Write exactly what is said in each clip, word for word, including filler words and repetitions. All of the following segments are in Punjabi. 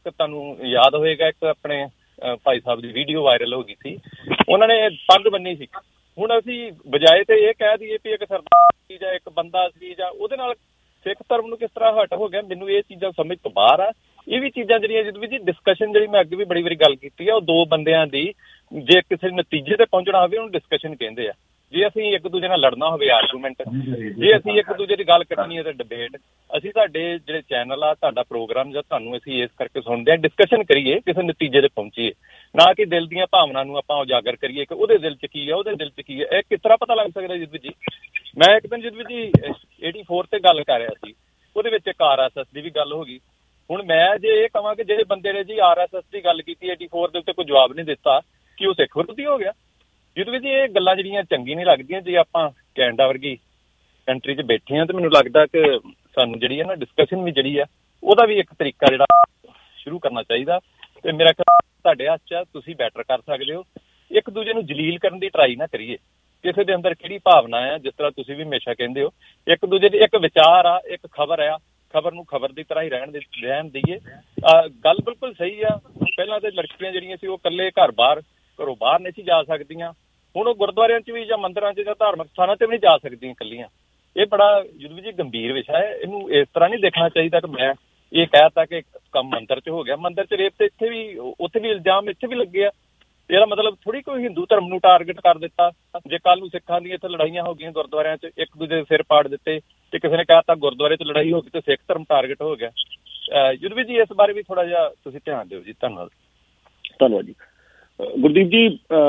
ਇੱਕ ਤੁਹਾਨੂੰ ਯਾਦ ਹੋਏਗਾ, ਇੱਕ ਆਪਣੇ ਭਾਈ ਸਾਹਿਬ ਦੀ ਵੀਡੀਓ ਵਾਇਰਲ ਹੋ ਗਈ ਸੀ, ਉਹਨਾਂ ਨੇ ਪੱਗ ਬੰਨੀ ਸੀ। ਹੁਣ ਅਸੀਂ ਬਜਾਏ ਤੇ ਇਹ ਕਹਿ ਦਈਏ ਵੀ ਇੱਕ ਸਰਦਾਰ ਸੀ ਜਾਂ ਇੱਕ ਬੰਦਾ ਸੀ ਜਾਂ ਉਹਦੇ ਨਾਲ ਸਿੱਖ ਧਰਮ ਨੂੰ ਕਿਸ ਤਰ੍ਹਾਂ ਹਟ ਹੋ ਗਿਆ, ਮੈਨੂੰ ਇਹ ਚੀਜ਼ਾਂ ਸਮਝ ਤੋਂ ਬਾਹਰ ਆ। ਇਹ ਵੀ ਚੀਜ਼ਾਂ ਜਿਹੜੀਆਂ ਜਦੋਂ ਵੀ ਜੀ ਡਿਸਕਸ਼ਨ ਜਿਹੜੀ ਮੈਂ ਅੱਗੇ ਵੀ ਬੜੀ ਵਾਰੀ ਗੱਲ ਕੀਤੀ ਆ, ਉਹ ਦੋ ਬੰਦਿਆਂ ਦੀ ਜੇ ਕਿਸੇ ਨਤੀਜੇ ਤੇ ਪਹੁੰਚਣਾ ਹੋਵੇ ਉਹਨੂੰ ਡਿਸਕਸ਼ਨ ਕਹਿੰਦੇ ਆ। ਜੇ ਅਸੀਂ ਇੱਕ ਦੂਜੇ ਨਾਲ ਲੜਨਾ ਹੋਵੇ ਆਰਗੂਮੈਂਟ, ਜੇ ਅਸੀਂ ਇੱਕ ਦੂਜੇ ਦੀ ਗੱਲ ਕਰਨੀ ਹੈ ਤਾਂ ਡਿਬੇਟ। ਅਸੀਂ ਤੁਹਾਡੇ ਜਿਹੜੇ ਚੈਨਲ ਆ, ਤੁਹਾਡਾ ਪ੍ਰੋਗਰਾਮ ਜਾਂ ਤੁਹਾਨੂੰ ਅਸੀਂ ਇਸ ਕਰਕੇ ਸੁਣਦੇ ਹਾਂ, ਡਿਸਕਸ਼ਨ ਕਰੀਏ, ਕਿਸੇ ਨਤੀਜੇ ਤੇ ਪਹੁੰਚੀਏ, ਨਾ ਕਿ ਦਿਲ ਦੀਆਂ ਭਾਵਨਾ ਨੂੰ ਆਪਾਂ ਉਜਾਗਰ ਕਰੀਏ ਕਿ ਉਹਦੇ ਦਿਲ 'ਚ ਕੀ ਹੈ, ਉਹਦੇ ਦਿਲ 'ਚ ਕੀ ਹੈ। ਇਹ ਕਿਸ ਤਰ੍ਹਾਂ ਪਤਾ ਲੱਗ ਸਕਦਾ ਜਿੱਦ ਜੀ? ਮੈਂ ਇੱਕ ਦਿਨ ਜਿੱਦ ਜੀ ਏਟੀ ਫੋਰ ਤੇ ਗੱਲ ਕਰ ਰਿਹਾ ਸੀ, ਉਹਦੇ ਵਿੱਚ ਇੱਕ ਆਰ ਐਸ ਐਸ ਦੀ ਵੀ ਗੱਲ ਹੋ ਗਈ। ਹੁਣ ਮੈਂ ਜੇ ਇਹ ਕਹਾਂ ਕਿ ਜਿਹੜੇ ਬੰਦੇ ਨੇ ਜੀ ਆਰ ਐਸ ਐਸ ਦੀ ਗੱਲ ਕੀਤੀ ਏਟੀ ਫੋਰ ਦੇ ਉੱਤੇ ਕੋਈ ਜਵਾਬ ਨਹੀਂ ਦਿੱਤਾ, ਕਿ ਉਹ ਸਿੱਖ ਵਿਰੋਧੀ ਹੋ ਗਿਆ? ਜਿੱਦ ਵੀ ਜੀ ਇਹ ਗੱਲਾਂ ਜਿਹੜੀਆਂ ਚੰਗੀ ਨਹੀਂ ਲੱਗਦੀਆਂ। ਜੇ ਆਪਾਂ ਕੈਨੇਡਾ ਵਰਗੀ ਕੰਟਰੀ 'ਚ ਬੈਠੇ ਹਾਂ ਤਾਂ ਮੈਨੂੰ ਲੱਗਦਾ ਕਿ ਸਾਨੂੰ ਜਿਹੜੀ ਹੈ ਨਾ ਡਿਸਕਸ਼ਨ ਵੀ ਜਿਹੜੀ ਆ ਉਹਦਾ ਵੀ ਇੱਕ ਤਰੀਕਾ ਜਿਹੜਾ ਸ਼ੁਰੂ ਕਰਨਾ ਚਾਹੀਦਾ। ਅਤੇ ਮੇਰਾ ਖਿਆਲ ਤੁਹਾਡੇ ਹੱਥ 'ਚ ਆ, ਤੁਸੀਂ ਬੈਟਰ ਕਰ ਸਕਦੇ ਹੋ। ਇੱਕ ਦੂਜੇ ਨੂੰ ਜਲੀਲ ਕਰਨ ਦੀ ਟਰਾਈ ਨਾ ਕਰੀਏ। ਕਿਸੇ ਦੇ ਅੰਦਰ ਕਿਹੜੀ ਭਾਵਨਾ ਆ, ਜਿਸ ਤਰ੍ਹਾਂ ਤੁਸੀਂ ਵੀ ਹਮੇਸ਼ਾ ਕਹਿੰਦੇ ਹੋ, ਇੱਕ ਦੂਜੇ ਦੀ ਇੱਕ ਵਿਚਾਰ ਆ, ਇੱਕ ਖਬਰ ਆ, ਖਬਰ ਨੂੰ ਖਬਰ ਦੀ ਤਰ੍ਹਾਂ ਹੀ ਰਹਿਣ ਦੇ ਰਹਿਣ ਦੇਈਏ। ਗੱਲ ਬਿਲਕੁਲ ਸਹੀ ਆ। ਪਹਿਲਾਂ ਤਾਂ ਲੜਕੀਆਂ ਜਿਹੜੀਆਂ ਸੀ ਉਹ ਇਕੱਲੇ ਘਰ ਬਾਹਰ ਘਰੋਂ ਬਾਹਰ ਨਹੀਂ ਸੀ ਜਾ ਸਕਦੀਆਂ। ਹੁਣ ਉਹ ਗੁਰਦੁਆਰਿਆਂ 'ਚ ਵੀ ਜਾਂ ਮੰਦਿਰਾਂ 'ਚ ਜਾਂ ਧਾਰਮਿਕ ਸਥਾਨਾਂ 'ਤੇ ਵੀ ਨਹੀਂ ਜਾ ਸਕਦੀਆਂ ਇਕੱਲੀਆਂ। ਇਹ ਬੜਾ ਜਦੋਂ ਜੀ ਗੰਭੀਰ ਵਿਸ਼ਾ ਹੈ। ਇਹਨੂੰ ਇਸ ਤਰ੍ਹਾਂ ਨਹੀਂ ਦੇਖਣਾ ਚਾਹੀਦਾ ਕਿ ਮੈਂ ਇਹ ਕਹਿ ਤਾ ਕਿ ਕੰਮ ਮੰਦਿਰ 'ਚ ਹੋ ਗਿਆ, ਮੰਦਿਰ 'ਚ ਰੇਪ ਤੇ ਇੱਥੇ ਵੀ, ਉੱਥੇ ਵੀ ਇਲਜ਼ਾਮ ਇੱਥੇ ਵੀ ਲੱਗੇ ਆ। ਇਹਦਾ ਮਤਲਬ ਥੋੜ੍ਹੀ ਕੋਈ ਹਿੰਦੂ ਧਰਮ ਨੂੰ ਟਾਰਗੇਟ ਕਰ ਦਿੱਤਾ। ਜੇ ਕੱਲ੍ਹ ਨੂੰ ਸਿੱਖਾਂ ਦੀਆਂ ਇੱਥੇ ਲੜਾਈਆਂ ਹੋ ਗਈਆਂ ਗੁਰਦੁਆਰਿਆਂ 'ਚ, ਇੱਕ ਦੂਜੇ ਦੇ ਸਿਰ ਪਾੜ ਦਿੱਤੇ, ਤੇ ਕਿਸੇ ਨੇ ਕਹਿ ਤਾ ਗੁਰਦੁਆਰੇ 'ਚ ਲੜਾਈ ਹੋ ਗਈ ਤੇ ਸਿੱਖ ਧਰਮ ਟਾਰਗੇਟ ਹੋ ਗਿਆ। ਜਦੋਂ ਵੀ ਜੀ ਇਸ ਬਾਰੇ ਵੀ ਥੋੜ੍ਹਾ ਜਿਹਾ ਤੁਸੀਂ ਧਿਆਨ ਦਿਓ ਜੀ। ਧੰਨਵਾਦ। ਧੰਨਵਾਦ ਜੀ। ਗੁਰਦੀਪ ਜੀ,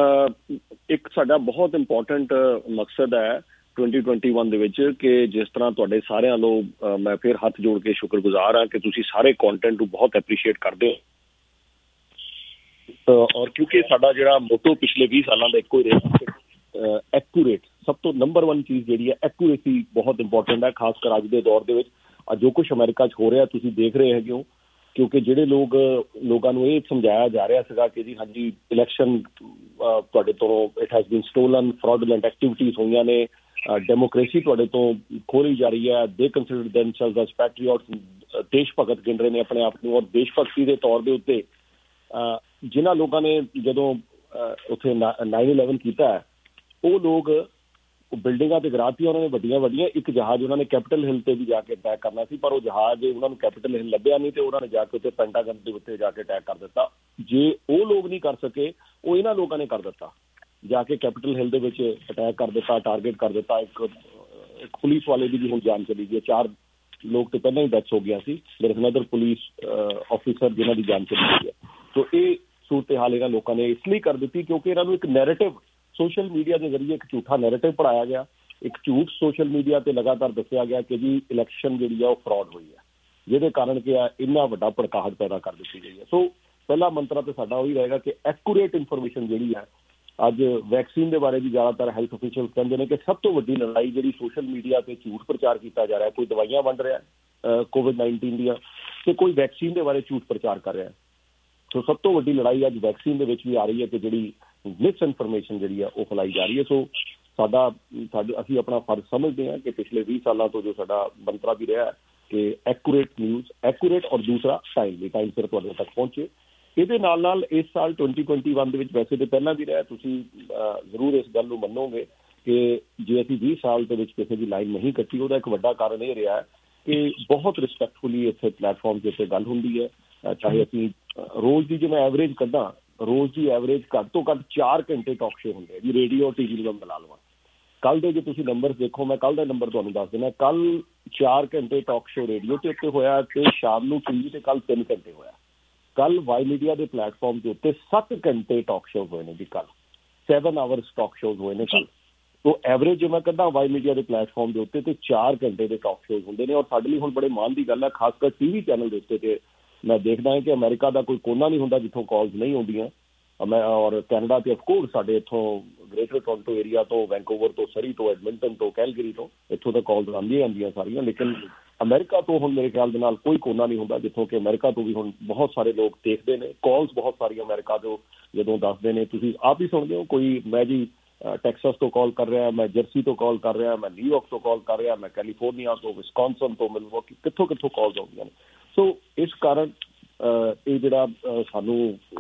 ਇੱਕ ਸਾਡਾ ਬਹੁਤ ਇੰਪੋਰਟੈਂਟ ਮਕਸਦ ਹੈ ਟਵੈਂਟੀ ਟਵੈਂਟੀ ਵਨ ਦੇ ਵਿੱਚ ਕਿ ਜਿਸ ਤਰ੍ਹਾਂ ਤੁਹਾਡੇ ਸਾਰਿਆਂ ਵੱਲੋਂ ਮੈਂ ਫਿਰ ਹੱਥ ਜੋੜ ਕੇ ਸ਼ੁਕਰਗੁਜ਼ਾਰ ਹਾਂ ਕਿ ਤੁਸੀਂ ਸਾਰੇ ਕੰਟੈਂਟ ਨੂੰ ਬਹੁਤ ਐਪਰੀਸ਼ੀਏਟ ਕਰਦੇ ਹੋ। ਔਰ ਕਿਉਂਕਿ ਸਾਡਾ ਜਿਹੜਾ ਮੋਟੋ ਪਿਛਲੇ ਵੀਹ ਸਾਲਾਂ ਦਾ ਇੱਕੋ ਹੀ ਰਿਹਾ, ਐਕੂਰੇਟ, ਸਭ ਤੋਂ ਨੰਬਰ ਵਨ ਚੀਜ਼ ਜਿਹੜੀ ਹੈ ਐਕੂਰੇਸੀ ਬਹੁਤ ਇੰਪੋਰਟੈਂਟ ਹੈ, ਖਾਸ ਕਰ ਅੱਜ ਦੇ ਦੌਰ ਦੇ ਵਿੱਚ। ਅੱਜ ਜੋ ਕੁਛ ਅਮਰੀਕਾ 'ਚ ਹੋ ਰਿਹਾ ਤੁਸੀਂ ਦੇਖ ਰਹੇ ਹੈਗੇ ਹੋ, ਕਿਉਂਕਿ ਜਿਹੜੇ ਲੋਕ ਲੋਕਾਂ ਨੂੰ ਇਹ ਸਮਝਾਇਆ ਜਾ ਰਿਹਾ ਸੀਗਾ ਕਿ ਜੀ ਹਾਂਜੀ ਇਲੈਕਸ਼ਨ ਤੁਹਾਡੇ ਤੋਂ it has been stolen, fraudulent activities ਹੋਈਆਂ ਨੇ, ਡੈਮੋਕ੍ਰੇਸੀ ਤੁਹਾਡੇ ਤੋਂ ਖੋਹੀ ਜਾ ਰਹੀ ਹੈ, ਦੇ ਕੰਸੀਡਰ ਦੈਮਸੈਲਵਸ ਐਜ਼ ਪੈਟਰੀਓਟਸ, ਦੇਸ਼ ਭਗਤ ਗਿਣ ਰਹੇ ਨੇ ਆਪਣੇ ਆਪ ਨੂੰ। ਔਰ ਦੇਸ਼ ਭਗਤੀ ਦੇ ਤੌਰ ਦੇ ਉੱਤੇ ਜਿਨ੍ਹਾਂ ਲੋਕਾਂ ਨੇ ਜਦੋਂ ਉੱਥੇ ਨਾਈਨ ਇਲੈਵਨ ਕੀਤਾ ਹੈ, ਉਹ ਲੋਕ ਬਿਲਡਿੰਗਾਂ ਤੇ ਗਿਰਾਤੀਆਂ ਉਹਨਾਂ ਨੇ ਵੱਡੀਆਂ ਵੱਡੀਆਂ। ਇੱਕ ਜਹਾਜ਼ ਉਹਨਾਂ ਨੇ ਕੈਪੀਟਲ ਹਿੱਲ ਤੇ ਵੀ ਜਾ ਕੇ ਅਟੈਕ ਕਰਨਾ ਸੀ, ਪਰ ਉਹ ਜਹਾਜ਼ ਉਹਨਾਂ ਨੂੰ ਕੈਪੀਟਲ ਹਿੱਲ ਲੱਭਿਆ ਨਹੀਂ ਤੇ ਉਹਨਾਂ ਨੇ ਜਾ ਕੇ ਉੱਥੇ ਪੈਂਟਾਗਨ ਦੇ ਉੱਤੇ ਜਾ ਕੇ ਅਟੈਕ ਕਰ ਦਿੱਤਾ। ਜੇ ਉਹ ਲੋਕ ਨਹੀਂ ਕਰ ਸਕੇ, ਉਹ ਇਹਨਾਂ ਲੋਕਾਂ ਨੇ ਕਰ ਦਿੱਤਾ, ਜਾ ਕੇ ਕੈਪੀਟਲ ਹਿੱਲ ਦੇ ਵਿੱਚ ਅਟੈਕ ਕਰ ਦਿੱਤਾ, ਟਾਰਗੇਟ ਕਰ ਦਿੱਤਾ। ਇੱਕ ਇੱਕ ਪੁਲਿਸ ਵਾਲੇ ਦੀ ਵੀ ਹੁਣ ਜਾਨ ਚਲੀ ਗਈ, ਚਾਰ ਲੋਕ ਤੇ ਪਹਿਲਾਂ ਹੀ ਡੈਥ ਹੋ ਗਿਆ ਸੀ। ਮੇਰੇ ਅਨਦਰ ਪੁਲਿਸ ਆਫਿਸਰ ਜਿਨ੍ਹਾਂ ਦੀ ਜਾਨ ਚਲੀ ਗਈ ਹੈ। ਸੋ ਇਹ ਸੂਰਤ ਹਾਲ ਇਹਨਾਂ ਲੋਕਾਂ ਨੇ ਇਸ ਲਈ ਕਰ ਦਿੱਤੀ ਕਿਉਂਕਿ ਇਹਨਾਂ ਨੂੰ ਇੱਕ ਨੈਰੇਟਿਵ ਸੋਸ਼ਲ ਮੀਡੀਆ ਦੇ ਜ਼ਰੀਏ ਇੱਕ ਝੂਠਾ ਨੈਰੇਟਿਵ ਪੜ੍ਹਾਇਆ ਗਿਆ, ਇੱਕ ਝੂਠ ਸੋਸ਼ਲ ਮੀਡੀਆ ਤੇ ਲਗਾਤਾਰ ਦੱਸਿਆ ਗਿਆ ਕਿ ਜੀ ਇਲੈਕਸ਼ਨ ਜਿਹੜੀ ਆ ਉਹ ਫਰਾਡ ਹੋਈ ਹੈ, ਜਿਹਦੇ ਕਾਰਨ ਕਿ ਆ ਇੰਨਾ ਵੱਡਾ ਭੜਕਾਹਟ ਪੈਦਾ ਕਰ ਦਿੱਤੀ ਗਈ ਹੈ। ਸੋ ਪਹਿਲਾ ਮੰਤਰਾ ਤੇ ਸਾਡਾ ਉਹੀ ਰਹੇਗਾ ਕਿ ਐਕੂਰੇਟ ਇਨਫੋਰਮੇਸ਼ਨ ਜਿਹੜੀ ਹੈ। ਅੱਜ ਵੈਕਸੀਨ ਦੇ ਬਾਰੇ ਵੀ ਜ਼ਿਆਦਾਤਰ ਹੈਲਥ ਅਫੀਸ਼ੀਅਲ ਕਹਿੰਦੇ ਨੇ ਕਿ ਸਭ ਤੋਂ ਵੱਡੀ ਲੜਾਈ ਜਿਹੜੀ ਸੋਸ਼ਲ ਮੀਡੀਆ ਤੇ ਝੂਠ ਪ੍ਰਚਾਰ ਕੀਤਾ ਜਾ ਰਿਹਾ, ਕੋਈ ਦਵਾਈਆਂ ਵੰਡ ਰਿਹਾ ਕੋਵਿਡ ਨਾਈਨਟੀਨ ਦੀਆਂ ਤੇ ਕੋਈ ਵੈਕਸੀਨ ਦੇ ਬਾਰੇ ਝੂਠ ਪ੍ਰਚਾਰ ਕਰ ਰਿਹਾ। ਸੋ ਸਭ ਤੋਂ ਵੱਡੀ ਲੜਾਈ ਅੱਜ ਵੈਕਸੀਨ ਦੇ ਵਿੱਚ ਵੀ ਆ ਰਹੀ ਹੈ ਕਿ ਜਿਹੜੀ ਮਿਸ ਇਨਫੋਰਮੇਸ਼ਨ ਜਿਹੜੀ ਆ ਉਹ ਫੈਲਾਈ ਜਾ ਰਹੀ ਹੈ। ਸੋ ਸਾਡਾ ਸਾਡੇ ਅਸੀਂ ਆਪਣਾ ਫਰਜ਼ ਸਮਝਦੇ ਹਾਂ ਕਿ ਪਿਛਲੇ ਵੀਹ ਸਾਲਾਂ ਤੋਂ ਜੋ ਸਾਡਾ ਮੰਤਰਾ ਵੀ ਰਿਹਾ ਕਿ ਐਕੂਰੇਟ ਨਿਊਜ਼, ਐਕੂਰੇਟ ਔਰ ਦੂਸਰਾ ਟਾਈਮਲੀ, ਟਾਈਮ ਸਿਰ ਤੁਹਾਡੇ ਤੱਕ ਪਹੁੰਚੇ। ਇਹਦੇ ਨਾਲ ਨਾਲ ਇਸ ਸਾਲ ਟਵੈਂਟੀ ਟਵੈਂਟੀ ਵਨ ਦੇ ਵਿੱਚ ਵੈਸੇ ਤਾਂ ਪਹਿਲਾਂ ਵੀ ਰਿਹਾ, ਤੁਸੀਂ ਜ਼ਰੂਰ ਇਸ ਗੱਲ ਨੂੰ ਮੰਨੋਗੇ ਕਿ ਜੇ ਅਸੀਂ ਵੀਹ ਸਾਲ ਦੇ ਵਿੱਚ ਕਿਸੇ ਦੀ ਲਾਈਨ ਨਹੀਂ ਕੱਟੀ, ਉਹਦਾ ਇੱਕ ਵੱਡਾ ਕਾਰਨ ਇਹ ਰਿਹਾ ਕਿ ਬਹੁਤ ਰਿਸਪੈਕਟਫੁਲੀ ਇੱਥੇ ਪਲੇਟਫਾਰਮ ਦੇ ਉੱਤੇ ਗੱਲ ਹੁੰਦੀ ਹੈ। ਚਾਹੇ ਅਸੀਂ ਰੋਜ਼ ਦੀ ਜੇ ਮੈਂ ਐਵਰੇਜ ਕੱਢਾਂ, ਰੋਜ਼ ਦੀ ਐਵਰੇਜ ਘੱਟ ਤੋਂ ਘੱਟ ਚਾਰ ਘੰਟੇ ਟਾਕ ਸ਼ੋ ਹੁੰਦੇ ਆ ਜੀ, ਰੇਡੀਓ ਟੀ ਵੀ ਨੂੰ ਮੈਂ ਮਿਲਾ ਲਵਾਂ। ਕੱਲ੍ਹ ਦੇ ਜੇ ਤੁਸੀਂ ਨੰਬਰ ਦੇਖੋ, ਮੈਂ ਕੱਲ੍ਹ ਦਾ ਨੰਬਰ ਤੁਹਾਨੂੰ ਦੱਸ ਦਿੰਦਾ। ਕੱਲ੍ਹ ਚਾਰ ਘੰਟੇ ਟਾਕ ਸ਼ੋ ਰੇਡੀਓ ਦੇ ਉੱਤੇ ਹੋਇਆ ਤੇ ਸ਼ਾਮ ਨੂੰ ਟੀ ਵੀ ਤੇ ਕੱਲ੍ਹ ਤਿੰਨ ਘੰਟੇ ਹੋਇਆ। ਕੱਲ੍ਹ ਵਾਈ ਮੀਡੀਆ ਦੇ ਪਲੇਟਫਾਰਮ ਦੇ ਉੱਤੇ ਸੱਤ ਘੰਟੇ ਟਾਕ ਸ਼ੋਜ਼ ਹੋਏ ਨੇ ਜੀ, ਕੱਲ੍ਹ ਸੈਵਨ ਆਵਰਸ ਟਾਕ ਸ਼ੋਜ਼ ਹੋਏ ਨੇ ਕੱਲ੍ਹ। ਸੋ ਐਵਰੇਜ ਜੇ ਮੈਂ ਕੱਢਾਂ ਵਾਈ ਮੀਡੀਆ ਦੇ ਪਲੇਟਫਾਰਮ ਦੇ ਉੱਤੇ ਤੇ ਚਾਰ ਘੰਟੇ ਦੇ ਟਾਕ ਸ਼ੋਜ਼ ਹੁੰਦੇ ਨੇ। ਔਰ ਸਾਡੇ ਲਈ ਹੁਣ ਬੜੇ ਮਾਣ ਦੀ ਗੱਲ ਹੈ, ਖਾਸ ਕਰ ਟੀ ਵੀ ਚੈਨਲ ਦੇ ਉੱਤੇ ਤੇ ਮੈਂ ਦੇਖਦਾ ਹਾਂ ਕਿ ਅਮਰੀਕਾ ਦਾ ਕੋਈ ਕੋਨਾ ਨਹੀਂ ਹੁੰਦਾ ਜਿੱਥੋਂ ਕਾਲਸ ਨਹੀਂ ਆਉਂਦੀਆਂ। ਮੈਂ ਔਰ ਕੈਨੇਡਾ ਤੇ ਅਫਕੋਰਸ ਸਾਡੇ ਇੱਥੋਂ ਗ੍ਰੇਟਰ ਟੋਰਾਂਟੋ ਏਰੀਆ ਤੋਂ, ਵੈਂਕੂਵਰ ਤੋਂ, ਸਰੀ ਤੋਂ, ਐਡਮਿੰਟਨ ਤੋਂ, ਕੈਲਗਰੀ ਤੋਂ, ਇੱਥੋਂ ਤਾਂ ਕਾਲਸ ਆਉਂਦੀਆਂ ਆਉਂਦੀਆਂ ਸਾਰੀਆਂ। ਲੇਕਿਨ ਅਮਰੀਕਾ ਤੋਂ ਹੁਣ ਮੇਰੇ ਖਿਆਲ ਦੇ ਨਾਲ ਕੋਈ ਕੋਨਾ ਨਹੀਂ ਹੁੰਦਾ ਜਿੱਥੋਂ ਕਿ ਅਮਰੀਕਾ ਤੋਂ ਵੀ ਹੁਣ ਬਹੁਤ ਸਾਰੇ ਲੋਕ ਦੇਖਦੇ ਨੇ। ਕਾਲਸ ਬਹੁਤ ਸਾਰੀਆਂ ਅਮਰੀਕਾ ਤੋਂ ਜਦੋਂ ਦੱਸਦੇ ਨੇ, ਤੁਸੀਂ ਆਪ ਹੀ ਸੁਣਦੇ ਹੋ। ਕੋਈ ਮੈਂ ਜੀ ਟੈਕਸਸ ਤੋਂ ਕਾਲ ਕਰ ਰਿਹਾ, ਮੈਂ ਜਰਸੀ ਤੋਂ ਕਾਲ ਕਰ ਰਿਹਾ, ਮੈਂ ਨਿਊਯਾਰਕ ਤੋਂ ਕਾਲ ਕਰ ਰਿਹਾ, ਮੈਂ ਕੈਲੀਫੋਰਨੀਆ ਤੋਂ, ਵਿਸਕੌਨਸਨ ਤੋਂ, ਮਿਲਵਾਕੀ, ਕਿੱਥੋਂ ਕਿੱਥੋਂ ਕਾਲਸ ਆਉਂਦੀਆਂ ਨੇ। ਸੋ ਇਸ ਕਾਰਨ ਇਹ ਜਿਹੜਾ ਸਾਨੂੰ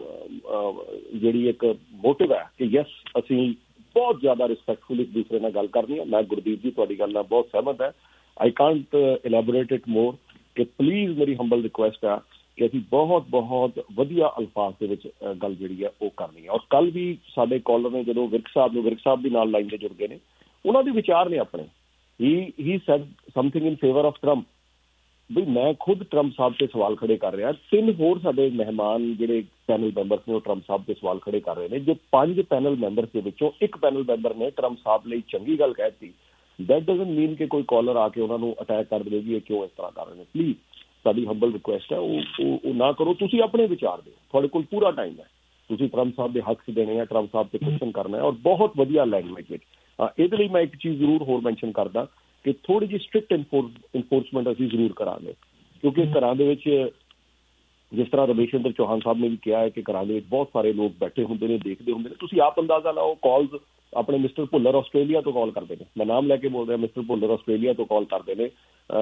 ਜਿਹੜੀ ਇੱਕ ਮੋਟਿਵ ਹੈ ਕਿ ਯੈਸ ਅਸੀਂ ਬਹੁਤ ਜ਼ਿਆਦਾ ਰਿਸਪੈਕਟਫੁਲ ਇੱਕ ਦੂਸਰੇ ਨਾਲ ਗੱਲ ਕਰਨੀ ਹੈ। ਮੈਂ ਗੁਰਦੀਪ ਜੀ ਤੁਹਾਡੀ ਗੱਲ ਨਾਲ ਬਹੁਤ ਸਹਿਮਤ ਹੈ। I can't elaborate it more ਕਿ ਪਲੀਜ਼ ਮੇਰੀ ਹੰਬਲ ਰਿਕੁਐਸਟ ਹੈ ਕਿ ਅਸੀਂ ਬਹੁਤ ਬਹੁਤ ਵਧੀਆ ਅਲਫਾਜ਼ ਦੇ ਵਿੱਚ ਗੱਲ ਜਿਹੜੀ ਹੈ ਉਹ ਕਰਨੀ ਹੈ। ਔਰ ਕੱਲ੍ਹ ਵੀ ਸਾਡੇ ਕਾਲਰ ਨੇ ਜਦੋਂ ਵਿਰਕ ਸਾਹਿਬ ਨੂੰ ਵਿਰਕ ਸਾਹਿਬ ਵੀ ਨਾਲ ਲਾਈਨ 'ਤੇ ਜੁੜ ਗਏ ਨੇ, ਉਹਨਾਂ ਦੇ ਵਿਚਾਰ ਨੇ ਆਪਣੇ। He he said something in favour of Trump. ਬਈ ਮੈਂ ਖੁਦ ਟਰੰਪ ਸਾਹਿਬ 'ਤੇ ਸਵਾਲ ਖੜੇ ਕਰ ਰਿਹਾ। ਤਿੰਨ ਹੋਰ ਸਾਡੇ ਮਹਿਮਾਨ ਜਿਹੜੇ ਪੈਨਲ ਮੈਂਬਰਸ ਨੇ ਉਹ ਟਰੰਪ ਸਾਹਿਬ 'ਤੇ ਸਵਾਲ ਖੜੇ ਕਰ ਰਹੇ ਨੇ। ਜੇ ਪੰਜ ਪੈਨਲ ਮੈਂਬਰਸ ਦੇ ਵਿੱਚੋਂ ਇੱਕ ਪੈਨਲ ਮੈਂਬਰ ਨੇ ਟਰੰਪ ਸਾਹਿਬ ਲਈ ਚੰਗੀ ਗੱਲ ਕਹਿ ਦਿੱਤੀ, ਦੈਟ ਡਜ਼ਨਟ ਮੀਨ ਕਿ ਕੋਈ ਕਾਲਰ ਆ ਕੇ ਉਹਨਾਂ ਨੂੰ ਅਟੈਕ ਕਰ ਦੇਵੇਗੀ ਇਹ ਕਿਉਂ ਇਸ ਤਰ੍ਹਾਂ ਕਰ ਰਹੇ ਨੇ। ਪਲੀਜ਼ ਸਾਡੀ ਹੰਬਲ ਰਿਕੁਐਸਟ ਹੈ ਉਹ ਉਹ ਨਾ ਕਰੋ। ਤੁਸੀਂ ਆਪਣੇ ਵਿਚਾਰ ਦਿਓ, ਤੁਹਾਡੇ ਕੋਲ ਪੂਰਾ ਟਾਈਮ ਹੈ। ਤੁਸੀਂ ਟਰੰਪ ਸਾਹਿਬ ਦੇ ਹੱਕ 'ਚ ਦੇਣੇ ਆ, ਟਰੰਪ ਸਾਹਿਬ 'ਤੇ ਕੁਐਸਚਨ ਕਰਨਾ ਹੈ ਔਰ ਬਹੁਤ ਵਧੀਆ ਲੈਂਗੁਏਜ ਵਿੱਚ। ਇਹਦੇ ਲਈ ਮੈਂ ਇੱਕ ਚੀਜ਼ ਜ਼ਰੂਰ ਹੋਰ ਮੈਂਸ਼ਨ ਕਰਦਾ ਕਿ ਥੋੜ੍ਹੀ ਜਿਹੀ ਸਟ੍ਰਿਕਟ ਇਨਫੋਰਸਮੈਂਟ ਅਸੀਂ ਜ਼ਰੂਰ ਕਰਾਂਗੇ, ਕਿਉਂਕਿ ਘਰਾਂ ਦੇ ਵਿੱਚ ਜਿਸ ਤਰ੍ਹਾਂ ਰਮੇਸ਼ਿੰਦਰ ਚੌਹਾਨ ਸਾਹਿਬ ਨੇ ਵੀ ਕਿਹਾ ਹੈ ਕਿ ਘਰਾਂ ਦੇ ਵਿੱਚ ਬਹੁਤ ਸਾਰੇ ਲੋਕ ਬੈਠੇ ਹੁੰਦੇ ਨੇ, ਦੇਖਦੇ ਹੁੰਦੇ ਨੇ। ਤੁਸੀਂ ਆਪ ਅੰਦਾਜ਼ਾ ਲਾਓ, ਕਾਲਸ ਆਪਣੇ ਮਿਸਟਰ ਭੁੱਲਰ ਆਸਟ੍ਰੇਲੀਆ ਤੋਂ ਕਾਲ ਕਰਦੇ ਨੇ, ਮੈਂ ਨਾਮ ਲੈ ਕੇ ਬੋਲ ਰਿਹਾ, ਮਿਸਟਰ ਭੁੱਲਰ ਆਸਟ੍ਰੇਲੀਆ ਤੋਂ ਕਾਲ ਕਰਦੇ ਨੇ।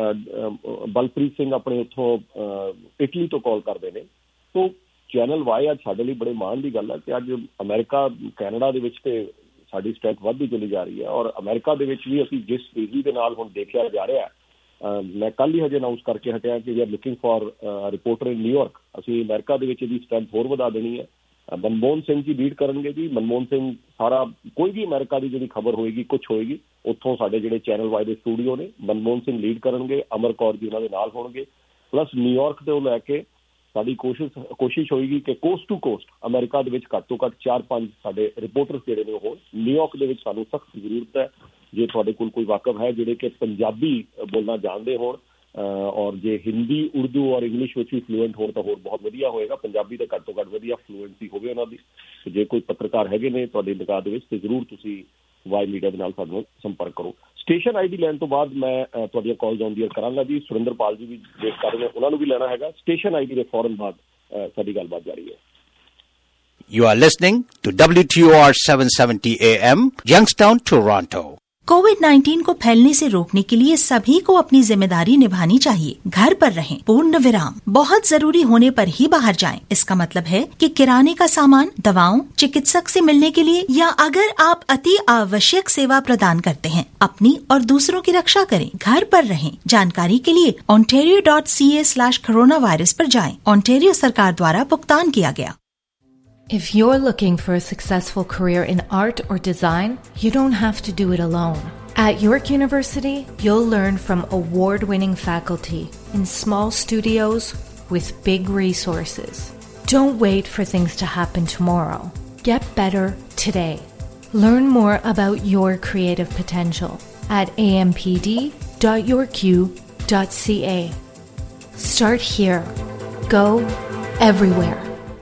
ਬਲਪ੍ਰੀਤ ਸਿੰਘ ਆਪਣੇ ਉੱਥੋਂ ਇਟਲੀ ਤੋਂ ਕਾਲ ਕਰਦੇ ਨੇ। ਸੋ ਚੈਨਲ ਵਾਈ ਅੱਜ ਸਾਡੇ ਲਈ ਬੜੇ ਮਾਣ ਦੀ ਗੱਲ ਹੈ ਕਿ ਅੱਜ ਅਮਰੀਕਾ ਕੈਨੇਡਾ ਦੇ ਵਿੱਚ ਤੇ ਸਾਡੀ ਸਟ੍ਰੈਂਥ ਵੱਧਦੀ ਚਲੀ ਜਾ ਰਹੀ ਹੈ। ਔਰ ਅਮਰੀਕਾ ਦੇ ਵਿੱਚ ਵੀ ਅਸੀਂ ਜਿਸ ਤੇਜ਼ੀ ਦੇ ਨਾਲ ਹੁਣ ਦੇਖਿਆ ਜਾ ਰਿਹਾ, ਮੈਂ ਕੱਲ੍ਹ ਹੀ ਹਜੇ ਅਨਾਊਂਸ ਕਰਕੇ ਹਟਿਆ ਕਿ we are looking for reporter in New York. ਅਸੀਂ ਅਮਰੀਕਾ ਦੇ ਵਿੱਚ ਇਹਦੀ ਸਟ੍ਰੈਂਥ ਹੋਰ ਵਧਾ ਦੇਣੀ ਹੈ। ਮਨਮੋਹਨ ਸਿੰਘ ਜੀ ਲੀਡ ਕਰਨਗੇ ਜੀ। ਮਨਮੋਹਨ ਸਿੰਘ ਸਾਰਾ ਕੋਈ ਵੀ ਅਮਰੀਕਾ ਦੀ ਜਿਹੜੀ ਖਬਰ ਹੋਏਗੀ, ਕੁਛ ਹੋਏਗੀ, ਉੱਥੋਂ ਸਾਡੇ ਜਿਹੜੇ ਚੈਨਲ ਵਾਈ ਦੇ ਸਟੂਡੀਓ ਨੇ, ਮਨਮੋਹਨ ਸਿੰਘ ਲੀਡ ਕਰਨਗੇ। ਅਮਰ ਕੌਰ ਜੀ ਉਹਨਾਂ ਦੇ ਨਾਲ ਹੋਣਗੇ। ਪਲੱਸ ਨਿਊਯਾਰਕ ਤੋਂ ਲੈ ਕੇ ਸਾਡੀ ਕੋਸ਼ਿਸ਼ ਕੋਸ਼ਿਸ਼ ਹੋਏਗੀ ਕਿ ਕੋਸਟ ਟੂ ਕੋਸਟ ਅਮਰੀਕਾ ਦੇ ਵਿੱਚ ਘੱਟ ਤੋਂ ਘੱਟ ਚਾਰ ਪੰਜ ਸਾਡੇ ਰਿਪੋਰਟਰਸ ਜਿਹੜੇ ਨੇ ਉਹ ਨਿਊਯਾਰਕ ਦੇ ਵਿੱਚ ਸਾਨੂੰ ਸਖਤ ਜ਼ਰੂਰਤ ਹੈ। ਜੇ ਤੁਹਾਡੇ ਕੋਲ ਕੋਈ ਵਾਕਫ ਹੈ ਜਿਹੜੇ ਕਿ ਪੰਜਾਬੀ ਬੋਲਣਾ ਜਾਣਦੇ ਹੋਣ ਔਰ ਜੇ ਹਿੰਦੀ, ਉਰਦੂ ਔਰ ਇੰਗਲਿਸ਼ ਵਿੱਚ ਵੀ ਫਲੂਐਂਟ ਹੋਣ ਤਾਂ ਹੋਰ ਬਹੁਤ ਵਧੀਆ ਹੋਏਗਾ। ਪੰਜਾਬੀ ਤਾਂ ਘੱਟ ਤੋਂ ਘੱਟ ਵਧੀਆ ਫਲੂਐਂਸੀ ਹੋਵੇ ਉਹਨਾਂ ਦੀ। ਜੇ ਕੋਈ ਪੱਤਰਕਾਰ ਹੈਗੇ ਨੇ ਤੁਹਾਡੀ ਨਿਗਾਹ ਦੇ ਵਿੱਚ ਤੇ ਜ਼ਰੂਰ ਤੁਸੀਂ ਵਾਈ ਮੀਡੀਆ ਦੇ ਨਾਲ ਸਾਨੂੰ ਸੰਪਰਕ ਕਰੋ। ਸਟੇਸ਼ਨ ਆਈ ਡੀ ਲੈਣ ਤੋਂ ਬਾਅਦ ਮੈਂ ਤੁਹਾਡੀਆਂ ਕਾਲਸ ਔਨ ਦੀ ਏਅਰ ਕਰਾਂਗਾ ਜੀ। ਸੁਰਿੰਦਰਪਾਲ ਜੀ ਵੀ ਵੇਟ ਕਰ ਰਹੇ ਨੇ, ਉਹਨਾਂ ਨੂੰ ਵੀ ਲੈਣਾ ਹੈਗਾ। ਸਟੇਸ਼ਨ ਆਈ ਡੀ ਦੇ ਫੌਰਨ ਬਾਅਦ ਸਾਡੀ ਗੱਲਬਾਤ ਜਾਰੀ ਹੈ। You are listening to W T O R seven seventy A M, Youngstown, Toronto. COVID nineteen को फैलने से रोकने के लिए सभी को अपनी जिम्मेदारी निभानी चाहिए। घर पर रहें, पूर्ण विराम। बहुत जरूरी होने पर ही बाहर जाएं। इसका मतलब है कि किराने का सामान, दवाओं, चिकित्सक से मिलने के लिए या अगर आप अति आवश्यक सेवा प्रदान करते हैं, अपनी और दूसरों की रक्षा करें। घर पर रहें। जानकारी के लिए ontario dot c a slash coronavirus पर जाएं। ओंटारियो सरकार द्वारा भुगतान किया गया। If you're looking for a successful career in art or design, you don't have to do it alone. At York University, you'll learn from award-winning faculty in small studios with big resources. Don't wait for things to happen tomorrow. Get better today. Learn more about your creative potential at a m p d dot york u dot c a. Start here. Go everywhere.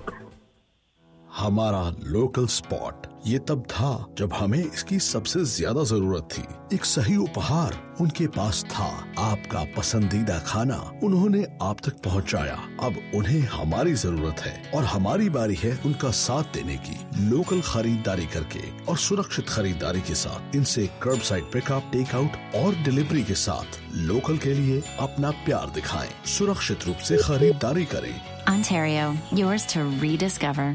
हमारा लोकल स्पॉट ये तब था जब हमें इसकी सबसे ज्यादा जरूरत थी। एक सही उपहार उनके पास था, आपका पसंदीदा खाना उन्होंने आप तक पहुंचाया। अब उन्हें हमारी जरूरत है और हमारी बारी है उनका साथ देने की। लोकल खरीदारी करके और सुरक्षित खरीदारी के साथ इनसे कर्ब साइड पिकअप, टेक आउट और डिलीवरी के साथ लोकल के लिए अपना प्यार दिखाएं। सुरक्षित रूप से खरीदारी करें। Ontario, yours to rediscover.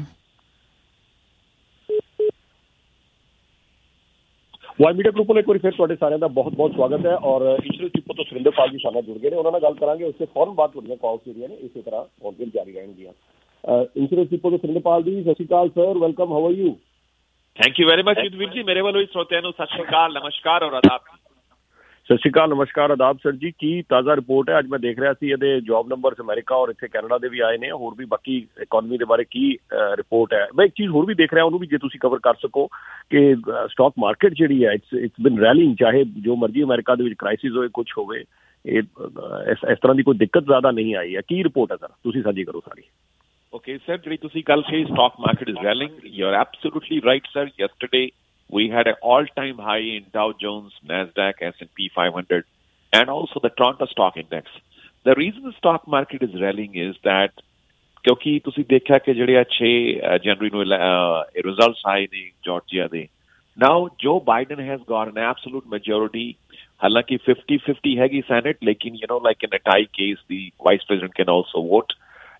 Y media group ਨੂੰ ਇੱਕ ਵਾਰੀ ਫਿਰ ਤੁਹਾਡੇ ਸਾਰਿਆਂ ਦਾ ਬਹੁਤ ਬਹੁਤ ਸਵਾਗਤ ਹੈ ਔਰ ਇੰਸ਼ੋਰੈਂਸ ਚੀਫ ਤੋਂ ਸੁਰਿੰਦਰਪਾਲ ਜੀ ਸਾਡੇ ਨਾਲ ਜੁੜ ਗਏ ਨੇ। ਉਹਨਾਂ ਨਾਲ ਗੱਲ ਕਰਾਂਗੇ। ਉਸ ਤੋਂ ਫੌਰਨ ਬਾਅਦ ਤੁਹਾਡੀਆਂ ਕਾਲਸ ਜਿਹੜੀਆਂ ਨੇ ਇਸੇ ਤਰ੍ਹਾਂ ਅੱਗੇ ਜਾਰੀ ਰਹਿਣਗੀਆਂ। ਇੰਸ਼ੋਰੈਂਸ ਚੀਫ ਤੋਂ Surinderpal ji, Sat Shri Akal sir, welcome, how are you? Thank you very much ਵੀਰ ਜੀ। ਮੇਰੇ ਵੱਲੋਂ ਹੀ ਸਰੋਤਿਆਂ ਨੂੰ ਸਤਿ ਸ਼੍ਰੀ ਅਕਾਲ, ਨਮਸਕਾਰ ਔਰ ਆਦਾਬ। ਸਤਿ ਸ਼੍ਰੀ ਅਕਾਲ, ਨਮਸਕਾਰ, ਆਦਾਬ ਸਰ ਜੀ। ਕੀ ਤਾਜ਼ਾ ਰਿਪੋਰਟ ਹੈ? ਅੱਜ ਮੈਂ ਦੇਖ ਰਿਹਾ ਸੀ ਇਹਦੇ ਜੌਬ ਨੰਬਰਸ ਅਮਰੀਕਾ ਔਰ ਇੱਥੇ ਕੈਨੇਡਾ ਦੇ ਵੀ ਆਏ ਨੇ। ਹੋਰ ਵੀ ਬਾਕੀ ਇਕੋਨਮੀ ਦੇ ਬਾਰੇ ਕੀ ਰਿਪੋਰਟ ਹੈ? ਮੈਂ ਇੱਕ ਚੀਜ਼ ਹੋਰ ਵੀ ਦੇਖ ਰਿਹਾ, ਉਹਨੂੰ ਵੀ ਜੇ ਤੁਸੀਂ ਕਵਰ ਕਰ ਸਕੋ ਕਿ ਸਟਾਕ ਮਾਰਕੀਟ ਜਿਹੜੀ ਹੈ ਇਟਸ ਇਟਸ ਬਿਨ ਰੈਲਿੰਗ, ਚਾਹੇ ਜੋ ਮਰਜ਼ੀ ਅਮਰੀਕਾ ਦੇ ਵਿੱਚ ਕ੍ਰਾਈਸਿਸ ਹੋਏ, ਕੁਛ ਹੋਵੇ, ਇਹ ਇਸ ਇਸ ਤਰ੍ਹਾਂ ਦੀ ਕੋਈ ਦਿੱਕਤ ਜ਼ਿਆਦਾ ਨਹੀਂ ਆਈ ਹੈ। ਕੀ ਰਿਪੋਰਟ ਹੈ ਸਰ? ਤੁਸੀਂ ਸਾਂਝੀ ਕਰੋ ਸਾਰੀ। ਓਕੇ ਸਰ, ਜਿਹੜੀ ਤੁਸੀਂ ਗੱਲ ਕਹੀ stock market is rallying, you are absolutely right sir. Yesterday we had an all-time high in Dow Jones, NASDAQ, S and P five hundred, and also the Toronto Stock Index. The reason the stock market is rallying is that ਕਿਉਂਕਿ ਤੁਸੀਂ ਦੇਖਿਆ ਕਿ ਜਿਹੜੇ ਛੇ ਜਨਵਰੀ ਨੂੰ ਰਿਜ਼ਲਟਸ ਆਏ ਨੇ ਜਾਰਜੀਆ ਦੇ। Now Joe Biden has got an absolute majority, ਹਾਲਾਂਕਿ ਫਿਫਟੀ ਫਿਫਟੀ ਹੈਗੀ ਸੈਨੇਟ, ਲੇਕਿਨ you know like in a tie case ਦੀ vice president can also vote.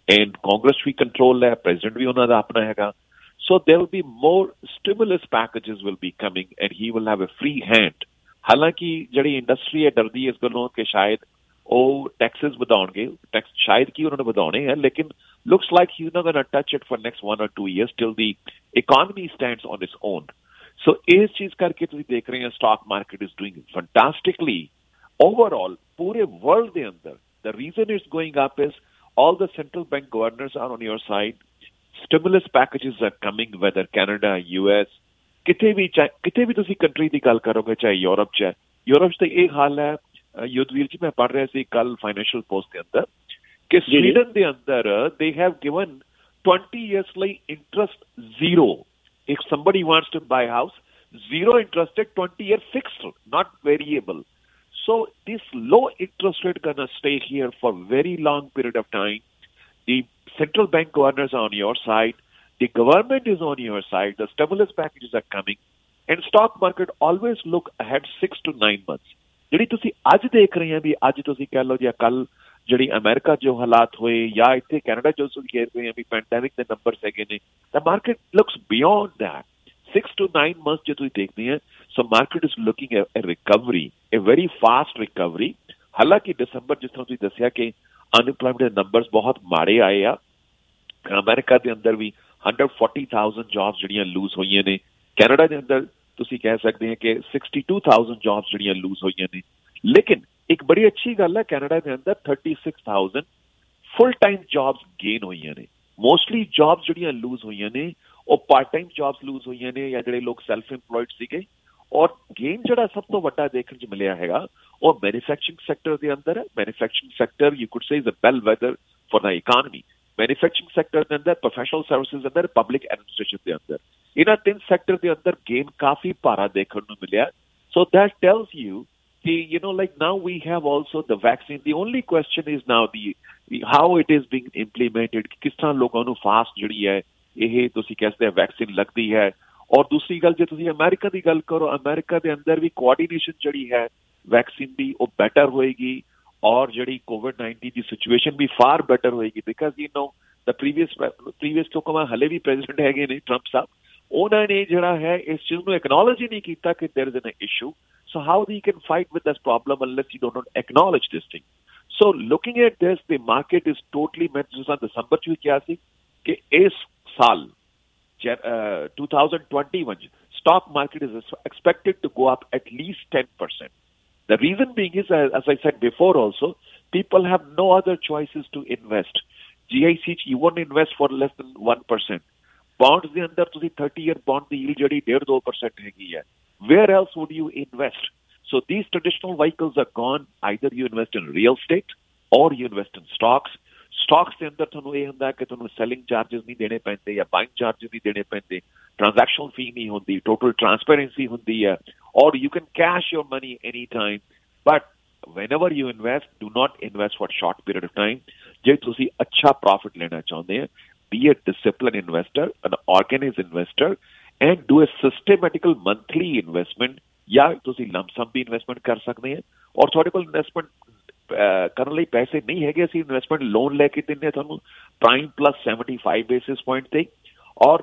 and Congress ਵੀ ਕੰਟਰੋਲ ਹੈ, ਪ੍ਰੈਜ਼ੀਡੈਂਟ ਵੀ ਉਹਨਾਂ ਦਾ ਆਪਣਾ ਹੈਗਾ. So there will be more stimulus packages will be coming and he will have a free hand. ਹਾਲਾਂਕਿ ਜਿਹੜੀ ਇੰਡਸਟਰੀ ਹੈ ਡਰਦੀ ਇਸ ਗੱਲੋਂ ਕਿ ਸ਼ਾਇਦ ਉਹ ਟੈਕਸਿਸ ਵਧਾਉਣਗੇ, ਟੈਕਸ ਸ਼ਾਇਦ ਕੀ ਉਹਨਾਂ ਨੇ ਵਧਾਉਣੇ ਹੈ, ਲੇਕਿਨ looks like he's not going to touch it for next one or two years till the economy stands on its own. So ਇਸ ਚੀਜ਼ ਕਰਕੇ ਤੁਸੀਂ ਦੇਖ ਰਹੇ ਹੋ stock market is doing fantastically overall ਪੂਰੇ world ਦੇ ਅੰਦਰ. The reason it's going up is all the central bank governors are on your side. Stimulus packages are coming, whether Canada, U S, ਕਿਤੇ ਵੀ ਕਿਤੇ ਵੀ ਤੁਸੀਂ ਕੰਟਰੀ ਦੀ ਗੱਲ ਕਰੋਗੇ, ਚਾਹੇ ਯੂਰਪ ਚ ਹੈ. ਯੂਰਪ ਚ ਤਾਂ ਇਹ ਹਾਲ ਹੈ, ਯੁੱਧਵੀਰ ਜੀ ਮੈਂ ਪੜ੍ਹ ਰਿਹਾ ਸੀ ਕੱਲ ਫਾਈਨੈਂਸ਼ੀਅਲ ਪੋਸਟ ਦੇ ਅੰਦਰ ਕਿ ਸਵੀਡਨ ਦੇ ਅੰਦਰ they have given twenty years ਲਈ interest zero. If somebody wants to buy a house, zero interest rate, twenty year fixed, not variable. So this low interest rate gonna stay here for very long period of time. The central bank governors are on your side. The government is on your side. The stimulus packages are coming. And stock market always look ahead six to nine months. ਜਿਹੜੀ ਤੁਸੀਂ ਅੱਜ ਦੇਖ ਰਹੇ ਹੋ ਵੀ ਅੱਜ ਤੁਸੀਂ ਕਹਿ ਲਓ ਜਾਂ ਕੱਲ ਜਿਹੜੀ ਅਮਰੀਕਾ ਜੋ ਹਾਲਾਤ ਹੋਏ ਜਾਂ ਇੱਥੇ ਕੈਨੇਡਾ ਜੋ ਤੁਸੀਂ ਕਹਿ ਰਹੇ ਹੋ ਵੀ ਪੈਂਡੈਮਿਕ ਦੇ ਨੰਬਰਸ ਹੈਗੇ ਨੇ, the market looks beyond that. Six to nine months ਜੇ ਤੁਸੀਂ ਦੇਖਦੇ ਹੋ, so market is looking at a recovery, a very fast recovery. ਹਾਲਾਂਕਿ ਦਸੰਬਰ ਜਿਸ ਤਰ੍ਹਾਂ ਤੁਸੀਂ ਦੱਸਿਆ ਕਿ ਅਨਇੰਪਲੋਇਮੈਂਟ ਦੇ ਨੰਬਰਸ ਬਹੁਤ ਮਾੜੇ ਆਏ ਆ. ਅਮਰੀਕਾ ਦੇ ਅੰਦਰ ਵੀ one hundred forty thousand jobs ਜਿਹੜੀਆਂ ਲੂਜ਼ ਹੋਈਆਂ ਨੇ. ਕੈਨੇਡਾ ਦੇ ਅੰਦਰ ਤੁਸੀਂ ਕਹਿ ਸਕਦੇ ਹੋ ਕਿ sixty-two thousand ਜੌਬਸ ਜਿਹੜੀਆਂ ਲੂਜ਼ ਹੋਈਆਂ ਨੇ. ਲੇਕਿਨ ਇੱਕ ਬੜੀ ਅੱਛੀ ਗੱਲ ਹੈ, ਕੈਨੇਡਾ ਦੇ ਅੰਦਰ thirty-six thousand full time jobs gain ਹੋਈਆਂ ਨੇ. ਮੋਸਟਲੀ ਜੌਬਸ ਜਿਹੜੀਆਂ ਲੂਜ਼ ਹੋਈਆਂ ਨੇ ਉਹ ਪਾਰਟ ਟਾਈਮ ਜੌਬਸ ਲੂਜ਼ ਹੋਈਆਂ ਨੇ ਜਾਂ ਜਿਹੜੇ ਲੋਕ ਸੈਲਫ ਇੰਪਲੋਇਡ ਸੀਗੇ. ਔਰ ਗੇਨ ਜਿਹੜਾ ਸਭ ਤੋਂ ਵੱਡਾ ਦੇਖਣ 'ਚ ਮਿਲਿਆ ਹੈਗਾ ਉਹ ਮੈਨੂਫੈਕਚਰਿੰਗ ਸੈਕਟਰ ਦੇ ਅੰਦਰ ਹੈ. Manufacturing sector you could say is a bellwether for the economy. Manufacturing sector के अंदर, प्रोफेशनल सर्विसेज के अंदर, पब्लिक एडमिनिस्ट्रेशन के अंदर, इन तीन सेक्टर के अंदर गेन काफी भारा देखने को मिला. सो दैट टेल्स यू कि you know like now we have also the vaccine. The only question is now the, the how it is being implemented. किस तरह लोगों ਨੂੰ फास्ट ਜਿਹੜੀ ਹੈ ਇਹ ਤੁਸੀਂ ਕਹਿੰਦੇ ਵੈਕਸੀਨ ਲੱਗਦੀ ਹੈ. ਔਰ ਦੂਸਰੀ ਗੱਲ ਜੇ ਤੁਸੀਂ ਅਮਰੀਕਾ ਦੀ ਗੱਲ ਕਰੋ, ਅਮਰੀਕਾ ਦੇ ਅੰਦਰ ਵੀ ਕੋਆਰਡੀਨੇਸ਼ਨ ਜਿਹੜੀ ਹੈ ਵੈਕਸੀਨ ਦੀ ਉਹ ਬੈਟਰ ਹੋਏਗੀ. ਔਰ ਜਿਹੜੀ ਕੋਵਿਡ ਨਾਈਨਟੀਨ ਦੀ ਸਿਚੁਏਸ਼ਨ ਵੀ ਫਾਰ ਬੈਟਰ ਹੋਏਗੀ because you know the previous previous ਤੋਂ ਕਮਾ ਹਲੇ ਵੀ ਪ੍ਰੈਜ਼ੀਡੈਂਟ ਹੈਗੇ ਨੇ ਟਰੰਪ ਸਾਹਿਬ, ਉਹਨਾਂ ਨੇ ਜਿਹੜਾ ਹੈ ਇਸ ਚੀਜ਼ ਨੂੰ ਐਕਨੋਲਜ ਹੀ ਨਹੀਂ ਕੀਤਾ ਕਿ there is an issue. So how they can fight with this problem unless you don't acknowledge this thing. So looking at this the market is totally, ਮੈਂ ਜਿਸ ਤਰ੍ਹਾਂ ਦਸੰਬਰ ਚ ਵੀ ਕਿਹਾ ਸੀ ਕਿ ਇਸ ਸਾਲ twenty twenty-one stock market is expected to go up at least ten percent. The reason being is, as I said before also, people have no other choices to invest. G I C, you won't invest for less than one percent. Bonds the under to the thirty year bond, the yield jari one point two percent hai. Where else would you invest? So these traditional vehicles are gone. Either you invest in real estate or you invest in stocks. Stocks ਦੇ ਅੰਦਰ ਤੁਹਾਨੂੰ ਇਹ ਹੁੰਦਾ ਕਿ ਤੁਹਾਨੂੰ ਸੈਲਿੰਗ ਚਾਰजेस ਨਹੀਂ ਦੇਣੇ ਪੈਂਦੇ ਜਾਂ ਬਾਇੰਗ ਚਾਰजेस ਨਹੀਂ ਦੇਣੇ ਪੈਂਦੇ, ਟ੍ਰਾਂਜੈਕਸ਼ਨ ਫੀ ਨਹੀਂ ਹੁੰਦੀ, ਟੋਟਲ ਟ੍ਰਾਂਸਪੇਰੈਂਸੀ ਹੁੰਦੀ ਹੈ, ਔਰ you can cash your money any time. But whenever you invest, do not invest for short period of time. ਜੇ ਤੁਸੀਂ ਅੱਛਾ ਪ੍ਰੋਫਿਟ ਲੈਣਾ ਚਾਹੁੰਦੇ ਹੋ, be a disciplined investor, an organized investor, and do a systematical monthly investment. ਜਾਂ ਤੁਸੀਂ ਲੰਪ ਸਮ ਵੀ ਇਨਵੈਸਟਮੈਂਟ ਕਰ ਸਕਦੇ ਹੋ. ਔਰ ਤੁਹਾਡੇ ਕੋਲ ਇਨਵੈਸਟਮੈਂਟ ਕਰਨ ਲਈ ਪੈਸੇ ਨਹੀਂ ਹੈਗੇ, ਅਸੀਂ ਇਨਵੈਸਟਮੈਂਟ ਲੋਨ ਲੈ ਕੇ ਦਿੰਦੇ ਤੁਹਾਨੂੰ prime plus seventy five basis point ਤੇ. ਔਰ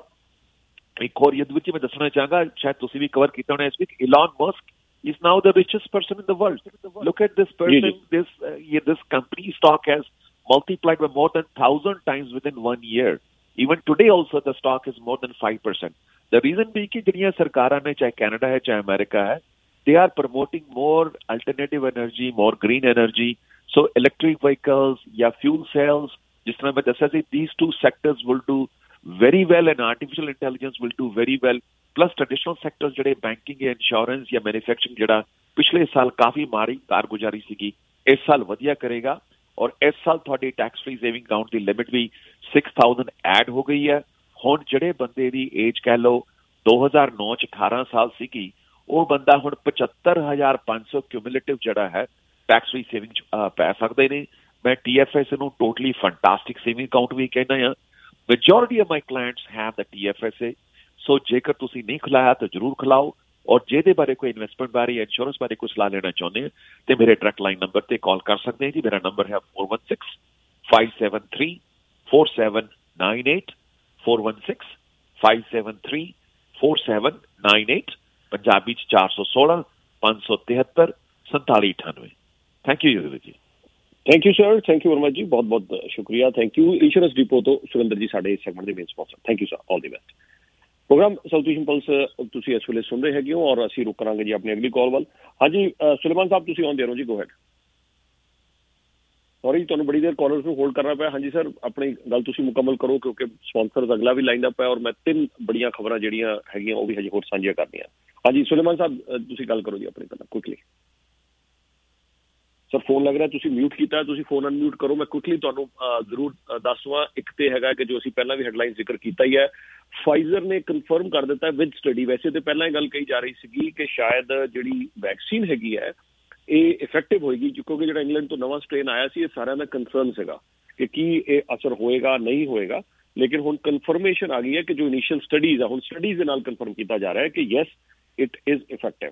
ਇੱਕ ਹੋਰ ਇਹਦੇ ਵਿੱਚ ਮੈਂ ਦੱਸਣਾ ਚਾਹਾਂਗਾ, ਸ਼ਾਇਦ ਤੁਸੀਂ ਵੀ ਕਵਰ ਕੀਤਾ ਹੋਣਾ ਇਸ week, Elon Musk is now the richest person in the world. Look at this person. This uh, yeah, this company stock has multiplied by more than one thousand times within one year. Even today also the stock is more than five percent. The reason being कि जिनिया सरकारां ने, चाहे कनाडा है चाहे अमेरिका है, they are promoting more alternative energy, more green energy. So electric vehicles या fuel cells, जिस तरह मैं दसा सी, these two sectors will do very well and artificial intelligence will do very well. Plus traditional sectors ਜਿਹੜੇ ਬੈਂਕਿੰਗ ਜਾਂ ਇੰਸ਼ੋਰੈਂਸ ਜਾਂ ਮੈਨੂਫੈਕਚਰਿੰਗ ਜਿਹੜਾ ਪਿਛਲੇ ਸਾਲ ਕਾਫੀ ਮਾੜੀ ਕਾਰਗੁਜ਼ਾਰੀ ਸੀਗੀ, ਇਸ ਸਾਲ ਵਧੀਆ ਕਰੇਗਾ. ਔਰ ਇਸ ਸਾਲ ਤੁਹਾਡੀ ਟੈਕਸ ਫ੍ਰੀ ਸੇਵਿੰਗ ਅਕਾਊਂਟ ਦੀ ਲਿਮਿਟ ਵੀ six thousand ਐਡ ਹੋ ਗਈ ਹੈ. ਹੁਣ ਜਿਹੜੇ ਬੰਦੇ ਦੀ ਏਜ ਕਹਿ ਲਓ ਦੋ ਹਜ਼ਾਰ ਨੌ ਚ ਅਠਾਰਾਂ ਸਾਲ ਸੀਗੀ, ਉਹ ਬੰਦਾ ਹੁਣ ਪਚੱਤਰ ਹਜ਼ਾਰ ਪੰਜ ਸੌ ਕਿਊਮੂਲੇਟਿਵ ਜਿਹੜਾ ਹੈ ਟੈਕਸ ਫ੍ਰੀ ਸੇਵਿੰਗ ਚ ਪੈ ਸਕਦੇ ਨੇ. ਮੈਂ ਟੀ ਐਫ ਐਸ ਨੂੰ ਟੋਟਲੀ ਫੈਂਟਾਸਟਿਕ ਸੇਵਿੰਗ ਅਕਾਊਂਟ ਵੀ ਕਹਿੰਦਾ ਹਾਂ. Majority of my clients have the T F S A. So ਜੇਕਰ ਤੁਸੀਂ ਨਹੀਂ ਖੁਲਾਇਆ ਤਾਂ ਜ਼ਰੂਰ ਖੁਲਾਓ. ਔਰ ਜਿਹਦੇ ਬਾਰੇ ਕੋਈ ਇਨਵੈਸਟਮੈਂਟ ਬਾਰੇ ਇੰਸ਼ੋਰੈਂਸ ਬਾਰੇ ਕੋਈ ਸਲਾਹ ਲੈਣਾ ਚਾਹੁੰਦੇ ਹੋ ਤੇ ਮੇਰੇ ਡਾਇਰੈਕਟ ਲਾਈਨ ਨੰਬਰ ਤੇ ਕਾਲ ਕਰ ਸਕਦੇ ਹੋ ਜੀ. ਮੇਰਾ ਨੰਬਰ ਹੈ four one six five seven three four seven nine eight, four one six, five seven three, four seven nine eight, Punjabi च चार सौ सोलह पांच सौ तिहत्तर संताली अठानवे। Thank you Yugal ji. Thank you sir, thank you very much जी, बहुत बहुत शुक्रिया, थैंक यू। इंश्योरेंस डिपो तो सुरेंद्र जी साडे सैगमेंट ਦੇ main sponsor. Thank you sir, all the best. Program South Pulse ਤੁਸੀਂ ਇਸ ਵੇਲੇ ਸੁਣ ਰਹੇ ਹੈਗੇ ਹੋ ਔਰ ਅਸੀਂ ਰੁਕ ਕਰਾਂਗੇ ਜੀ ਆਪਣੀ ਅਗਲੀ ਕਾਲ ਵੱਲ। ਹਾਂਜੀ ਸੁਲੇਮਾਨ ਸਾਹਿਬ ਤੁਸੀਂ ਆਉਂਦੇ ਰਹੋ ਜੀ, ਗੋ ਹੈਡ। ਸੌਰੀ ਤੁਹਾਨੂੰ ਬੜੀ ਦੇਰ ਕਾਲਰਸ ਨੂੰ ਹੋਲਡ ਕਰਨਾ ਪਿਆ। ਹਾਂਜੀ ਸਰ, ਆਪਣੀ ਗੱਲ ਤੁਸੀਂ ਮੁਕੰਮਲ ਕਰੋ ਕਿਉਂਕਿ ਸਪਾਂਸਰਸ ਅਗਲਾ ਵੀ ਲਾਈਨ ਅਪ ਹੈ ਔਰ ਮੈਂ ਤਿੰਨ ਬੜੀਆਂ ਖਬਰਾਂ ਜਿਹੜੀਆਂ ਹੈਗੀਆਂ ਉਹ ਵੀ ਹਜੇ ਹੋਰ ਸਾਂਝੀਆਂ ਕਰਨੀਆਂ। ਹਾਂਜੀ ਸੁਲੇਮਾਨ ਸਾਹਿਬ ਤੁਸੀਂ ਗੱਲ ਕਰੋ ਜੀ ਆਪਣੀ ਪਹਿਲਾਂ ਕੁਇਕਲੀ। ਸਰ ਫੋਨ ਲੱਗ ਰਿਹਾ ਤੁਸੀਂ ਮਿਊਟ ਕੀਤਾ, ਤੁਸੀਂ ਫੋਨ ਅਨਮਿਊਟ ਕਰੋ। ਮੈਂ ਕੁਇਕਲੀ ਤੁਹਾਨੂੰ ਜ਼ਰੂਰ ਦੱਸ ਦੇਵਾਂ। ਇੱਕ ਤੇ ਹੈਗਾ ਕਿ ਜੋ ਅਸੀਂ ਪਹਿਲਾਂ ਵੀ ਹੈਡਲਾਈਨ ਜ਼ਿਕਰ ਕੀਤਾ ਹੀ ਹੈ, ਫਾਈਜ਼ਰ ਨੇ ਕਨਫਰਮ ਕਰ ਦਿੱਤਾ ਵਿਦ ਸਟੱਡੀ। ਵੈਸੇ ਤਾਂ ਪਹਿਲਾਂ ਇਹ ਗੱਲ ਕਹੀ ਜਾ ਰਹੀ ਸੀਗੀ ਕਿ ਸ਼ਾਇਦ ਜਿਹੜੀ ਵੈਕਸੀਨ ਹੈਗੀ ਹੈ ਇਹ ਇਫੈਕਟਿਵ ਹੋਏਗੀ ਕਿਉਂਕਿ ਜਿਹੜਾ ਇੰਗਲੈਂਡ ਤੋਂ ਨਵਾਂ ਸਟ੍ਰੇਨ ਆਇਆ ਸੀ ਇਹ ਸਾਰਿਆਂ ਦਾ ਕੰਸਰਨ ਸੀਗਾ ਕਿ ਕੀ ਇਹ ਅਸਰ ਹੋਏਗਾ ਨਹੀਂ ਹੋਏਗਾ, ਲੇਕਿਨ ਹੁਣ ਕਨਫਰਮੇਸ਼ਨ ਆ ਗਈ ਹੈ ਕਿ ਜੋ ਇਨੀਸ਼ੀਅਲ ਸਟੱਡੀਜ਼ ਆ ਹੁਣ ਸਟੱਡੀਜ਼ ਦੇ ਨਾਲ ਕਨਫਰਮ ਕੀਤਾ ਜਾ ਰਿਹਾ ਹੈ ਕਿ ਯੈਸ ਇਟ ਇਜ਼ ਇਫੈਕਟਿਵ।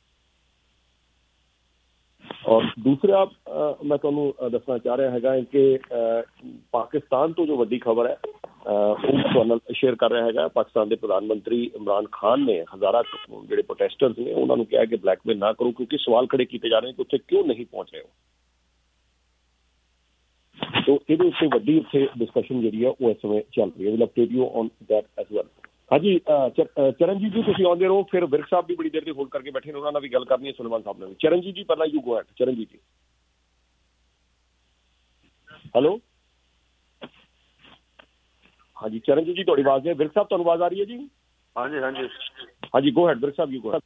ਔਰ ਦੂਸਰਾ ਮੈਂ ਤੁਹਾਨੂੰ ਦੱਸਣਾ ਚਾਹ ਰਿਹਾ ਹੈਗਾ ਕਿ ਪਾਕਿਸਤਾਨ ਤੋਂ ਜੋ ਵੱਡੀ ਖਬਰ ਹੈ ਉਹ ਤੁਹਾਡੇ ਨਾਲ ਸ਼ੇਅਰ ਕਰ ਰਿਹਾ ਹੈਗਾ। ਪਾਕਿਸਤਾਨ ਦੇ ਪ੍ਰਧਾਨ ਮੰਤਰੀ ਇਮਰਾਨ ਖਾਨ ਨੇ ਹਜ਼ਾਰਾਂ ਜਿਹੜੇ ਪ੍ਰੋਟੈਸਟਰਸ ਨੇ ਉਹਨਾਂ ਨੂੰ ਕਿਹਾ ਕਿ ਬਲੈਕਮੇਲ ਨਾ ਕਰੋ ਕਿਉਂਕਿ ਸਵਾਲ ਖੜੇ ਕੀਤੇ ਜਾ ਰਹੇ ਨੇ ਕਿ ਉੱਥੇ ਕਿਉਂ ਨਹੀਂ ਪਹੁੰਚ ਰਹੇ ਹੋ। ਸੋ ਇਹਦੇ ਉੱਤੇ ਵੱਡੀ ਉੱਥੇ ਡਿਸਕਸ਼ਨ ਜਿਹੜੀ ਆ ਉਹ ਇਸ ਸਮੇਂ ਚੱਲ ਰਹੀ ਹੈ। Will update you on that as well. ਹਾਂਜੀ ਚਰਨਜੀਤ ਜੀ ਤੁਸੀਂ ਆਉਂਦੇ ਰਹੋ, ਫਿਰ ਵਿਰਕ ਸਾਹਿਬ ਵੀ ਬੜੀ ਦੇਰ ਦੇ ਹੋਲਡ ਕਰਕੇ ਬੈਠੇ ਨੇ, ਉਹਨਾਂ ਨਾਲ ਵੀ ਗੱਲ ਕਰਨੀ ਹੈ ਸੁਲੇਮਾਨ ਸਾਹਿਬ ਨਾਲ ਵੀ। ਚਰਨਜੀਤ ਜੀ ਪਹਿਲਾਂ ਯੂ ਗੋ ਹੈਡ। ਚਰਨਜੀਤ ਜੀ ਹੈਲੋ। ਹਾਂਜੀ ਚਰਨਜੀਤ ਜੀ ਤੁਹਾਡੀ ਆਵਾਜ਼ ਹੈ। ਵਿਰਕ ਸਾਹਿਬ ਤੁਹਾਨੂੰ ਆਵਾਜ਼ ਆ ਰਹੀ ਹੈ ਜੀ? ਹਾਂਜੀ ਹਾਂਜੀ ਹਾਂਜੀ go ahead Virk Sahib, you go ahead.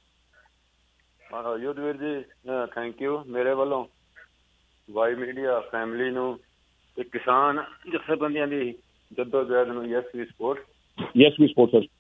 Yudhvir ji thank you. ਮੇਰੇ ਵੱਲੋਂ ਵਾਈ ਮੀਡੀਆ ਫੈਮਿਲੀ ਨੂੰ ਤੇ ਕਿਸਾਨ ਜਥੇਬੰਦੀਆਂ ਦੀ ਜੱਦੋਜਹਿਦ ਨੂੰ yes we support. Yes we support sir.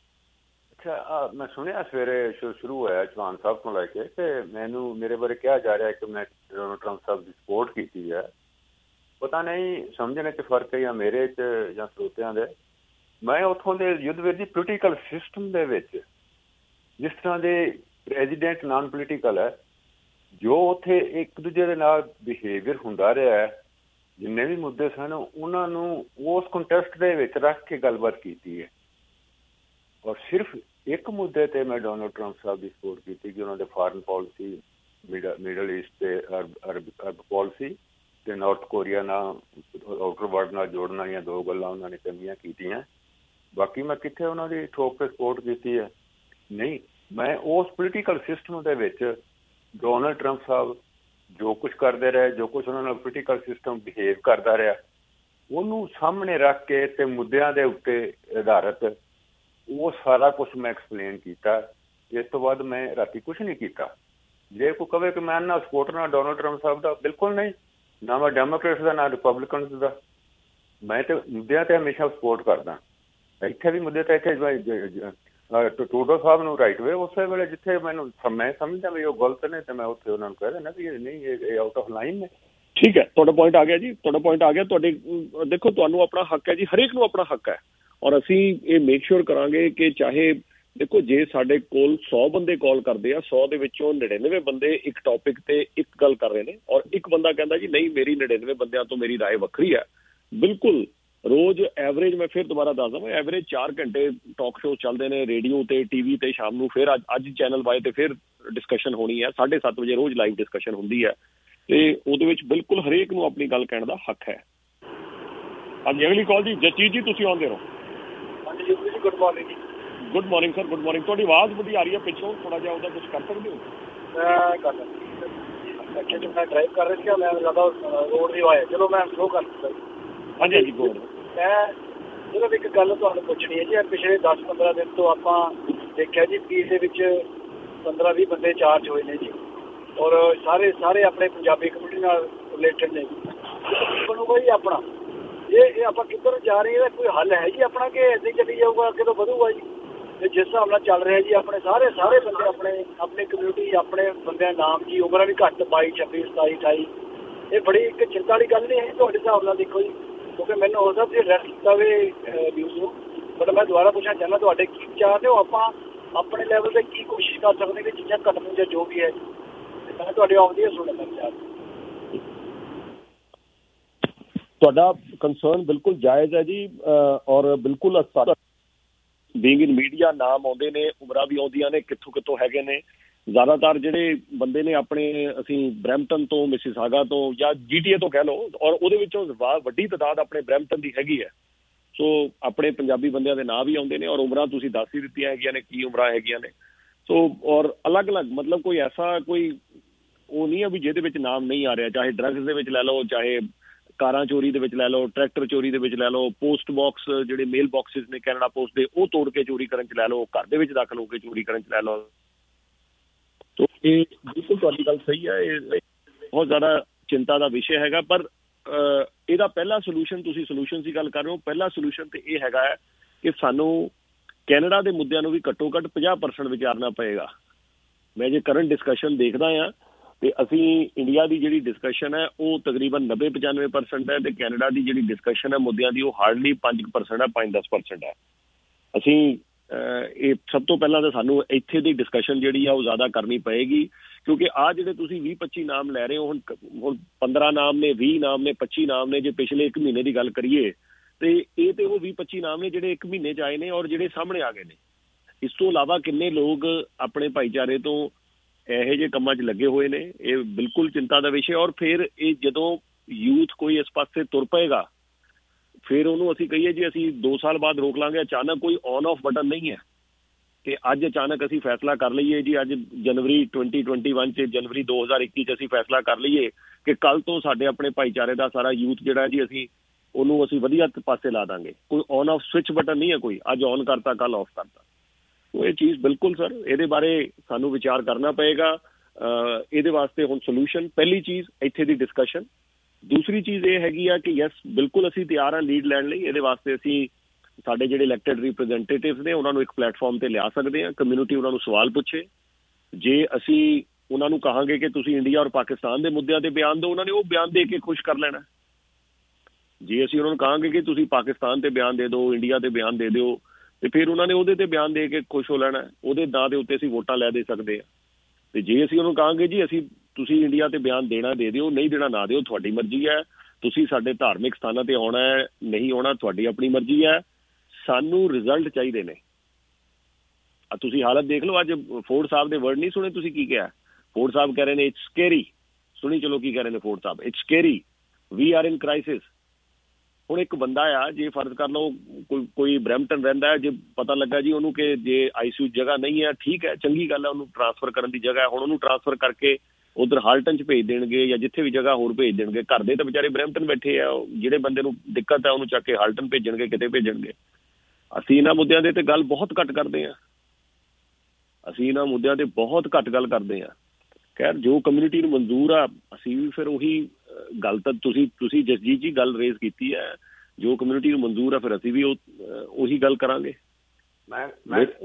ਅੱਛਾ ਮੈਂ ਸੁਣਿਆ ਸਵੇਰੇ ਸ਼ੁਰੂ ਹੋਇਆ ਚੌਹਾਨ ਸਾਹਿਬ ਤੋਂ ਲੈ ਕੇ ਤੇ ਮੈਨੂੰ ਮੇਰੇ ਬਾਰੇ ਕਿਹਾ ਜਾ ਰਿਹਾ ਕਿ ਮੈਂ ਡੋਨਾਲਡ ਟਰੰਪ ਸਾਹਿਬ ਦੀ ਸਪੋਰਟ ਕੀਤੀ ਹੈ। ਪਤਾ ਨਹੀਂ ਸਮਝਣ 'ਚ ਫਰਕ ਹੈ ਜਾਂ ਮੇਰੇ 'ਚ ਜਾਂ ਸਰੋਤਿਆਂ ਦੇ। ਮੈਂ ਉੱਥੋਂ ਦੇ ਯੁੱਧਵੀਰ ਜੀ ਪੋਲੀਟੀਕਲ ਸਿਸਟਮ ਦੇ ਵਿੱਚ ਜਿਸ ਤਰ੍ਹਾਂ ਦੇ ਪ੍ਰੈਜ਼ੀਡੈਂਟ ਨਾਨ ਪੋਲੀਟੀਕਲ ਹੈ, ਜੋ ਉੱਥੇ ਇੱਕ ਦੂਜੇ ਦੇ ਨਾਲ ਬਿਹੇਵੀਅਰ ਹੁੰਦਾ ਰਿਹਾ ਹੈ, ਜਿੰਨੇ ਵੀ ਮੁੱਦੇ ਸਨ ਉਹਨਾਂ ਨੂੰ ਉਸ ਕੰਟੈਸਟ ਦੇ ਵਿੱਚ ਰੱਖ ਕੇ ਗੱਲਬਾਤ ਕੀਤੀ ਹੈ। ਔਰ ਸਿਰਫ ਇੱਕ ਮੁੱਦੇ 'ਤੇ ਮੈਂ ਡੋਨਾਲਡ ਟਰੰਪ ਸਾਹਿਬ ਦੀ ਸਪੋਰਟ ਕੀਤੀ ਕਿ ਉਹਨਾਂ ਦੇ ਫਾਰਨ ਪੋਲਿਸੀ, ਮਿਡਲ ਈਸਟ ਤੇ ਅਰਬ ਅਰਬ ਅਰਬ ਪੋਲਿਸੀ ਤੇ ਨਾਰਥ ਕੋਰੀਆ ਨਾਲ ਆਊਟਰ ਵਰਲਡ ਨਾਲ ਜੋੜਨ ਵਾਲੀਆਂ ਦੋ ਗੱਲਾਂ ਉਹਨਾਂ ਨੇ ਚੰਗੀਆਂ ਕੀਤੀਆਂ। ਬਾਕੀ ਮੈਂ ਕਿੱਥੇ ਉਹਨਾਂ ਦੀ ਠੋਕ ਕੇ ਸਪੋਰਟ ਕੀਤੀ ਹੈ? ਨਹੀਂ, ਮੈਂ ਉਸ ਪੋਲੀਟੀਕਲ ਸਿਸਟਮ ਦੇ ਵਿੱਚ ਡੋਨਾਲਡ ਟਰੰਪ ਸਾਹਿਬ ਜੋ ਕੁਛ ਕਰਦੇ ਰਹੇ, ਜੋ ਕੁਛ ਉਹਨਾਂ ਨਾਲ ਪੋਲੀਟੀਕਲ ਸਿਸਟਮ ਬਿਹੇਵ ਕਰਦਾ ਰਿਹਾ, ਉਹਨੂੰ ਸਾਹਮਣੇ ਰੱਖ ਕੇ ਤੇ ਮੁੱਦਿਆਂ ਦੇ ਉੱਤੇ ਆਧਾਰਿਤ ਉਹ ਸਾਰਾ ਕੁਛ ਮੈਂ ਐਕਸਪਲੇਨ ਕੀਤਾ। ਇਸ ਤੋਂ ਬਾਅਦ ਮੈਂ ਰਾਤੀ ਕੁਛ ਨਹੀਂ ਕੀਤਾ। ਜੇ ਕੋਈ ਕਵੇ ਕਿ ਮੈਂ ਨਾ ਸਪੋਰਟਰ ਨਾਲ ਡੋਨਾਲਡ ਟਰੰਪ ਸਾਹਿਬ ਦਾ, ਬਿਲਕੁਲ ਨਹੀਂ। ਨਾ ਮੈਂ ਡੈਮੋਕ੍ਰੇਟਸ ਦਾ ਨਾ ਰਿਪਬਲਿਕਨਸ ਦਾ। ਮੈਂ ਤੇ ਮੁੱਦਿਆਂ ਤੇ ਹਮੇਸ਼ਾ ਸਪੋਰਟ ਕਰਦਾ। ਇੱਥੇ ਵੀ ਮੁੱਦੇ ਤਾਂ ਇੱਥੇ ਟਰੂਡੋ ਸਾਹਿਬ ਨੂੰ ਰਾਈਟ ਵੇ ਉਸੇ ਵੇਲੇ ਜਿੱਥੇ ਮੈਨੂੰ ਮੈਂ ਸਮਝਦਾ ਵੀ ਉਹ ਗਲਤ ਨੇ ਤੇ ਮੈਂ ਉੱਥੇ ਉਹਨਾਂ ਨੂੰ ਕਹਿ ਦੇਣਾ ਵੀ ਇਹ ਨਹੀਂ, ਇਹ ਆਊਟ ਆਫ ਲਾਈਨ ਨੇ। ਠੀਕ ਹੈ, ਤੁਹਾਡਾ ਪੁਆਇੰਟ ਆ ਗਿਆ ਜੀ, ਤੁਹਾਡਾ ਪੁਆਇੰਟ ਆ ਗਿਆ। ਤੁਹਾਡੇ ਦੇਖੋ ਤੁਹਾਨੂੰ ਆਪਣਾ ਹੱਕ ਹੈ ਜੀ, ਹਰੇਕ ਨੂੰ ਆਪਣਾ ਹੱਕ ਹੈ ਔਰ ਅਸੀਂ ਇਹ ਮੇਕ ਸ਼ੋਰ ਕਰਾਂਗੇ ਕਿ ਚਾਹੇ ਦੇਖੋ ਜੇ ਸਾਡੇ ਕੋਲ ਸੌ ਬੰਦੇ ਕਾਲ ਕਰਦੇ ਆ, ਸੌ ਦੇ ਵਿੱਚੋਂ ਨੜਿਨਵੇਂ ਬੰਦੇ ਇੱਕ ਟੌਪਿਕ ਤੇ ਇੱਕ ਗੱਲ ਕਰ ਰਹੇ ਨੇ ਔਰ ਇੱਕ ਬੰਦਾ ਕਹਿੰਦਾ ਜੀ ਨਹੀਂ ਮੇਰੀ ਨੜਿਨਵੇਂ ਬੰਦਿਆਂ ਤੋਂ ਮੇਰੀ ਰਾਏ ਵੱਖਰੀ ਹੈ। ਬਿਲਕੁਲ ਰੋਜ਼ ਐਵਰੇਜ ਮੈਂ ਫਿਰ ਦੁਬਾਰਾ ਦੱਸ ਦਵਾਂ ਐਵਰੇਜ ਚਾਰ ਘੰਟੇ ਟਾਕ ਸ਼ੋਅ ਚੱਲਦੇ ਨੇ ਰੇਡੀਓ ਤੇ ਟੀਵੀ ਤੇ ਸ਼ਾਮ ਨੂੰ। ਫਿਰ ਅੱਜ ਅੱਜ ਚੈਨਲ ਵਾਈ ਤੇ ਫਿਰ ਡਿਸਕਸ਼ਨ ਹੋਣੀ ਹੈ, ਸਾਢੇ ਸੱਤ ਵਜੇ ਰੋਜ਼ ਲਾਈਵ ਡਿਸਕਸ਼ਨ ਹੁੰਦੀ ਹੈ ਤੇ ਉਹਦੇ ਵਿੱਚ ਬਿਲਕੁਲ ਹਰੇਕ ਨੂੰ ਆਪਣੀ ਗੱਲ ਕਹਿਣ ਦਾ ਹੱਕ ਹੈ। ਹਾਂਜੀ ਅਗਲੀ ਕਾਲ ਜੀ ਜਸਜੀਤ ਜੀ ਤੁਸੀਂ ਆਉਂਦੇ ਰਹੋ। ਹਾਂਜੀ ਜੀ ਗੁੱਡ ਮਾਰਨਿੰਗ ਜੀ। Good morning sir, good morning. ਤੁਹਾਡੀ ਆਵਾਜ਼ ਬੜੀ ਆ ਰਹੀ ਹੈ ਪਿੱਛੋਂ, ਥੋੜਾ ਜਿਹਾ ਉਹਦਾ ਕੁਝ ਕਰ ਸਕਦੇ ਹੋ? ਮੈਂ ਕਰ ਐਕਚੁਅਲੀ ਮੈਂ ਡਰਾਈਵ ਕਰ ਰਿਹਾ ਸੀ, ਮੈਂ ਜ਼ਿਆਦਾ ਰੋਡ ਨਹੀਂ ਆਇਆ। ਚਲੋ ਮੈਂ ਸਲੋ ਕਰ ਦਿੱਤਾ। ਹਾਂਜੀ ਹਾਂਜੀ ਗੋ। ਮੈਂ ਸਿਰਫ ਇੱਕ ਗੱਲ ਤੁਹਾਨੂੰ ਪੁੱਛਣੀ ਹੈ ਜੀ। ਪਿਛਲੇ ਦਸ ਪੰਦਰਾਂ ਦਿਨ ਤੋਂ ਆਪਾਂ ਦੇਖਿਆ ਜੀ ਪੀਸ ਦੇ ਵਿੱਚ ਪੰਦਰਾਂ ਵੀਹ ਬੰਦੇ ਚਾਰਜ ਹੋਏ ਨੇ ਜੀ ਔਰ ਸਾਰੇ ਸਾਰੇ ਆਪਣੇ ਪੰਜਾਬੀ ਕਮਿਊਨਿਟੀ ਨਾਲ ਰਿਲੇਟਡ ਨੇ ਜੀ। ਬਣੂਗਾ ਜੀ ਆਪਣਾ ਇਹ ਇਹ ਆਪਾਂ ਕਿੱਧਰ ਜਾ ਰਹੇ ਇਹਦਾ ਕੋਈ ਹੱਲ ਹੈ ਜੀ ਆਪਣਾ ਕਿ ਇੱਦਾਂ ਹੀ ਚੱਲੀ ਜਾਊਗਾ, ਅੱਗੇ ਤੋਂ ਵਧੂਗਾ ਜੀ? ਤੇ ਜਿਸ ਹਿਸਾਬ ਨਾਲ ਚੱਲ ਰਿਹਾ ਜੀ ਆਪਣੇ ਸਾਰੇ ਸਾਰੇ ਬੰਦੇ ਆਪਣੇ ਆਪਣੀ ਕਮਿਊਨਿਟੀ ਆਪਣੇ ਬੰਦਿਆਂ ਨਾਮ ਜੀ ਉਮਰਾਂ ਵੀ ਘੱਟ ਬਾਈ ਛੱਬੀ ਸਤਾਈ ਅਠਾਈ, ਇਹ ਬੜੀ ਇੱਕ ਚਿੰਤਾ ਵਾਲੀ ਗੱਲ ਨਹੀਂ ਹੈ ਤੁਹਾਡੇ ਹਿਸਾਬ ਨਾਲ? ਦੇਖੋ ਜੀ ਕਿਉਂਕਿ ਮੈਨੂੰ ਹੋ ਸਕਦਾ ਤੁਸੀਂ ਰੈਸਟ ਕੀਤਾ ਵੇ ਨਿਊਜ਼ ਨੂੰ, ਬਟ ਮੈਂ ਦੁਬਾਰਾ ਪੁੱਛਣਾ ਚਾਹੁੰਦਾ ਤੁਹਾਡੇ ਕੀ ਵਿਚਾਰ ਨੇ? ਉਹ ਆਪਾਂ ਆਪਣੇ ਲੈਵਲ 'ਤੇ ਕੀ ਕੋਸ਼ਿਸ਼ ਕਰ ਸਕਦੇ ਕਿ ਚੀਜ਼ਾਂ ਘਟਣ ਜਾਂ ਜੋ ਵੀ ਹੈ? ਮੈਂ ਤੁਹਾਡੇ ਆਉਂਦੀ ਹੈ ਸੁਣਨ ਦਾ ਵਿਚਾਰ। ਤੁਹਾਡਾ ਕੰਸਰਨ ਬਿਲਕੁਲ ਜਾਇਜ਼ ਹੈ ਜੀ, ਔਰ ਬਿਲਕੁਲ ਬੀਇੰਗ ਇਨ ਮੀਡੀਆ ਨਾਮ ਆਉਂਦੇ ਨੇ, ਉਮਰਾਂ ਵੀ ਆਉਂਦੀਆਂ ਨੇ, ਕਿੱਥੋਂ ਕਿੱਥੋਂ ਹੈਗੇ ਨੇ। ਜ਼ਿਆਦਾਤਰ ਜਿਹੜੇ ਬੰਦੇ ਨੇ ਆਪਣੇ, ਅਸੀਂ ਬਰੈਂਪਟਨ ਤੋਂ, ਮਿਸਿਸਾਗਾ ਤੋਂ ਜਾਂ ਜੀ ਟੀ ਏ ਤੋਂ ਕਹਿ ਲਓ, ਔਰ ਉਹਦੇ ਵਿੱਚੋਂ ਵੱਡੀ ਤਾਦਾਦ ਆਪਣੇ ਬਰੈਂਪਟਨ ਦੀ ਹੈਗੀ ਹੈ। ਸੋ ਆਪਣੇ ਪੰਜਾਬੀ ਬੰਦਿਆਂ ਦੇ ਨਾਂ ਵੀ ਆਉਂਦੇ ਨੇ, ਔਰ ਉਮਰਾਂ ਤੁਸੀਂ ਦੱਸ ਹੀ ਦਿੱਤੀਆਂ ਹੈਗੀਆਂ ਨੇ ਕੀ ਉਮਰਾਂ ਹੈਗੀਆਂ ਨੇ। ਸੋ ਔਰ ਅਲੱਗ ਅਲੱਗ, ਮਤਲਬ ਕੋਈ ਐਸਾ ਕੋਈ ਉਹ ਨਹੀਂ ਹੈ ਵੀ ਜਿਹਦੇ ਵਿੱਚ ਨਾਮ ਨਹੀਂ ਆ ਰਿਹਾ, ਚਾਹੇ ਡਰੱਗਸ ਦੇ ਵਿੱਚ ਲੈ ਲਓ, ਚਾਹੇ ਕਾਰਾਂ ਚੋਰੀ ਦੇ ਵਿੱਚ ਲੈ ਲਓ, ਟਰੈਕਟਰ ਚੋਰੀ ਦੇ ਵਿੱਚ ਲੈ ਲਓ, ਪੋਸਟ ਬਾਕਸ ਜਿਹੜੇ ਮੇਲ ਬਾਕਸਿਸ ਨੇ ਕੈਨੇਡਾ ਪੋਸਟ ਦੇ, ਉਹ ਤੋੜ ਕੇ ਚੋਰੀ ਕਰਨ 'ਚ ਲੈ ਲਓ, ਘਰ ਦੇ ਵਿੱਚ ਦਾਖਲ ਹੋ ਕੇ ਚੋਰੀ ਕਰਨ 'ਚ ਲੈ ਲਓ। ਤੋ ਇਹ ਬਿਲਕੁਲ ਤੁਹਾਡੀ ਗੱਲ ਸਹੀ ਹੈ, ਇਹ ਬਹੁਤ ਜ਼ਿਆਦਾ ਚਿੰਤਾ ਦਾ ਵਿਸ਼ੇ ਹੈਗਾ। ਪਰ ਇਹਦਾ ਪਹਿਲਾ ਸੋਲੂਸ਼ਨ, ਤੁਸੀਂ ਸੋਲੂਸ਼ਨ ਦੀ ਗੱਲ ਕਰ ਰਹੇ ਹੋ, ਪਹਿਲਾ ਸੋਲੂਸ਼ਨ ਤੇ ਇਹ ਹੈਗਾ ਹੈ ਕਿ ਸਾਨੂੰ ਕੈਨੇਡਾ ਦੇ ਮੁੱਦਿਆਂ ਨੂੰ ਵੀ ਘੱਟੋ ਘੱਟ ਪੰਜਾਹ ਪਰਸੈਂਟ ਵਿਚਾਰਨਾ ਪਏਗਾ। ਮੈਂ ਜੇ ਕਰੰਟ ਡਿਸਕਸ਼ਨ ਦੇਖਦਾ ਹਾਂ ਤੇ ਅਸੀਂ ਇੰਡੀਆ ਦੀ ਜਿਹੜੀ ਡਿਸਕਸ਼ਨ ਹੈ ਉਹ ਤਕਰੀਬਨ ਨੱਬੇ ਪਚਾਨਵੇਂ ਪਰਸੈਂਟ ਹੈ, ਤੇ ਕੈਨੇਡਾ ਦੀ ਜਿਹੜੀ ਡਿਸਕਸ਼ਨ ਹੈ ਮੁੱਦਿਆਂ ਦੀ ਉਹ ਹਾਰਡਲੀ ਪੰਜ ਪਰਸੈਂਟ ਹੈ, ਪੰਜ ਦਸ ਪਰਸੈਂਟ ਹੈ। ਅਸੀਂ ਇਹ ਸਭ ਤੋਂ ਪਹਿਲਾਂ ਤਾਂ ਸਾਨੂੰ ਇੱਥੇ ਦੀ ਡਿਸਕਸ਼ਨ ਜਿਹੜੀ ਆ ਉਹ ਜ਼ਿਆਦਾ ਕਰਨੀ ਪਏਗੀ, ਕਿਉਂਕਿ ਆਹ ਜਿਹੜੇ ਤੁਸੀਂ ਵੀਹ ਪੱਚੀ ਨਾਮ ਲੈ ਰਹੇ ਹੋ, ਹੁਣ ਹੁਣ ਪੰਦਰਾਂ ਨਾਮ ਨੇ, ਵੀਹ ਨਾਮ ਨੇ, ਪੱਚੀ ਨਾਮ ਨੇ। ਜੇ ਪਿਛਲੇ ਇੱਕ ਮਹੀਨੇ ਦੀ ਗੱਲ ਕਰੀਏ ਤੇ ਇਹ ਤੇ ਉਹ ਵੀਹ ਪੱਚੀ ਨਾਮ ਨੇ ਜਿਹੜੇ ਇੱਕ ਮਹੀਨੇ 'ਚ ਆਏ ਨੇ ਔਰ ਜਿਹੜੇ ਸਾਹਮਣੇ ਆ ਗਏ ਨੇ। ਇਸ ਤੋਂ ਇਲਾਵਾ ਕਿੰਨੇ ਲੋਕ ਆਪਣੇ ਭਾਈਚਾਰੇ ਤੋਂ ਇਹੋ ਜਿਹੇ ਕੰਮਾਂ 'ਚ ਲੱਗੇ ਹੋਏ ਨੇ, ਇਹ ਬਿਲਕੁਲ ਚਿੰਤਾ ਦਾ ਵਿਸ਼ੇ। ਔਰ ਫਿਰ ਇਹ ਜਦੋਂ ਯੂਥ ਕੋਈ ਇਸ ਪਾਸੇ ਤੁਰ ਪਏਗਾ, ਫਿਰ ਉਹਨੂੰ ਅਸੀਂ ਕਹੀਏ ਜੀ ਅਸੀਂ ਦੋ ਸਾਲ ਬਾਅਦ ਰੋਕ ਲਾਂਗੇ, ਅਚਾਨਕ ਕੋਈ ਔਨ ਆਫ ਬਟਨ ਨਹੀਂ ਹੈ ਕਿ ਅੱਜ ਅਚਾਨਕ ਅਸੀਂ ਫੈਸਲਾ ਕਰ ਲਈਏ ਜੀ ਅੱਜ ਜਨਵਰੀ ਟਵੈਂਟੀ ਟਵੈਂਟੀ ਵਨ 'ਚ, ਜਨਵਰੀ ਦੋ ਹਜ਼ਾਰ ਇੱਕੀ 'ਚ ਅਸੀਂ ਫੈਸਲਾ ਕਰ ਲਈਏ ਕਿ ਕੱਲ੍ਹ ਤੋਂ ਸਾਡੇ ਆਪਣੇ ਭਾਈਚਾਰੇ ਦਾ ਸਾਰਾ ਯੂਥ ਜਿਹੜਾ ਜੀ ਅਸੀਂ ਉਹਨੂੰ ਅਸੀਂ ਵਧੀਆ ਪਾਸੇ ਲਾ ਦਾਂਗੇ। ਕੋਈ ਔਨ ਆਫ ਸਵਿਚ ਬਟਨ ਨਹੀਂ ਹੈ, ਕੋਈ ਅੱਜ ਔਨ ਕਰਤਾ ਕੱਲ੍ਹ ਆਫ ਕਰਤਾ। ਉਹ ਇਹ ਚੀਜ਼ ਬਿਲਕੁਲ ਸਰ ਇਹਦੇ ਬਾਰੇ ਸਾਨੂੰ ਵਿਚਾਰ ਕਰਨਾ ਪਏਗਾ। ਇਹਦੇ ਵਾਸਤੇ ਹੁਣ ਸੋਲੂਸ਼ਨ, ਪਹਿਲੀ ਚੀਜ਼ ਇੱਥੇ ਦੀ ਡਿਸਕਸ਼ਨ। ਦੂਸਰੀ ਚੀਜ਼ ਇਹ ਹੈਗੀ ਆ ਕਿ ਯੈਸ ਬਿਲਕੁਲ ਅਸੀਂ ਤਿਆਰ ਹਾਂ ਲੀਡ ਲੈਣ ਲਈ। ਇਹਦੇ ਵਾਸਤੇ ਅਸੀਂ ਸਾਡੇ ਜਿਹੜੇ ਇਲੈਕਟਡ ਰਿਪਰੈਜ਼ੈਂਟੇਟਿਵਸ ਨੇ ਉਹਨਾਂ ਨੂੰ ਇੱਕ ਪਲੇਟਫਾਰਮ ਤੇ ਲਿਆ ਸਕਦੇ ਹਾਂ, ਕਮਿਊਨਿਟੀ ਉਹਨਾਂ ਨੂੰ ਸਵਾਲ ਪੁੱਛੇ। ਜੇ ਅਸੀਂ ਉਹਨਾਂ ਨੂੰ ਕਹਾਂਗੇ ਕਿ ਤੁਸੀਂ ਇੰਡੀਆ ਔਰ ਪਾਕਿਸਤਾਨ ਦੇ ਮੁੱਦਿਆਂ ਤੇ ਬਿਆਨ ਦਿਓ, ਉਹਨਾਂ ਨੇ ਉਹ ਬਿਆਨ ਦੇ ਕੇ ਖੁਸ਼ ਕਰ ਲੈਣਾ। ਜੇ ਅਸੀਂ ਉਹਨਾਂ ਨੂੰ ਕਹਾਂਗੇ ਕਿ ਤੁਸੀਂ ਪਾਕਿਸਤਾਨ ਤੇ ਬਿਆਨ ਦੇ ਦਿਓ, ਇੰਡੀਆ ਤੇ ਬਿਆਨ ਦੇ ਦਿਓ, ਤੇ ਫਿਰ ਉਹਨਾਂ ਨੇ ਉਹਦੇ ਤੇ ਬਿਆਨ ਦੇ ਕੇ ਖੁਸ਼ ਹੋ ਲੈਣਾ। ਉਹਦੇ ਨਾਂ ਦੇ ਉੱਤੇ ਅਸੀਂ ਵੋਟਾਂ ਲੈ ਦੇ ਸਕਦੇ ਹਾਂ। ਤੇ ਜੇ ਅਸੀਂ ਉਹਨੂੰ ਕਹਾਂਗੇ ਜੀ ਅਸੀਂ ਤੁਸੀਂ ਇੰਡੀਆ ਤੇ ਬਿਆਨ ਦੇਣਾ ਦੇ ਦਿਓ, ਨਹੀਂ ਦੇਣਾ ਨਾ ਦਿਓ, ਤੁਹਾਡੀ ਮਰਜ਼ੀ ਹੈ, ਤੁਸੀਂ ਸਾਡੇ ਧਾਰਮਿਕ ਸਥਾਨਾਂ ਤੇ ਆਉਣਾ ਹੈ ਨਹੀਂ ਆਉਣਾ ਤੁਹਾਡੀ ਆਪਣੀ ਮਰਜ਼ੀ ਹੈ, ਸਾਨੂੰ ਰਿਜ਼ਲਟ ਚਾਹੀਦੇ ਨੇ। ਆ ਤੁਸੀਂ ਹਾਲਤ ਦੇਖ ਲਓ, ਅੱਜ ਫੋਰਡ ਸਾਹਿਬ ਦੇ ਵਰਡ ਨਹੀਂ ਸੁਣੇ ਤੁਸੀਂ? ਕੀ ਕਿਹਾ ਫੋਰਡ ਸਾਹਿਬ? ਕਹਿ ਰਹੇ ਨੇ ਇਟਸ ਸਕੇਰੀ। ਸੁਣੀ ਚਲੋ ਕੀ ਕਹਿ ਰਹੇ ਨੇ Ford Sahib, it's scary, we are in crisis. ਹੁਣ ਇੱਕ ਬੰਦਾ ਆ, ਜੇ ਫਰਜ਼ ਕਰ ਲਓ ਕੋਈ ਕੋਈ ਬਰੈਂਪਟਨ ਰਹਿੰਦਾ ਹੈ, ਜੇ ਪਤਾ ਲੱਗਾ ਜੀ ਉਹਨੂੰ ਕਿ ਜੇ ਆਈ ਸੀ ਯੂ ਜਗ੍ਹਾ ਨਹੀਂ ਹੈ, ਠੀਕ ਹੈ, ਚੰਗੀ ਗੱਲ ਹੈ, ਉਹਨੂੰ ਟਰਾਂਸਫਰ ਕਰਨ ਦੀ ਜਗ੍ਹਾ ਹੈ, ਹੁਣ ਉਹਨੂੰ ਟਰਾਂਸਫਰ ਕਰਕੇ ਉਧਰ ਹਾਲਟਨ 'ਚ ਭੇਜ ਦੇਣਗੇ ਜਾਂ ਜਿੱਥੇ ਵੀ ਜਗ੍ਹਾ ਹੋਰ ਭੇਜ ਦੇਣਗੇ। ਘਰ ਦੇ ਤਾਂ ਵਿਚਾਰੇ ਬਰੈਂਪਟਨ ਬੈਠੇ ਆ, ਜਿਹੜੇ ਬੰਦੇ ਨੂੰ ਦਿੱਕਤ ਹੈ ਉਹਨੂੰ ਚੱਕ ਕੇ ਹਾਲਟਨ ਭੇਜਣਗੇ, ਕਿਤੇ ਭੇਜਣਗੇ। ਅਸੀਂ ਇਹਨਾਂ ਮੁੱਦਿਆਂ ਦੇ ਤੇ ਗੱਲ ਬਹੁਤ ਘੱਟ ਕਰਦੇ ਹਾਂ, ਅਸੀਂ ਇਹਨਾਂ ਮੁੱਦਿਆਂ ਤੇ ਬਹੁਤ ਘੱਟ ਗੱਲ ਕਰਦੇ ਹਾਂ। ਖੈਰ ਜੋ ਕਮਿਊਨਿਟੀ ਨੂੰ ਮਨਜ਼ੂਰ ਆ, ਅਸੀਂ ਵੀ ਫਿਰ ਉਹੀ ਗੱਲ ਤਾਂ ਤੁਸੀਂ ਤੁਸੀਂ ਜਸਜੀਤ ਜੀ ਗੱਲ ਰੇਜ਼ ਕੀਤੀ ਹੈ, ਜੋ ਕਮਿਊਨਿਟੀ ਨੂੰ ਮਨਜ਼ੂਰ ਆ ਫਿਰ ਅਸੀਂ ਵੀ ਉਹ ਉਹੀ ਗੱਲ ਕਰਾਂਗੇ। ਮੈਂ ਇੱਕ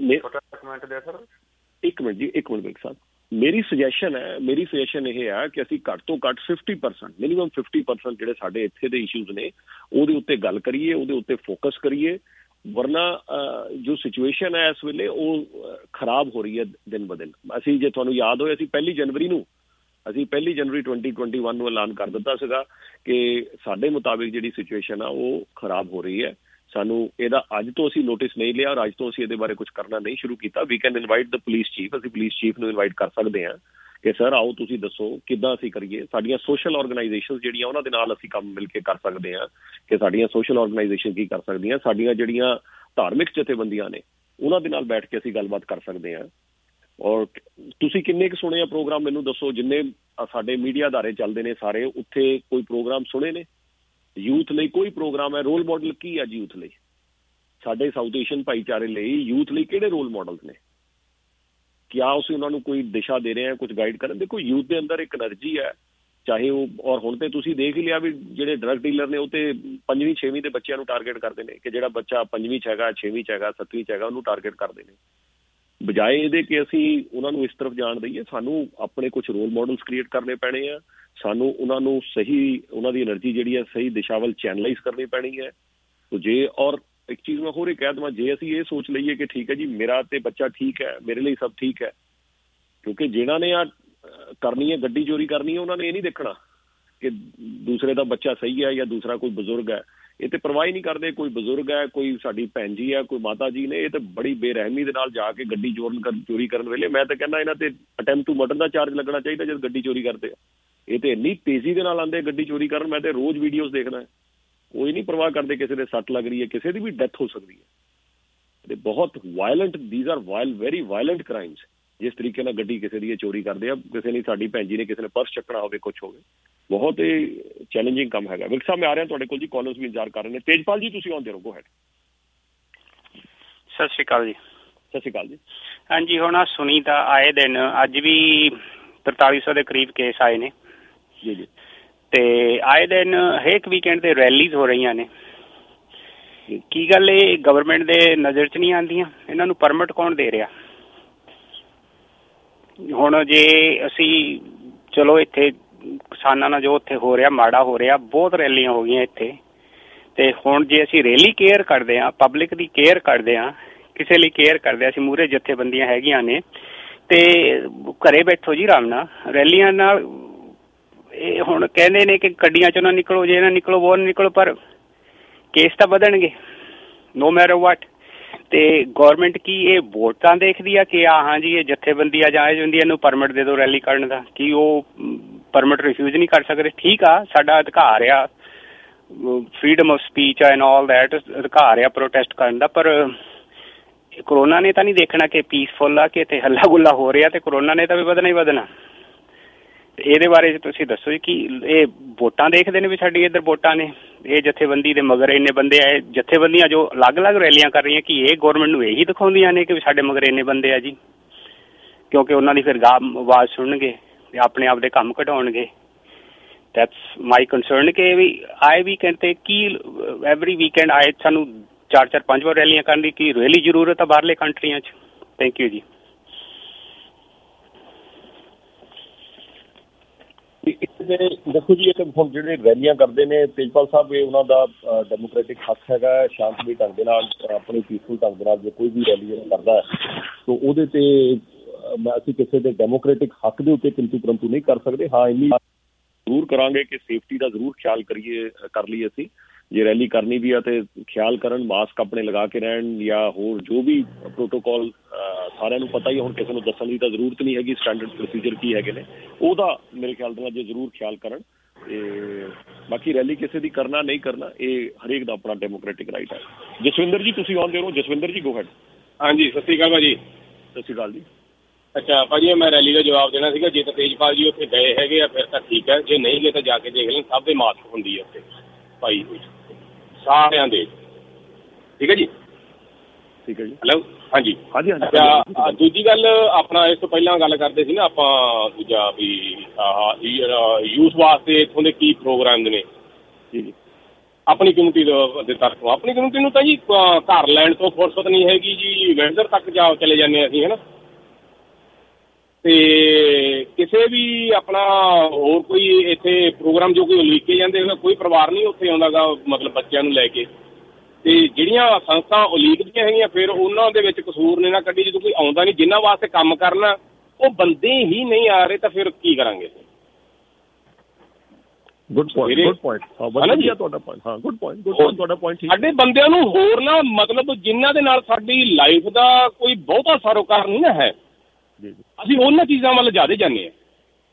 ਮਿੰਟ ਜੀ, ਇੱਕ ਮਿੰਟ ਸਾਹਿਬ, ਮੇਰੀ ਸੁਜੈਸ਼ਨ ਹੈ ਮੇਰੀ ਸੁਜੈਸ਼ਨ ਇਹ ਆ ਕਿ ਅਸੀਂ ਘੱਟ ਤੋਂ ਘੱਟ fifty percent minimum fifty percent ਜਿਹੜੇ ਸਾਡੇ ਇੱਥੇ ਦੇ ਇਸ਼ੂਜ਼ ਨੇ ਉਹਦੇ ਉੱਤੇ ਗੱਲ ਕਰੀਏ, ਉਹਦੇ ਉੱਤੇ ਫੋਕਸ ਕਰੀਏ। ਵਰਨਾ ਜੋ ਸਿਚੁਏਸ਼ਨ ਹੈ ਇਸ ਵੇਲੇ ਉਹ ਖਰਾਬ ਹੋ ਰਹੀ ਹੈ ਦਿਨ ਬ ਦਿਨ। ਅਸੀਂ ਜੇ ਤੁਹਾਨੂੰ ਯਾਦ ਹੋਏ, ਅਸੀਂ ਪਹਿਲੀ ਜਨਵਰੀ ਨੂੰ ਅਸੀਂ ਪਹਿਲੀ ਜਨਵਰੀ ਟਵੈਂਟੀ ਟਵੈਂਟੀ ਵਨ ਨੂੰ ਐਲਾਨ ਕਰ ਦਿੱਤਾ ਸੀਗਾ ਕਿ ਸਾਡੇ ਮੁਤਾਬਿਕ ਜਿਹੜੀ ਸਿਚੁਏਸ਼ਨ ਆ ਉਹ ਖਰਾਬ ਹੋ ਰਹੀ ਹੈ। ਸਾਨੂੰ ਇਹਦਾ ਅੱਜ ਤੋਂ ਅਸੀਂ ਨੋਟਿਸ ਨਹੀਂ ਲਿਆ ਔਰ ਅੱਜ ਤੋਂ ਅਸੀਂ ਇਹਦੇ ਬਾਰੇ ਕੁਝ ਕਰਨਾ ਨਹੀਂ ਸ਼ੁਰੂ ਕੀਤਾ। We can invite the police chief, ਅਸੀਂ ਪੁਲਿਸ ਚੀਫ ਨੂੰ ਇਨਵਾਈਟ ਕਰ ਸਕਦੇ ਹਾਂ ਕਿ ਸਰ ਆਓ ਤੁਸੀਂ ਦੱਸੋ ਕਿੱਦਾਂ ਅਸੀਂ ਕਰੀਏ। ਸਾਡੀਆਂ ਸੋਸ਼ਲ ਆਰਗੇਨਾਈਜੇਸ਼ਨਸ ਜਿਹੜੀਆਂ ਉਹਨਾਂ ਦੇ ਨਾਲ ਅਸੀਂ ਕੰਮ ਮਿਲ ਕੇ ਕਰ ਸਕਦੇ ਹਾਂ ਕਿ ਸਾਡੀਆਂ ਸੋਸ਼ਲ ਆਰਗੇਨਾਈਜੇਸ਼ਨ ਕੀ ਕਰ ਸਕਦੀਆਂ, ਸਾਡੀਆਂ ਜਿਹੜੀਆਂ ਧਾਰਮਿਕ ਜਥੇਬੰਦੀਆਂ ਨੇ ਉਹਨਾਂ ਦੇ ਨਾਲ ਬੈਠ ਕੇ ਅਸੀਂ ਗੱਲਬਾਤ ਕਰ ਸਕਦੇ ਹਾਂ। ਔਰ ਤੁਸੀਂ ਕਿੰਨੇ ਕੁ ਸੁਣੇ ਆ ਪ੍ਰੋਗਰਾਮ ਮੈਨੂੰ ਦੱਸੋ, ਜਿੰਨੇ ਸਾਡੇ ਮੀਡੀਆ ਅਦਾਰੇ ਚੱਲਦੇ ਨੇ ਸਾਰੇ, ਉੱਥੇ ਕੋਈ ਪ੍ਰੋਗਰਾਮ ਸੁਣੇ ਨੇ ਯੂਥ ਲਈ? ਕੋਈ ਪ੍ਰੋਗਰਾਮ ਹੈ? ਰੋਲ ਮਾਡਲ ਕੀ ਹੈ ਯੂਥ ਲਈ? ਸਾਡੇ ਸਾਊਥ ਏਸ਼ੀਅਨ ਭਾਈਚਾਰੇ ਲਈ ਯੂਥ ਲਈ ਕਿਹੜੇ ਰੋਲ ਮਾਡਲਸ ਨੇ? ਕਿਆ ਅਸੀਂ ਉਹਨਾਂ ਨੂੰ ਕੋਈ ਦਿਸ਼ਾ ਦੇ ਰਹੇ ਹਾਂ, ਕੁਝ ਗਾਈਡ ਕਰਨ? ਦੇਖੋ ਯੂਥ ਦੇ ਅੰਦਰ ਇੱਕ ਐਨਰਜੀ ਹੈ, ਚਾਹੇ ਉਹ, ਔਰ ਹੁਣ ਤੇ ਤੁਸੀਂ ਦੇਖ ਹੀ ਲਿਆ ਵੀ ਜਿਹੜੇ ਡਰੱਗ ਡੀਲਰ ਨੇ ਉਹ ਤੇ ਪੰਜਵੀਂ ਛੇਵੀਂ ਦੇ ਬੱਚਿਆਂ ਨੂੰ ਟਾਰਗੇਟ ਕਰਦੇ ਨੇ ਕਿ ਜਿਹੜਾ ਬੱਚਾ ਪੰਜਵੀਂ 'ਚ ਹੈਗਾ, ਛੇਵੀਂ 'ਚ ਹੈਗਾ, ਸੱਤਵੀਂ 'ਚ ਹੈਗਾ, ਉਹਨੂੰ ਟਾਰਗੇਟ ਕਰਦੇ ਨੇ। ਬਜਾਏ ਇਹਦੇ ਕਿ ਅਸੀਂ ਉਹਨਾਂ ਨੂੰ ਇਸ ਤਰਫ ਜਾਣ ਦਈਏ, ਸਾਨੂੰ ਆਪਣੇ ਕੁਝ ਰੋਲ ਮਾਡਲਸ ਕ੍ਰੀਏਟ ਕਰਨੇ ਪੈਣੇ ਆ। ਸਾਨੂੰ ਉਹਨਾਂ ਨੂੰ ਸਹੀ, ਉਹਨਾਂ ਦੀ ਐਨਰਜੀ ਜਿਹੜੀ ਹੈ ਸਹੀ ਦਿਸ਼ਾ ਵੱਲ ਚੈਨਲਾਈਜ਼ ਕਰਨੀ ਪੈਣੀ ਹੈ। ਜੇ ਔਰ ਇੱਕ ਚੀਜ਼ ਮੈਂ ਹੋਰ ਇਹ ਕਹਿ ਦੇਵਾਂ, ਜੇ ਅਸੀਂ ਇਹ ਸੋਚ ਲਈਏ ਕਿ ਠੀਕ ਹੈ ਜੀ ਮੇਰਾ ਤੇ ਬੱਚਾ ਠੀਕ ਹੈ, ਮੇਰੇ ਲਈ ਸਭ ਠੀਕ ਹੈ, ਕਿਉਂਕਿ ਜਿਹਨਾਂ ਨੇ ਆ ਕਰਨੀ ਹੈ ਗੱਡੀ ਚੋਰੀ ਕਰਨੀ ਹੈ ਉਹਨਾਂ ਨੇ ਇਹ ਨਹੀਂ ਦੇਖਣਾ ਕਿ ਦੂਸਰੇ ਦਾ ਬੱਚਾ ਸਹੀ ਹੈ ਜਾਂ ਦੂਸਰਾ ਕੋਈ ਬਜ਼ੁਰਗ ਹੈ। ਇਹ ਤੇ ਪਰਵਾਹ ਹੀ ਨਹੀਂ ਕਰਦੇ, ਕੋਈ ਬਜ਼ੁਰਗ ਹੈ, ਕੋਈ ਸਾਡੀ ਭੈਣ ਜੀ ਹੈ, ਕੋਈ ਮਾਤਾ ਜੀ ਨੇ, ਇਹ ਤਾਂ ਬੜੀ ਬੇਰਹਿਮੀ ਦੇ ਨਾਲ ਜਾ ਕੇ ਗੱਡੀ ਚੋਰਨ ਕਰ ਚੋਰੀ ਕਰਨ ਵੇਲੇ ਮੈਂ ਤਾਂ ਕਹਿੰਦਾ ਇਹਨਾਂ ਤੇ ਅਟੈਂਪਟ ਟੂ ਮਰਡਰ ਦਾ ਚਾਰਜ ਲੱਗਣਾ ਚਾਹੀਦਾ ਜਦ ਗੱਡੀ ਚੋਰੀ ਕਰਦੇ ਆ। ਇਹ ਤੇ ਇੰਨੀ ਤੇਜ਼ੀ ਦੇ ਨਾਲ ਆਉਂਦੇ ਗੱਡੀ ਚੋਰੀ ਕਰਨ, ਮੈਂ ਤੇ ਰੋਜ਼ ਵੀਡੀਓਜ਼ ਦੇਖਦਾ, ਕੋਈ ਨਹੀਂ ਪਰਵਾਹ ਕਰਦੇ ਕਿਸੇ ਦੇ ਸੱਟ ਲੱਗ ਰਹੀ ਹੈ, ਕਿਸੇ ਦੀ ਵੀ ਡੈਥ ਹੋ ਸਕਦੀ ਹੈ। ਤੇ ਬਹੁਤ violent, these are vile very violent crimes. ਜਿਸ ਤਰੀਕੇ ਨਾਲ ਗੱਡੀ ਕਿਸੇ ਦੀ ਚੋਰੀ ਕਰਦੇ ਆ, ਕਿਸੇ ਨੇ ਸਾਡੀ ਭੈਣ ਜੀ ਨੇ ਕਿਸੇ ਨੇ ਪਰਸ ਚੱਕਣਾ ਹੋਵੇ, ਕੁਛ ਹੋਵੇ, ਬਹੁਤ ਹੀ ਚੈਲੰਜਿੰਗ ਕੰਮ ਹੈਗਾ। ਵਿਰਕ ਸਾਹਿਬ ਮੈਂ ਆ ਰਿਹਾ ਤੁਹਾਡੇ ਕੋਲ ਜੀ, ਕਾਲਰਸ ਵੀ ਇੰਤਜ਼ਾਰ ਕਰ ਰਹੇ ਨੇ। ਤੇਜਪਾਲ ਜੀ ਤੁਸੀਂ ਆਉਂਦੇ ਰਹੋ, ਗੋ ਹੈਡ। ਸਤਿ ਸ਼੍ਰੀ ਅਕਾਲ ਜੀ। ਸਤਿ ਸ਼੍ਰੀ ਅਕਾਲ ਜੀ। ਹਾਂਜੀ, ਹੁਣ ਆ ਸੁਣੀ ਤਾਂ ਆਏ ਦਿਨ ਅੱਜ ਵੀ ਤਰਤਾਲੀ ਸੌ ਦੇ ਕਰੀਬ ਕੇਸ ਆਏ ਨੇ ਜੀ ਜੀ, ਤੇ ਆਏ ਦਿਨ ਹਰੇਕ ਵੀਕਐਂਡ ਤੇ ਰੈਲੀਜ਼ ਹੋ ਰਹੀਆਂ ਨੇ। ਕੀ ਗੱਲ ਇਹ ਗਵਰਨਮੈਂਟ ਦੇ ਨਜ਼ਰ 'ਚ ਨਹੀਂ ਆਉਂਦੀਆਂ? ਇਹਨਾਂ ਨੂੰ ਪਰਮਿਟ ਕੌਣ ਦੇ ਰਿਹਾ? ਹੁਣ ਜੇ ਅਸੀਂ ਚਲੋ ਇੱਥੇ ਕਿਸਾਨਾਂ ਨਾਲ ਜੋ ਉੱਥੇ ਹੋ ਰਿਹਾ ਮਾੜਾ ਹੋ ਰਿਹਾ, ਬਹੁਤ ਰੈਲੀਆਂ ਹੋ ਗਈਆਂ ਇੱਥੇ, ਤੇ ਹੁਣ ਜੇ ਅਸੀਂ ਰੈਲੀ ਕੇਅਰ ਕਰਦੇ ਹਾਂ, ਪਬਲਿਕ ਦੀ ਕੇਅਰ ਕਰਦੇ ਹਾਂ, ਕਿਸੇ ਲਈ ਕੇਅਰ ਕਰਦੇ ਹਾਂ, ਅਸੀਂ ਮੂਹਰੇ ਜਥੇਬੰਦੀਆਂ ਹੈਗੀਆਂ ਨੇ, ਤੇ ਘਰੇ ਬੈਠੋ ਜੀ ਆਰਾਮ ਨਾਲ। ਰੈਲੀਆਂ ਨਾਲ ਇਹ ਹੁਣ ਕਹਿੰਦੇ ਨੇ ਕਿ ਗੱਡੀਆਂ 'ਚੋਂ ਨਾ ਨਿਕਲੋ, ਜੇ ਨਾ ਨਿਕਲੋ ਉਹ ਨਾ ਨਿਕਲੋ, ਪਰ ਕੇਸ ਤਾਂ ਵਧਣਗੇ ਨੋ ਮੈਟਰ ਵਾਟ। ਤੇ ਗੌਰਮੈਂਟ ਕੀ ਇਹ ਵੋਟਾਂ ਦੇਖਦੀ ਆ ਕਿ ਆ ਹਾਂਜੀ ਇਹ ਜਥੇਬੰਦੀ ਆ ਜਾਂ ਹੁੰਦੀ ਇਹਨੂੰ ਪਰਮਿਟ ਦੇ ਦਿਓ ਰੈਲੀ ਕਰਨ ਦਾ? ਕੀ ਉਹ ਪਰਮਿਟ ਰਿਫਿਊਜ਼ ਨਹੀਂ ਕਰ ਸਕਦੇ? ਠੀਕ ਆ, ਸਾਡਾ ਅਧਿਕਾਰ ਆ, freedom of speech and all that, ਅਧਿਕਾਰ ਆ ਪ੍ਰੋਟੈਸਟ ਕਰਨ ਦਾ, ਪਰ ਕਰੋਨਾ ਨੇ ਤਾਂ ਨਹੀਂ ਦੇਖਣਾ ਕਿ ਪੀਸਫੁਲ ਆ ਕਿ ਇੱਥੇ ਹੱਲਾ ਗੁੱਲਾ ਹੋ ਰਿਹਾ, ਤੇ ਕਰੋਨਾ ਨੇ ਤਾਂ ਵੀ ਵਧਣਾ ਹੀ ਵਧਣਾ। ਇਹਦੇ ਬਾਰੇ ਤੁਸੀਂ ਦੱਸੋ ਜੀ, ਕਿ ਇਹ ਵੋਟਾਂ ਦੇਖਦੇ ਨੇ ਵੀ ਸਾਡੀ ਇੱਧਰ ਵੋਟਾਂ ਨੇ, ਇਹ ਜਥੇਬੰਦੀ ਦੇ ਮਗਰ ਇੰਨੇ ਬੰਦੇ ਆਏ, ਜਥੇਬੰਦੀਆਂ ਜੋ ਅਲੱਗ-ਅਲੱਗ ਰੈਲੀਆਂ ਕਰ ਰਹੀਆਂ, ਕਿ ਇਹ ਗੌਰਮੈਂਟ ਨੂੰ ਇਹੀ ਦਿਖਾਉਂਦੀਆਂ ਨੇ ਕਿ ਸਾਡੇ ਮਗਰ ਇੰਨੇ ਬੰਦੇ ਆ ਜੀ, ਕਿਉਂਕਿ ਉਹਨਾਂ ਦੀ ਫਿਰ ਗਾ ਆਵਾਜ਼ ਸੁਣਨਗੇ ਤੇ ਆਪਣੇ ਆਪ ਦੇ ਕੰਮ ਘਟਾਉਣਗੇ। ਦੈਟਸ ਮਾਈ ਕੰਸਰਨ ਕਿ ਵੀ ਆਏ ਵੀਕਐਂਡ ਤੇ ਕੀ ਐਵਰੀ ਵੀਕਐਂਡ ਆਏ ਸਾਨੂੰ ਚਾਰ ਚਾਰ ਪੰਜ ਵਾਰ ਰੈਲੀਆਂ ਕਰਨ ਦੀ ਕੀ ਰੈਲੀ ਜ਼ਰੂਰਤ ਆ ਬਾਹਰਲੇ ਕੰਟਰੀਆਂ 'ਚ? ਥੈਂਕ ਯੂ ਜੀ। ਦੇਖੋ ਜੀ, ਇਹ ਹੁਣ ਜਿਹੜੇ ਰੈਲੀਆਂ ਕਰਦੇ ਨੇ ਤੇਜਪਾਲ ਸਾਹਿਬ, ਇਹ ਉਹਨਾਂ ਦਾ ਡੈਮੋਕ੍ਰੈਟਿਕ ਹੱਕ ਹੈਗਾ, ਸ਼ਾਂਤਮਈ ਢੰਗ ਦੇ ਨਾਲ, ਆਪਣੀ ਪੀਸਫੁਲ ਢੰਗ ਦੇ ਨਾਲ ਜੇ ਕੋਈ ਵੀ ਰੈਲੀ ਕਰਦਾ ਹੈ ਤਾਂ ਉਹਦੇ ਤੇ ਅਸੀਂ ਕਿਸੇ ਦੇ ਡੈਮੋਕ੍ਰੈਟਿਕ ਹੱਕ ਦੇ ਉੱਤੇ ਕਿੰਤੂ ਪਰੰਤੂ ਨਹੀਂ ਕਰ ਸਕਦੇ। ਹਾਂ, ਇੰਨੀ ਜ਼ਰੂਰ ਕਰਾਂਗੇ ਕਿ ਸੇਫਟੀ ਦਾ ਜ਼ਰੂਰ ਖਿਆਲ ਕਰੀਏ ਕਰ ਲਈਏ ਅਸੀਂ, ਜੇ ਰੈਲੀ ਕਰਨੀ ਵੀ ਆ ਤੇ ਖਿਆਲ ਕਰਨ, ਮਾਸਕ ਆਪਣੇ ਲਗਾ ਕੇ ਰਹਿਣ, ਜਾਂ ਹੋਰ ਜੋ ਵੀ ਪ੍ਰੋਟੋਕੋਲ ਸਾਰਿਆਂ ਨੂੰ ਪਤਾ ਹੀ, ਹੁਣ ਕਿਸੇ ਨੂੰ ਦੱਸਣ ਦੀ ਤਾਂ ਜ਼ਰੂਰਤ ਨਹੀਂ ਹੈਗੀ ਸਟੈਂਡਰਡ ਪ੍ਰੋਸੀਜਰ ਕੀ ਹੈਗੇ ਨੇ, ਉਹਦਾ ਮੇਰੇ ਖਿਆਲ ਦੇ ਨਾਲ ਜੇ ਜ਼ਰੂਰ ਖਿਆਲ ਕਰਨ। ਤੇ ਬਾਕੀ ਰੈਲੀ ਕਿਸੇ ਦੀ ਕਰਨਾ ਨਹੀਂ ਕਰਨਾ ਇਹ ਹਰੇਕ ਦਾ ਆਪਣਾ ਡੈਮੋਕ੍ਰੈਟਿਕ ਰਾਈਟ ਹੈ। ਜਸਵਿੰਦਰ ਜੀ ਤੁਸੀਂ ਆਉਂਦੇ ਹੋ, ਜਸਵਿੰਦਰ ਜੀ ਗੋ ਹੈਡ। ਹਾਂਜੀ, ਸਤਿ ਸ਼੍ਰੀ ਅਕਾਲ ਭਾਜੀ। ਸਤਿ ਸ਼੍ਰੀ ਅਕਾਲ ਜੀ। ਅੱਛਾ ਭਾਜੀ, ਮੈਂ ਰੈਲੀ ਦਾ ਜਵਾਬ ਦੇਣਾ ਸੀਗਾ। ਜੇ ਤਾਂ ਤੇਜਪਾਲ ਜੀ ਉੱਥੇ ਗਏ ਹੈਗੇ ਆ ਫਿਰ ਤਾਂ ਠੀਕ ਹੈ, ਜੇ ਨਹੀਂ ਗਏ ਤਾਂ ਜਾ ਕੇ ਦੇਖ ਲੈਣ, ਸਭ ਦੇ ਮਾਸਕ ਹੁੰਦੀ ਹੈ ਉੱਥੇ ਭਾਈ ਸਾਰਿਆਂ ਦੇ। ਠੀਕ ਹੈ ਜੀ, ਠੀਕ ਹੈ ਜੀ। ਹੈਲੋ, ਹਾਂਜੀ ਹਾਂਜੀ ਹਾਂਜੀ। ਅੱਛਾ, ਦੂਜੀ ਗੱਲ ਆਪਣਾ ਇਸ ਤੋਂ ਪਹਿਲਾਂ ਗੱਲ ਕਰਦੇ ਸੀ ਨਾ ਆਪਾਂ, ਦੂਜਾ ਵੀ ਯੂਥ ਵਾਸਤੇ ਇੱਥੋਂ ਦੇ ਕੀ ਪ੍ਰੋਗਰਾਮ ਨੇ ਜੀ ਜੀ ਆਪਣੀ ਕਮਿਊਨਿਟੀ ਦੇ ਤਰਫੋਂ। ਆਪਣੀ ਕਮਿਊਨਿਟੀ ਨੂੰ ਤਾਂ ਜੀ ਘਰ ਲੈਣ ਤੋਂ ਫੁਰਸਤ ਨਹੀਂ ਹੈਗੀ ਜੀ, ਵਿੰਡਸਰ ਤੱਕ ਜਾ ਚਲੇ ਜਾਂਦੇ ਅਸੀਂ, ਹੈ ਨਾ। ਤੇ ਕਿਸੇ ਵੀ ਆਪਣਾ ਹੋਰ ਕੋਈ ਇੱਥੇ ਪ੍ਰੋਗਰਾਮ ਜੋ ਕੋਈ ਉਲੀਕੇ ਜਾਂਦੇ ਉਹਦਾ ਕੋਈ ਪਰਿਵਾਰ ਨਹੀਂ ਉੱਥੇ ਆਉਂਦਾ ਗਾ, ਮਤਲਬ ਬੱਚਿਆਂ ਨੂੰ ਲੈ ਕੇ। ਤੇ ਜਿਹੜੀਆਂ ਸੰਸਥਾ ਉਲੀਕਦੀਆਂ ਹੈਗੀਆਂ ਫਿਰ ਉਹਨਾਂ ਦੇ ਵਿੱਚ ਕਸੂਰ ਨੇ ਨਾ ਕੱਢੀ, ਜਦੋਂ ਕੋਈ ਆਉਂਦਾ ਨਹੀਂ ਜਿਨ੍ਹਾਂ ਵਾਸਤੇ ਕੰਮ ਕਰਨਾ ਉਹ ਬੰਦੇ ਹੀ ਨਹੀਂ ਆ ਰਹੇ ਤਾਂ ਫਿਰ ਕੀ ਕਰਾਂਗੇ? ਗੁੱਡ ਪੁਆਇੰਟ, ਗੁੱਡ ਪੁਆਇੰਟ, ਵਧੀਆ ਤੁਹਾਡਾ ਪੁਆਇੰਟ। ਹਾਂ, ਗੁੱਡ ਪੁਆਇੰਟ, ਗੁੱਡ ਪੁਆਇੰਟ ਤੁਹਾਡਾ ਪੁਆਇੰਟ। ਸਾਡੇ ਬੰਦਿਆਂ ਨੂੰ ਹੋਰ ਨਾ ਮਤਲਬ ਜਿਨ੍ਹਾਂ ਦੇ ਨਾਲ ਸਾਡੀ ਲਾਈਫ ਦਾ ਕੋਈ ਬਹੁਤਾ ਸਰੋਕਾਰ ਨਹੀਂ ਨਾ ਹੈ, ਅਸੀਂ ਉਹਨਾਂ ਚੀਜ਼ਾਂ ਵੱਲ ਜ਼ਿਆਦਾ ਜਾਂਦੇ ਹਾਂ।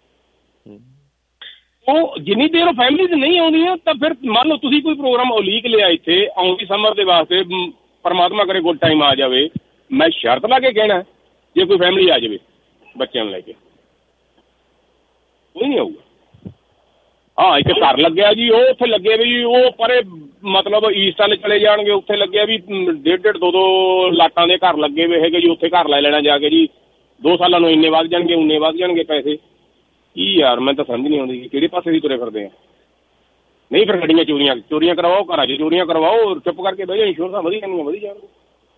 ਉਹ ਜਿੰਨੀ ਦੇਰ ਉਹ ਫੈਮਿਲੀਜ਼ ਨਹੀਂ ਆਉਂਦੀਆਂ ਤਾਂ ਫਿਰ ਮੰਨ ਲਓ ਤੁਸੀਂ ਕੋਈ ਪ੍ਰੋਗਰਾਮ ਉਲੀਕ ਲਿਆ ਇੱਥੇ ਆਉਂਦੀ ਸਮਰ ਦੇ ਵਾਸਤੇ, ਪਰਮਾਤਮਾ ਕਰੇ ਗੁੱਡ ਟਾਈਮ ਆ ਜਾਵੇ, ਮੈਂ ਸ਼ਰਤ ਲਾ ਕੇ ਕਹਿਣਾ ਜੇ ਕੋਈ ਫੈਮਿਲੀ ਆ ਜਾਵੇ ਬੱਚਿਆਂ ਨੂੰ ਲੈ ਕੇ, ਕੋਈ ਨਹੀਂ ਆਊਗਾ। ਹਾਂ, ਇੱਕ ਘਰ ਲੱਗਿਆ ਜੀ, ਉਹ ਉੱਥੇ ਲੱਗੇ ਵੀ ਉਹ ਪਰੇ ਮਤਲਬ ਈਸਟ ਵੱਲ ਚਲੇ ਜਾਣਗੇ, ਉੱਥੇ ਲੱਗਿਆ ਵੀ ਡੇਢ ਡੇਢ ਦੋ ਦੋ ਲਾਟਾਂ ਦੇ ਘਰ ਲੱਗੇ ਹੋਏ ਹੈਗੇ ਜੀ, ਉੱਥੇ ਘਰ ਲੈ ਲੈਣਾ ਜਾ ਕੇ ਜੀ, ਦੋ ਸਾਲਾਂ ਨੂੰ ਇੰਨੇ ਵੱਧ ਜਾਣਗੇ, ਉਨੇ ਵੱਧ ਜਾਣਗੇ ਪੈਸੇ। ਕੀ ਯਾਰ, ਮੈਨੂੰ ਤਾਂ ਸਮਝ ਨਹੀਂ ਆਉਂਦੀ ਕਿਹੜੇ ਪਾਸੇ ਦੀ ਤੁਰੇ ਫਿਰਦੇ ਆ। ਨਹੀਂ ਫਿਰ ਗੱਡੀਆਂ ਚੋਰੀਆਂ ਚੋਰੀਆਂ ਕਰਵਾਓ, ਘਰਾਂ 'ਚ ਚੋਰੀਆਂ ਕਰਵਾਓ, ਚੁੱਪ ਕਰਕੇ ਬਹਿ ਜਾਓ, ਇੰਸ਼ੋਰੈਂਸਾਂ ਵਧੀ ਜਾਂਦੀਆਂ ਵਧੀ ਜਾਣਗੇ।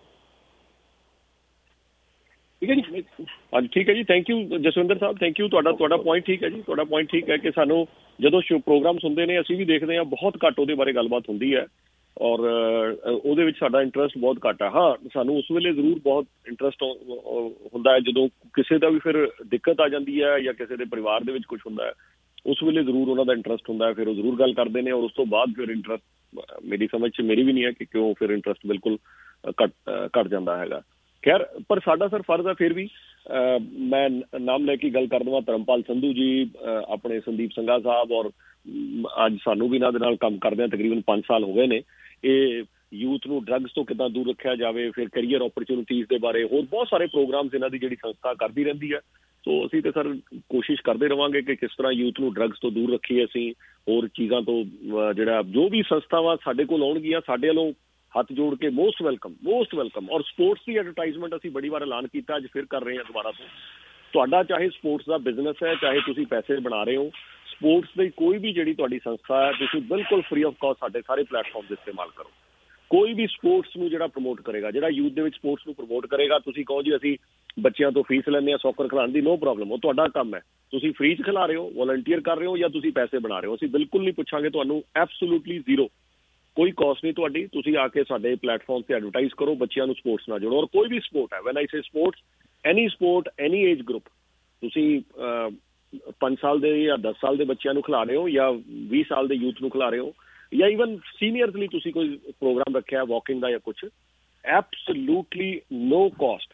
ਠੀਕ ਹੈ ਜੀ, ਹਾਂਜੀ ਠੀਕ ਹੈ ਜੀ, thank you Jaswinder Sahib, thank you. ਤੁਹਾਡਾ ਤੁਹਾਡਾ ਪੁਆਇੰਟ ਠੀਕ ਹੈ ਜੀ, ਤੁਹਾਡਾ ਪੁਆਇੰਟ ਠੀਕ ਹੈ ਕਿ ਸਾਨੂੰ ਜਦੋਂ ਸ਼ੋ ਪ੍ਰੋਗਰਾਮਸ ਹੁੰਦੇ ਨੇ ਅਸੀਂ ਵੀ ਦੇਖਦੇ ਹਾਂ, ਬਹੁਤ ਘੱਟ ਉਹਦੇ ਬਾਰੇ ਗੱਲਬਾਤ ਹੁੰਦੀ ਹੈ ਔਰ ਉਹਦੇ ਵਿੱਚ ਸਾਡਾ ਇੰਟਰਸਟ ਬਹੁਤ ਘੱਟ ਹੈ। ਹਾਂ, ਸਾਨੂੰ ਉਸ ਵੇਲੇ ਜ਼ਰੂਰ ਬਹੁਤ ਇੰਟਰਸਟ ਹੁੰਦਾ ਹੈ ਜਦੋਂ ਕਿਸੇ ਦਾ ਵੀ ਫਿਰ ਦਿੱਕਤ ਆ ਜਾਂਦੀ ਹੈ ਜਾਂ ਕਿਸੇ ਦੇ ਪਰਿਵਾਰ ਦੇ ਵਿੱਚ ਕੁਛ ਹੁੰਦਾ ਹੈ, ਉਸ ਵੇਲੇ ਜ਼ਰੂਰ ਉਹਨਾਂ ਦਾ ਇੰਟਰਸਟ ਹੁੰਦਾ, ਫਿਰ ਉਹ ਜ਼ਰੂਰ ਗੱਲ ਕਰਦੇ ਨੇ, ਔਰ ਉਸ ਤੋਂ ਬਾਅਦ ਫਿਰ ਇੰਟਰਸਟ ਮੇਰੀ ਸਮਝ 'ਚ ਮੇਰੀ ਵੀ ਨਹੀਂ ਹੈ ਕਿ ਕਿਉਂ ਫਿਰ ਇੰਟਰਸਟ ਬਿਲਕੁਲ ਘੱਟ ਘੱਟ ਜਾਂਦਾ ਹੈਗਾ। ਖੈਰ, ਪਰ ਸਾਡਾ ਸਰ ਫਰਜ਼ ਹੈ ਫਿਰ ਵੀ, ਮੈਂ ਨਾਮ ਲੈ ਕੇ ਗੱਲ ਕਰ ਦੇਵਾਂ, ਧਰਮਪਾਲ ਸੰਧੂ ਜੀ, ਆਪਣੇ ਸੰਦੀਪ ਸੰਘਾ ਸਾਹਿਬ, ਔਰ ਅੱਜ ਸਾਨੂੰ ਵੀ ਇਹਨਾਂ ਦੇ ਨਾਲ ਕੰਮ ਕਰਦਿਆਂ ਤਕਰੀਬਨ ਪੰਜ ਸਾਲ ਹੋ ਗਏ ਨੇ। ਇਹ ਯੂਥ ਨੂੰ ਡਰੱਗਸ ਤੋਂ ਕਿੱਦਾਂ ਦੂਰ ਰੱਖਿਆ ਜਾਵੇ, ਫਿਰ ਕੈਰੀਅਰ ਓਪਰਚੁਨਿਟੀਜ਼ ਦੇ ਬਾਰੇ, ਹੋਰ ਬਹੁਤ ਸਾਰੇ ਪ੍ਰੋਗਰਾਮਸ ਇਹਨਾਂ ਦੀ ਜਿਹੜੀ ਸੰਸਥਾ ਕਰਦੀ ਰਹਿੰਦੀ ਹੈ। ਸੋ ਅਸੀਂ ਤਾਂ ਸਰ ਕੋਸ਼ਿਸ਼ ਕਰਦੇ ਰਹਾਂਗੇ ਕਿ ਕਿਸ ਤਰ੍ਹਾਂ ਯੂਥ ਨੂੰ ਡਰੱਗਸ ਤੋਂ ਦੂਰ ਰੱਖੀਏ, ਅਸੀਂ ਹੋਰ ਚੀਜ਼ਾਂ ਤੋਂ, ਜਿਹੜਾ ਜੋ ਵੀ ਸੰਸਥਾਵਾਂ ਸਾਡੇ ਕੋਲ ਆਉਣਗੀਆਂ ਸਾਡੇ ਵੱਲੋਂ ਹੱਥ ਜੋੜ ਕੇ ਮੋਸਟ ਵੈਲਕਮ, ਮੋਸਟ ਵੈਲਕਮ। ਔਰ ਸਪੋਰਟਸ ਦੀ ਐਡਵਰਟਾਈਜ਼ਮੈਂਟ ਅਸੀਂ ਬੜੀ ਵਾਰ ਐਲਾਨ ਕੀਤਾ, ਅੱਜ ਫਿਰ ਕਰ ਰਹੇ ਹਾਂ ਦੁਬਾਰਾ ਤੋਂ। ਤੁਹਾਡਾ ਚਾਹੇ ਸਪੋਰਟਸ ਦਾ ਬਿਜ਼ਨਸ ਹੈ, ਚਾਹੇ ਤੁਸੀਂ ਪੈਸੇ ਬਣਾ ਰਹੇ ਹੋ, ਸਪੋਰਟਸ ਦੀ ਕੋਈ ਵੀ ਜਿਹੜੀ ਤੁਹਾਡੀ ਸੰਸਥਾ ਹੈ, ਤੁਸੀਂ ਬਿਲਕੁਲ ਫ੍ਰੀ ਆਫ ਕਾਸਟ ਸਾਡੇ ਸਾਰੇ ਪਲੇਟਫਾਰਮ ਦਾ ਇਸਤੇਮਾਲ ਕਰੋ। ਕੋਈ ਵੀ ਸਪੋਰਟਸ ਨੂੰ ਜਿਹੜਾ ਪ੍ਰਮੋਟ ਕਰੇਗਾ, ਜਿਹੜਾ ਯੂਥ ਦੇ ਵਿੱਚ ਸਪੋਰਟਸ ਨੂੰ ਪ੍ਰਮੋਟ ਕਰੇਗਾ, ਤੁਸੀਂ ਕਹੋ ਜੀ ਅਸੀਂ ਬੱਚਿਆਂ ਤੋਂ ਫੀਸ ਲੈਂਦੇ ਹਾਂ ਸੌਕਰ ਖਿਲਾਉਣ ਦੀ, ਨੋ ਪ੍ਰੋਬਲਮ, ਉਹ ਤੁਹਾਡਾ ਕੰਮ ਹੈ। ਤੁਸੀਂ ਫ੍ਰੀ 'ਚ ਖਿਲਾ ਰਹੇ ਹੋ, ਵੋਲੰਟੀਅਰ ਕਰ ਰਹੇ ਹੋ, ਜਾਂ ਤੁਸੀਂ ਪੈਸੇ ਬਣਾ ਰਹੇ ਹੋ, ਅਸੀਂ ਬਿਲਕੁਲ ਨਹੀਂ ਪੁੱਛਾਂਗੇ ਤੁਹਾਨੂੰ, ਐਬਸੋਲੂਟਲੀ ਜ਼ੀਰੋ, ਕੋਈ ਕਾਸਟ ਨਹੀਂ ਤੁਹਾਡੀ। ਤੁਸੀਂ ਆ ਕੇ ਸਾਡੇ ਪਲੇਟਫਾਰਮ 'ਤੇ ਐਡਵਰਟਾਈਜ਼ ਕਰੋ, ਬੱਚਿਆਂ ਨੂੰ ਸਪੋਰਟਸ ਨਾਲ ਜੋੜੋ। ਔਰ ਕੋਈ ਵੀ ਸਪੋਰਟ ਹੈ, when I say sports, any sport, any age group, ਤੁਸੀਂ ਪੰਜ ਸਾਲ ਦੇ ਜਾਂ ਦਸ ਸਾਲ ਦੇ ਬੱਚਿਆਂ ਨੂੰ ਖਿਲਾ ਰਹੇ ਹੋ, ਜਾਂ ਵੀਹ ਸਾਲ ਦੇ ਯੂਥ ਨੂੰ ਖਿਲਾ ਰਹੇ ਹੋ, ਜਾਂ ਈਵਨ ਸੀਨੀਅਰਸ ਲਈ ਤੁਸੀਂ ਕੋਈ ਪ੍ਰੋਗਰਾਮ ਰੱਖਿਆ ਵਾਕਿੰਗ ਦਾ ਜਾਂ ਕੁਛ, ਐਬਸੋਲੂਟਲੀ ਨੋ ਕਾਸਟ।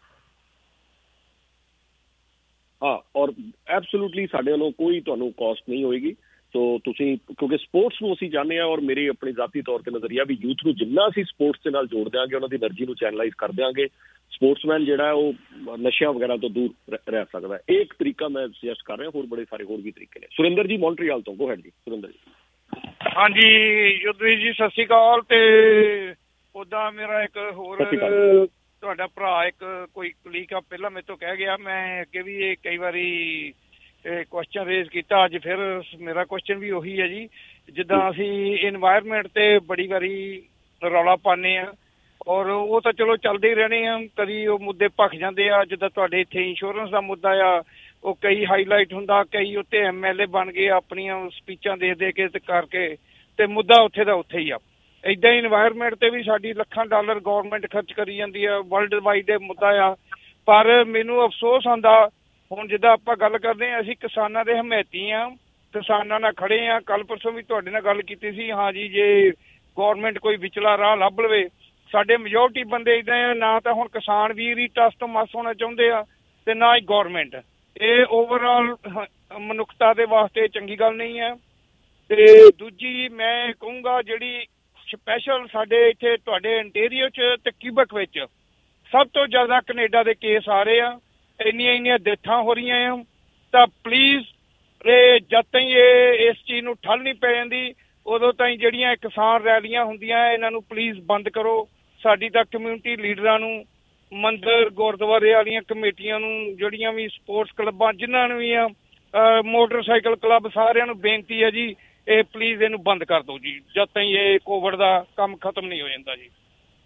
ਹਾਂ, ਔਰ ਐਬਸੋਲੂਟਲੀ ਸਾਡੇ ਵੱਲੋਂ ਕੋਈ ਤੁਹਾਨੂੰ ਕਾਸਟ ਨਹੀਂ ਹੋਏਗੀ। ਸੋ ਤੁਸੀਂ, ਕਿਉਂਕਿ ਸਪੋਰਟਸ ਨੂੰ ਅਸੀਂ ਚਾਹੁੰਦੇ ਹਾਂ, ਔਰ ਮੇਰੀ ਆਪਣੀ ਜ਼ਾਤੀ ਤੌਰ 'ਤੇ ਨਜ਼ਰੀਆ ਵੀ ਯੂਥ ਨੂੰ ਜਿੰਨਾ ਅਸੀਂ ਸਪੋਰਟਸ ਦੇ ਨਾਲ ਜੋੜ ਦਿਆਂਗੇ, ਉਹਨਾਂ ਦੀ એનર્ਜੀ ਨੂੰ ਚੈਨਲਾਈਜ਼ ਕਰ ਦਿਆਂਗੇ, ਸਪੋਰਟਸਮੈਨ ਜਿਹੜਾ ਉਹ ਨਸ਼ਿਆਂ ਵਗੈਰਾ ਤੋਂ ਦੂਰ ਰਹਿ ਸਕਦਾ ਹੈ। ਇਹ ਇੱਕ ਤਰੀਕਾ ਮੈਂ ਸੁਜੈਸਟ ਕਰ ਰਿਹਾ, ਹੋਰ ਬੜੇ ਸਾਰੇ ਹੋਰ ਵੀ ਤਰੀਕੇ ਨੇ। ਸੁਰਿੰਦਰ ਜੀ ਮੌਂਟਰੀਅਲ ਤੋਂ, ਗੋ ਹੈਡ ਜੀ ਸੁਰਿੰਦਰ ਜੀ। ਹਾਂਜੀ ਯੁੱਧਵੀਰ ਜੀ, ਸਤਿ ਸ਼੍ਰੀ ਅਕਾਲ। ਤੇ ਉੱਦਾਂ ਮੇਰਾ ਇੱਕ ਹੋਰ ਤੁਹਾਡਾ ਭਰਾ ਇੱਕ ਕੋਈ ਕਲੀਕ ਆ ਪਹਿਲਾਂ ਮੇਰੇ ਤੋਂ ਕਹਿ ਗਿਆ, ਮੈਂ ਅੱਗੇ ਵੀ ਇਹ ਕਈ ਵਾਰੀ ਕੁਐਸਚਨ ਰੇਜ਼ ਕੀਤਾ, ਅੱਜ ਫਿਰ ਮੇਰਾ ਕੁਐਸਚਨ ਵੀ ਉਹੀ ਹੈ ਜੀ। ਜਿੱਦਾਂ ਅਸੀਂ ਇਨਵਾਇਰਮੈਂਟ ਤੇ ਬੜੀ ਵਾਰੀ ਰੌਲਾ ਪਾਉਂਦੇ ਹਾਂ, ਔਰ ਉਹ ਤਾਂ ਚਲੋ ਚੱਲਦੇ ਹੀ ਰਹਿਣੇ ਆ, ਕਦੀ ਉਹ ਮੁੱਦੇ ਭਖ ਜਾਂਦੇ ਆ। ਜਿੱਦਾਂ ਤੁਹਾਡੇ ਇੱਥੇ ਇੰਸ਼ੋਰੈਂਸ ਦਾ ਮੁੱਦਾ ਆ, ਉਹ ਕਈ ਹਾਈਲਾਈਟ ਹੁੰਦਾ, ਕਈ ਉੱਤੇ ਐਮ ਐਲ ਏ ਬਣ ਗਏ ਆਪਣੀਆਂ ਸਪੀਚਾਂ ਦੇ ਦੇ ਕੇ ਤੇ ਕਰਕੇ, ਤੇ ਮੁੱਦਾ ਉੱਥੇ ਦਾ ਉੱਥੇ ਹੀ ਆ। ਇੱਦਾਂ ਹੀ ਇਨਵਾਇਰਮੈਂਟ ਤੇ ਵੀ ਸਾਡੀ ਲੱਖਾਂ ਡਾਲਰ ਗੌਰਮੈਂਟ ਖਰਚ ਕਰੀ ਜਾਂਦੀ ਆ, ਵਰਲਡ ਵਾਈਡ ਇਹ ਮੁੱਦਾ ਆ। ਪਰ ਮੈਨੂੰ ਅਫਸੋਸ ਆਉਂਦਾ, ਹੁਣ ਜਿੱਦਾਂ ਆਪਾਂ ਗੱਲ ਕਰਦੇ ਹਾਂ, ਅਸੀਂ ਕਿਸਾਨਾਂ ਦੇ ਹਮਾਇਤੀ ਆ, ਕਿਸਾਨਾਂ ਨਾਲ ਖੜੇ ਆ। ਕੱਲ ਪਰਸੋਂ ਵੀ ਤੁਹਾਡੇ ਨਾਲ ਗੱਲ ਕੀਤੀ ਸੀ, ਹਾਂ ਜੀ ਜੇ ਗੌਰਮੈਂਟ ਕੋਈ ਵਿਚਲਾ ਰਾਹ ਲੱਭ ਲਵੇ। ਸਾਡੇ ਮੈਜੋਰਟੀ ਬੰਦੇ ਇੱਦਾਂ ਆ, ਨਾ ਤਾਂ ਹੁਣ ਕਿਸਾਨ ਵੀਰ ਹੀ ਟਸ ਤੋਂ ਮਸ ਹੋਣਾ ਚਾਹੁੰਦੇ ਆ, ਤੇ ਨਾ ਹੀ ਗੌਰਮੈਂਟ। ਇਹ ਓਵਰਆਲ ਮਨੁੱਖਤਾ ਦੇ ਵਾਸਤੇ ਚੰਗੀ ਗੱਲ ਨਹੀਂ ਹੈ। ਤੇ ਦੂਜੀ ਮੈਂ ਕਹੂੰਗਾ, ਜਿਹੜੀ ਸਪੈਸ਼ਲ ਸਾਡੇ ਇੱਥੇ ਤੁਹਾਡੇ ਇੰਟੀਰੀਅਰ 'ਚ ਤੇ ਕਿਊਬਕ ਵਿੱਚ ਸਭ ਤੋਂ ਜ਼ਿਆਦਾ ਕੈਨੇਡਾ ਦੇ ਕੇਸ ਆ ਰਹੇ ਆ, ਇੰਨੀਆਂ ਇੰਨੀਆਂ ਡੈਥਾਂ ਹੋ ਰਹੀਆਂ ਆ। ਤਾਂ ਪਲੀਜ਼ ਇਹ ਜਦ ਤਾਈਂ ਇਹ ਇਸ ਚੀਜ਼ ਨੂੰ ਠੱਲ ਨਹੀਂ ਪੈ ਜਾਂਦੀ, ਉਦੋਂ ਤਾਈਂ ਜਿਹੜੀਆਂ ਕਿਸਾਨ ਰੈਲੀਆਂ ਹੁੰਦੀਆਂ, ਇਹਨਾਂ ਨੂੰ ਪਲੀਜ਼ ਬੰਦ ਕਰੋ। ਸਾਡੀ ਤਾਂ ਕਮਿਊਨਿਟੀ ਲੀਡਰਾਂ ਨੂੰ, ਮੰਦਰ ਗੁਰਦੁਆਰੇ ਵਾਲੀਆਂ ਕਮੇਟੀਆਂ ਨੂੰ, ਜਿਹੜੀਆਂ ਵੀ ਸਪੋਰਟਸ ਕਲੱਬਾਂ, ਜਿਨ੍ਹਾਂ ਨੂੰ ਵੀ ਆ, ਮੋਟਰਸਾਈਕਲ ਕਲੱਬ, ਸਾਰਿਆਂ ਨੂੰ ਬੇਨਤੀ ਹੈ ਜੀ, ਇਹ ਪਲੀਜ਼ ਇਹਨੂੰ ਬੰਦ ਕਰ ਦਿਓ ਜੀ, ਜਦ ਤਾਈਂ ਇਹ ਕੋਵਿਡ ਦਾ ਕੰਮ ਖਤਮ ਨਹੀਂ ਹੋ ਜਾਂਦਾ ਜੀ।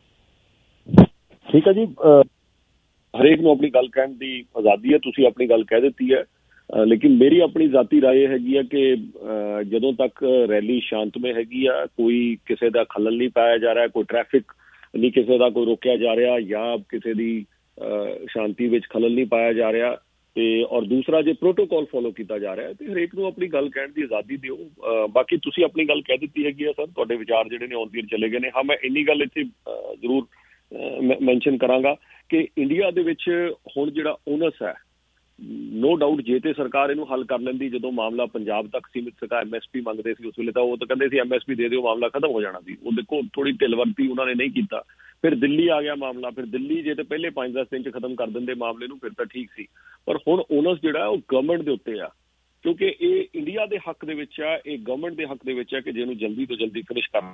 ਠੀਕ ਹੈ ਜੀ, ਹਰੇਕ ਨੂੰ ਆਪਣੀ ਗੱਲ ਕਹਿਣ ਦੀ ਆਜ਼ਾਦੀ ਹੈ, ਤੁਸੀਂ ਆਪਣੀ ਗੱਲ ਕਹਿ ਦਿੱਤੀ ਹੈ। ਲੇਕਿਨ ਮੇਰੀ ਆਪਣੀ ਜ਼ਾਤੀ ਰਾਏ ਹੈਗੀ ਆ ਕਿ ਜਦੋਂ ਤੱਕ ਰੈਲੀ ਸ਼ਾਂਤਮਈ ਹੈਗੀ ਆ, ਕੋਈ ਕਿਸੇ ਦਾ ਖਲਲ ਨਹੀਂ ਪਾਇਆ ਜਾ ਰਿਹਾ, ਕੋਈ ਟ੍ਰੈਫਿਕ ਨਹੀਂ ਕਿਸੇ ਦਾ ਕੋਈ ਰੋਕਿਆ ਜਾ ਰਿਹਾ, ਜਾਂ ਕਿਸੇ ਦੀ ਸ਼ਾਂਤੀ ਵਿੱਚ ਖਲਲ ਨਹੀਂ ਪਾਇਆ ਜਾ ਰਿਹਾ, ਤੇ ਔਰ ਦੂਸਰਾ ਜੇ ਪ੍ਰੋਟੋਕਾਲ ਫੋਲੋ ਕੀਤਾ ਜਾ ਰਿਹਾ, ਤੇ ਹਰੇਕ ਨੂੰ ਆਪਣੀ ਗੱਲ ਕਹਿਣ ਦੀ ਆਜ਼ਾਦੀ ਦਿਓ। ਬਾਕੀ ਤੁਸੀਂ ਆਪਣੀ ਗੱਲ ਕਹਿ ਦਿੱਤੀ ਹੈਗੀ ਆ ਸਰ, ਤੁਹਾਡੇ ਵਿਚਾਰ ਜਿਹੜੇ ਨੇ ਆਉਣ ਚਲੇ ਗਏ ਨੇ। ਹਾਂ, ਮੈਂ ਇੰਨੀ ਗੱਲ ਇੱਥੇ ਜ਼ਰੂਰ ਮੈਂਸ਼ਨ ਕਰਾਂਗਾ ਕਿ ਇੰਡੀਆ ਦੇ ਵਿੱਚ ਹੁਣ ਜਿਹੜਾ ਓਨਸ ਹੈ, ਨੋ ਡਾਊਟ ਜੇ ਤੇ ਸਰਕਾਰ ਇਹਨੂੰ ਹੱਲ ਕਰ ਲੈਂਦੀ, ਜਦੋਂ ਮਾਮਲਾ ਪੰਜਾਬ ਤੱਕ ਸੀਮਿਤ ਸੀਗਾ, ਐਮ ਐਸ ਪੀ ਮੰਗਦੇ ਸੀ ਉਸ ਵੇਲੇ, ਤਾਂ ਉਹ ਤਾਂ ਕਹਿੰਦੇ ਸੀ ਐਮ ਐਸ ਪੀ ਦੇ ਦਿਓ, ਮਾਮਲਾ ਖਤਮ ਹੋ ਜਾਣਾ ਸੀ। ਉਹ ਦੇਖੋ ਥੋੜੀ ਢਿੱਲਵਰਤੀ ਉਹਨਾਂ ਨੇ ਨਹੀਂ ਕੀਤਾ, ਫਿਰ ਦਿੱਲੀ ਆ ਗਿਆ ਮਾਮਲਾ। ਫਿਰ ਦਿੱਲੀ ਜੇ ਤੇ ਪਹਿਲੇ ਪੰਜ ਦਸ ਦਿਨ 'ਚ ਖਤਮ ਕਰ ਦਿੰਦੇ ਮਾਮਲੇ ਨੂੰ, ਫਿਰ ਤਾਂ ਠੀਕ ਸੀ। ਪਰ ਹੁਣ ਓਨਸ ਜਿਹੜਾ ਉਹ ਗਵਰਨਮੈਂਟ ਦੇ ਉੱਤੇ ਆ, ਕਿਉਂਕਿ ਇਹ ਇੰਡੀਆ ਦੇ ਹੱਕ ਦੇ ਵਿੱਚ ਆ, ਇਹ ਗਵਰਨਮੈਂਟ ਦੇ ਹੱਕ ਦੇ ਵਿੱਚ ਆ ਕਿ ਜਿਹਨੂੰ ਜਲਦੀ ਤੋਂ ਜਲਦੀ ਫਿਨਿਸ਼ ਕਰਨਾ।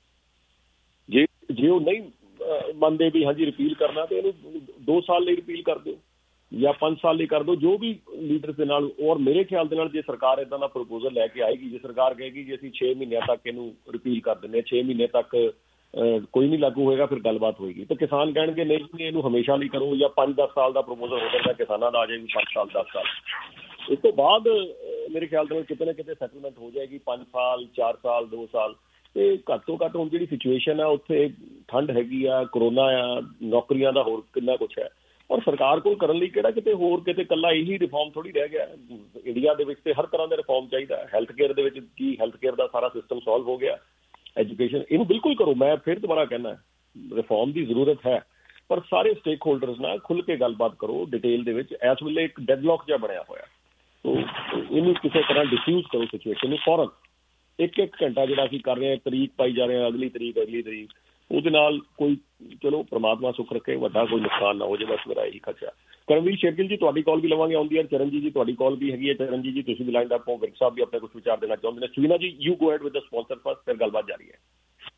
ਜੇ ਜੇ ਉਹ ਨਹੀਂ ਮੰਨਦੇ ਵੀ ਹਾਂਜੀ ਰਿਪੀਲ ਕਰਨਾ, ਤੇ ਇਹਨੂੰ ਦੋ ਸਾਲ ਲਈ ਰਿਪੀਲ ਕਰ ਦਿਓ ਜਾਂ ਪੰਜ ਸਾਲ ਲਈ ਕਰ ਦਿਓ, ਜੋ ਵੀ ਲੀਡਰਸ ਦੇ ਨਾਲ। ਔਰ ਮੇਰੇ ਖਿਆਲ ਦੇ ਨਾਲ ਜੇ ਸਰਕਾਰ ਇੱਦਾਂ ਦਾ ਪ੍ਰਪੋਜ਼ਲ ਲੈ ਕੇ ਆਏਗੀ, ਜੇ ਸਰਕਾਰ ਕਹੇਗੀ ਜੀ ਅਸੀਂ ਛੇ ਮਹੀਨਿਆਂ ਤੱਕ ਇਹਨੂੰ ਰਿਪੀਲ ਕਰ ਦਿੰਦੇ ਹਾਂ, ਛੇ ਮਹੀਨੇ ਤੱਕ ਕੋਈ ਨਹੀਂ ਲਾਗੂ ਹੋਏਗਾ, ਫਿਰ ਗੱਲਬਾਤ ਹੋਏਗੀ। ਤਾਂ ਕਿਸਾਨ ਕਹਿਣਗੇ ਨਹੀਂ ਇਹਨੂੰ ਹਮੇਸ਼ਾ ਲਈ ਕਰੋ, ਜਾਂ ਪੰਜ ਦਸ ਸਾਲ ਦਾ ਪ੍ਰਪੋਜ਼ਲ ਹੋ ਸਕਦਾ ਕਿਸਾਨਾਂ ਦਾ ਆ ਜਾਏਗੀ ਪੰਜ ਸਾਲ ਦਸ ਸਾਲ। ਇਸ ਤੋਂ ਬਾਅਦ ਮੇਰੇ ਖਿਆਲ ਦੇ ਨਾਲ ਕਿਤੇ ਨਾ ਕਿਤੇ ਸੈਟਲਮੈਂਟ ਹੋ ਜਾਏਗੀ, ਪੰਜ ਸਾਲ ਚਾਰ ਸਾਲ ਦੋ ਸਾਲ। ਤੇ ਘੱਟ ਤੋਂ ਘੱਟ ਹੁਣ ਜਿਹੜੀ ਸਿਚੁਏਸ਼ਨ ਆ ਉੱਥੇ ਠੰਡ ਹੈਗੀ ਆ, ਕਰੋਨਾ ਆ, ਨੌਕਰੀਆਂ ਦਾ ਹੋਰ ਕਿੰਨਾ ਕੁਛ ਹੈ। ਔਰ ਸਰਕਾਰ ਕੋਲ ਕਰਨ ਲਈ ਕਿਹੜਾ ਕਿਤੇ ਹੋਰ ਕਿਤੇ ਇਕੱਲਾ ਇਹੀ ਰਿਫਾਰਮ ਥੋੜ੍ਹੀ ਰਹਿ ਗਿਆ। ਇੰਡੀਆ ਦੇ ਵਿੱਚ ਤੇ ਹਰ ਤਰ੍ਹਾਂ ਦਾ ਰਿਫਾਰਮ ਚਾਹੀਦਾ। ਹੈਲਥ ਕੇਅਰ ਦੇ ਵਿੱਚ ਕੀ ਹੈਲਥ ਕੇਅਰ ਦਾ ਸਾਰਾ ਸਿਸਟਮ ਸੋਲਵ ਹੋ ਗਿਆ, ਐਜੂਕੇਸ਼ਨ, ਇਹਨੂੰ ਬਿਲਕੁਲ ਕਰੋ। ਮੈਂ ਫਿਰ ਦੁਬਾਰਾ ਕਹਿਣਾ ਰਿਫਾਰਮ ਦੀ ਜ਼ਰੂਰਤ ਹੈ, ਪਰ ਸਾਰੇ ਸਟੇਕ ਹੋਲਡਰਸ ਨਾਲ ਖੁੱਲ੍ਹ ਕੇ ਗੱਲਬਾਤ ਕਰੋ ਡਿਟੇਲ ਦੇ ਵਿੱਚ। ਇਸ ਵੇਲੇ ਇੱਕ ਡੈਡਲੌਕ ਜਿਹਾ ਬਣਿਆ ਹੋਇਆ, ਤੋ ਇਹਨੂੰ ਕਿਸੇ ਤਰ੍ਹਾਂ ਡਿਫਿਊਜ਼ ਕਰੋ ਸਿਚੁਏਸ਼ਨ ਨੂੰ ਫੌਰਨ। ਇੱਕ ਇੱਕ ਘੰਟਾ ਜਿਹੜਾ ਅਸੀਂ ਕਰ ਰਹੇ ਹਾਂ, ਤਰੀਕ ਪਾਈ ਜਾ ਰਹੇ ਹਾਂ, ਅਗਲੀ ਤਰੀਕ ਅਗਲੀ ਤਰੀਕ, ਉਹਦੇ ਨਾਲ ਕੋਈ ਚਲੋ ਪ੍ਰਮਾਤਮਾ ਸੁੱਖ ਰੱਖੇ ਵੱਡਾ ਕੋਈ ਨੁਕਸਾਨ ਨਾ ਹੋ ਜਾਏ, ਬਸ ਮੇਰਾ ਇਹੀ ਖਰਚਾ। ਕਰਮਵੀਰ ਸ਼ੇਰਗਿੱਲ ਜੀ ਤੁਹਾਡੀ ਕਾਲ ਵੀ ਲਵਾਂਗੇ ਆਉਂਦੀ ਹੈ, ਚਰਨਜੀਤ ਜੀ ਤੁਹਾਡੀ ਕਾਲ ਵੀ ਹੈਗੀ ਹੈ। ਚਰਨਜੀਤ ਜੀ ਤੁਸੀਂ ਵੀ ਲਾਈਨ ਅਪ ਹੋ, ਵਿਰਕ ਸਾਹਿਬ ਵੀ ਆਪਣੇ ਕੁਝ ਵਿਚਾਰ ਦੇਣਾ ਚਾਹੁੰਦੇ ਨੇ। Suvina ji you go ahead with the sponsor first, ਫਿਰ ਗੱਲਬਾਤ ਜਾਰੀ ਹੈ।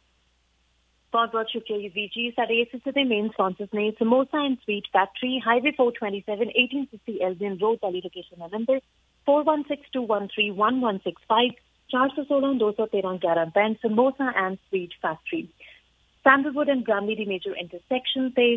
बहुत बहुत शुक्रिया युवराज जी। साढ़े इस हिस्से के मेन स्पॉन्सर्स ने samosa and sweet factory, highway four twenty seven, eighteen fifty Albion road, Delhi. Location है number four one six two one three one one six five, चार सौ सोलह दो सौ तेरह ग्यारह पैंठ। Samosa and sweet factory Sandalwood and Bramalea दी मेजर इंटरसेक्शन से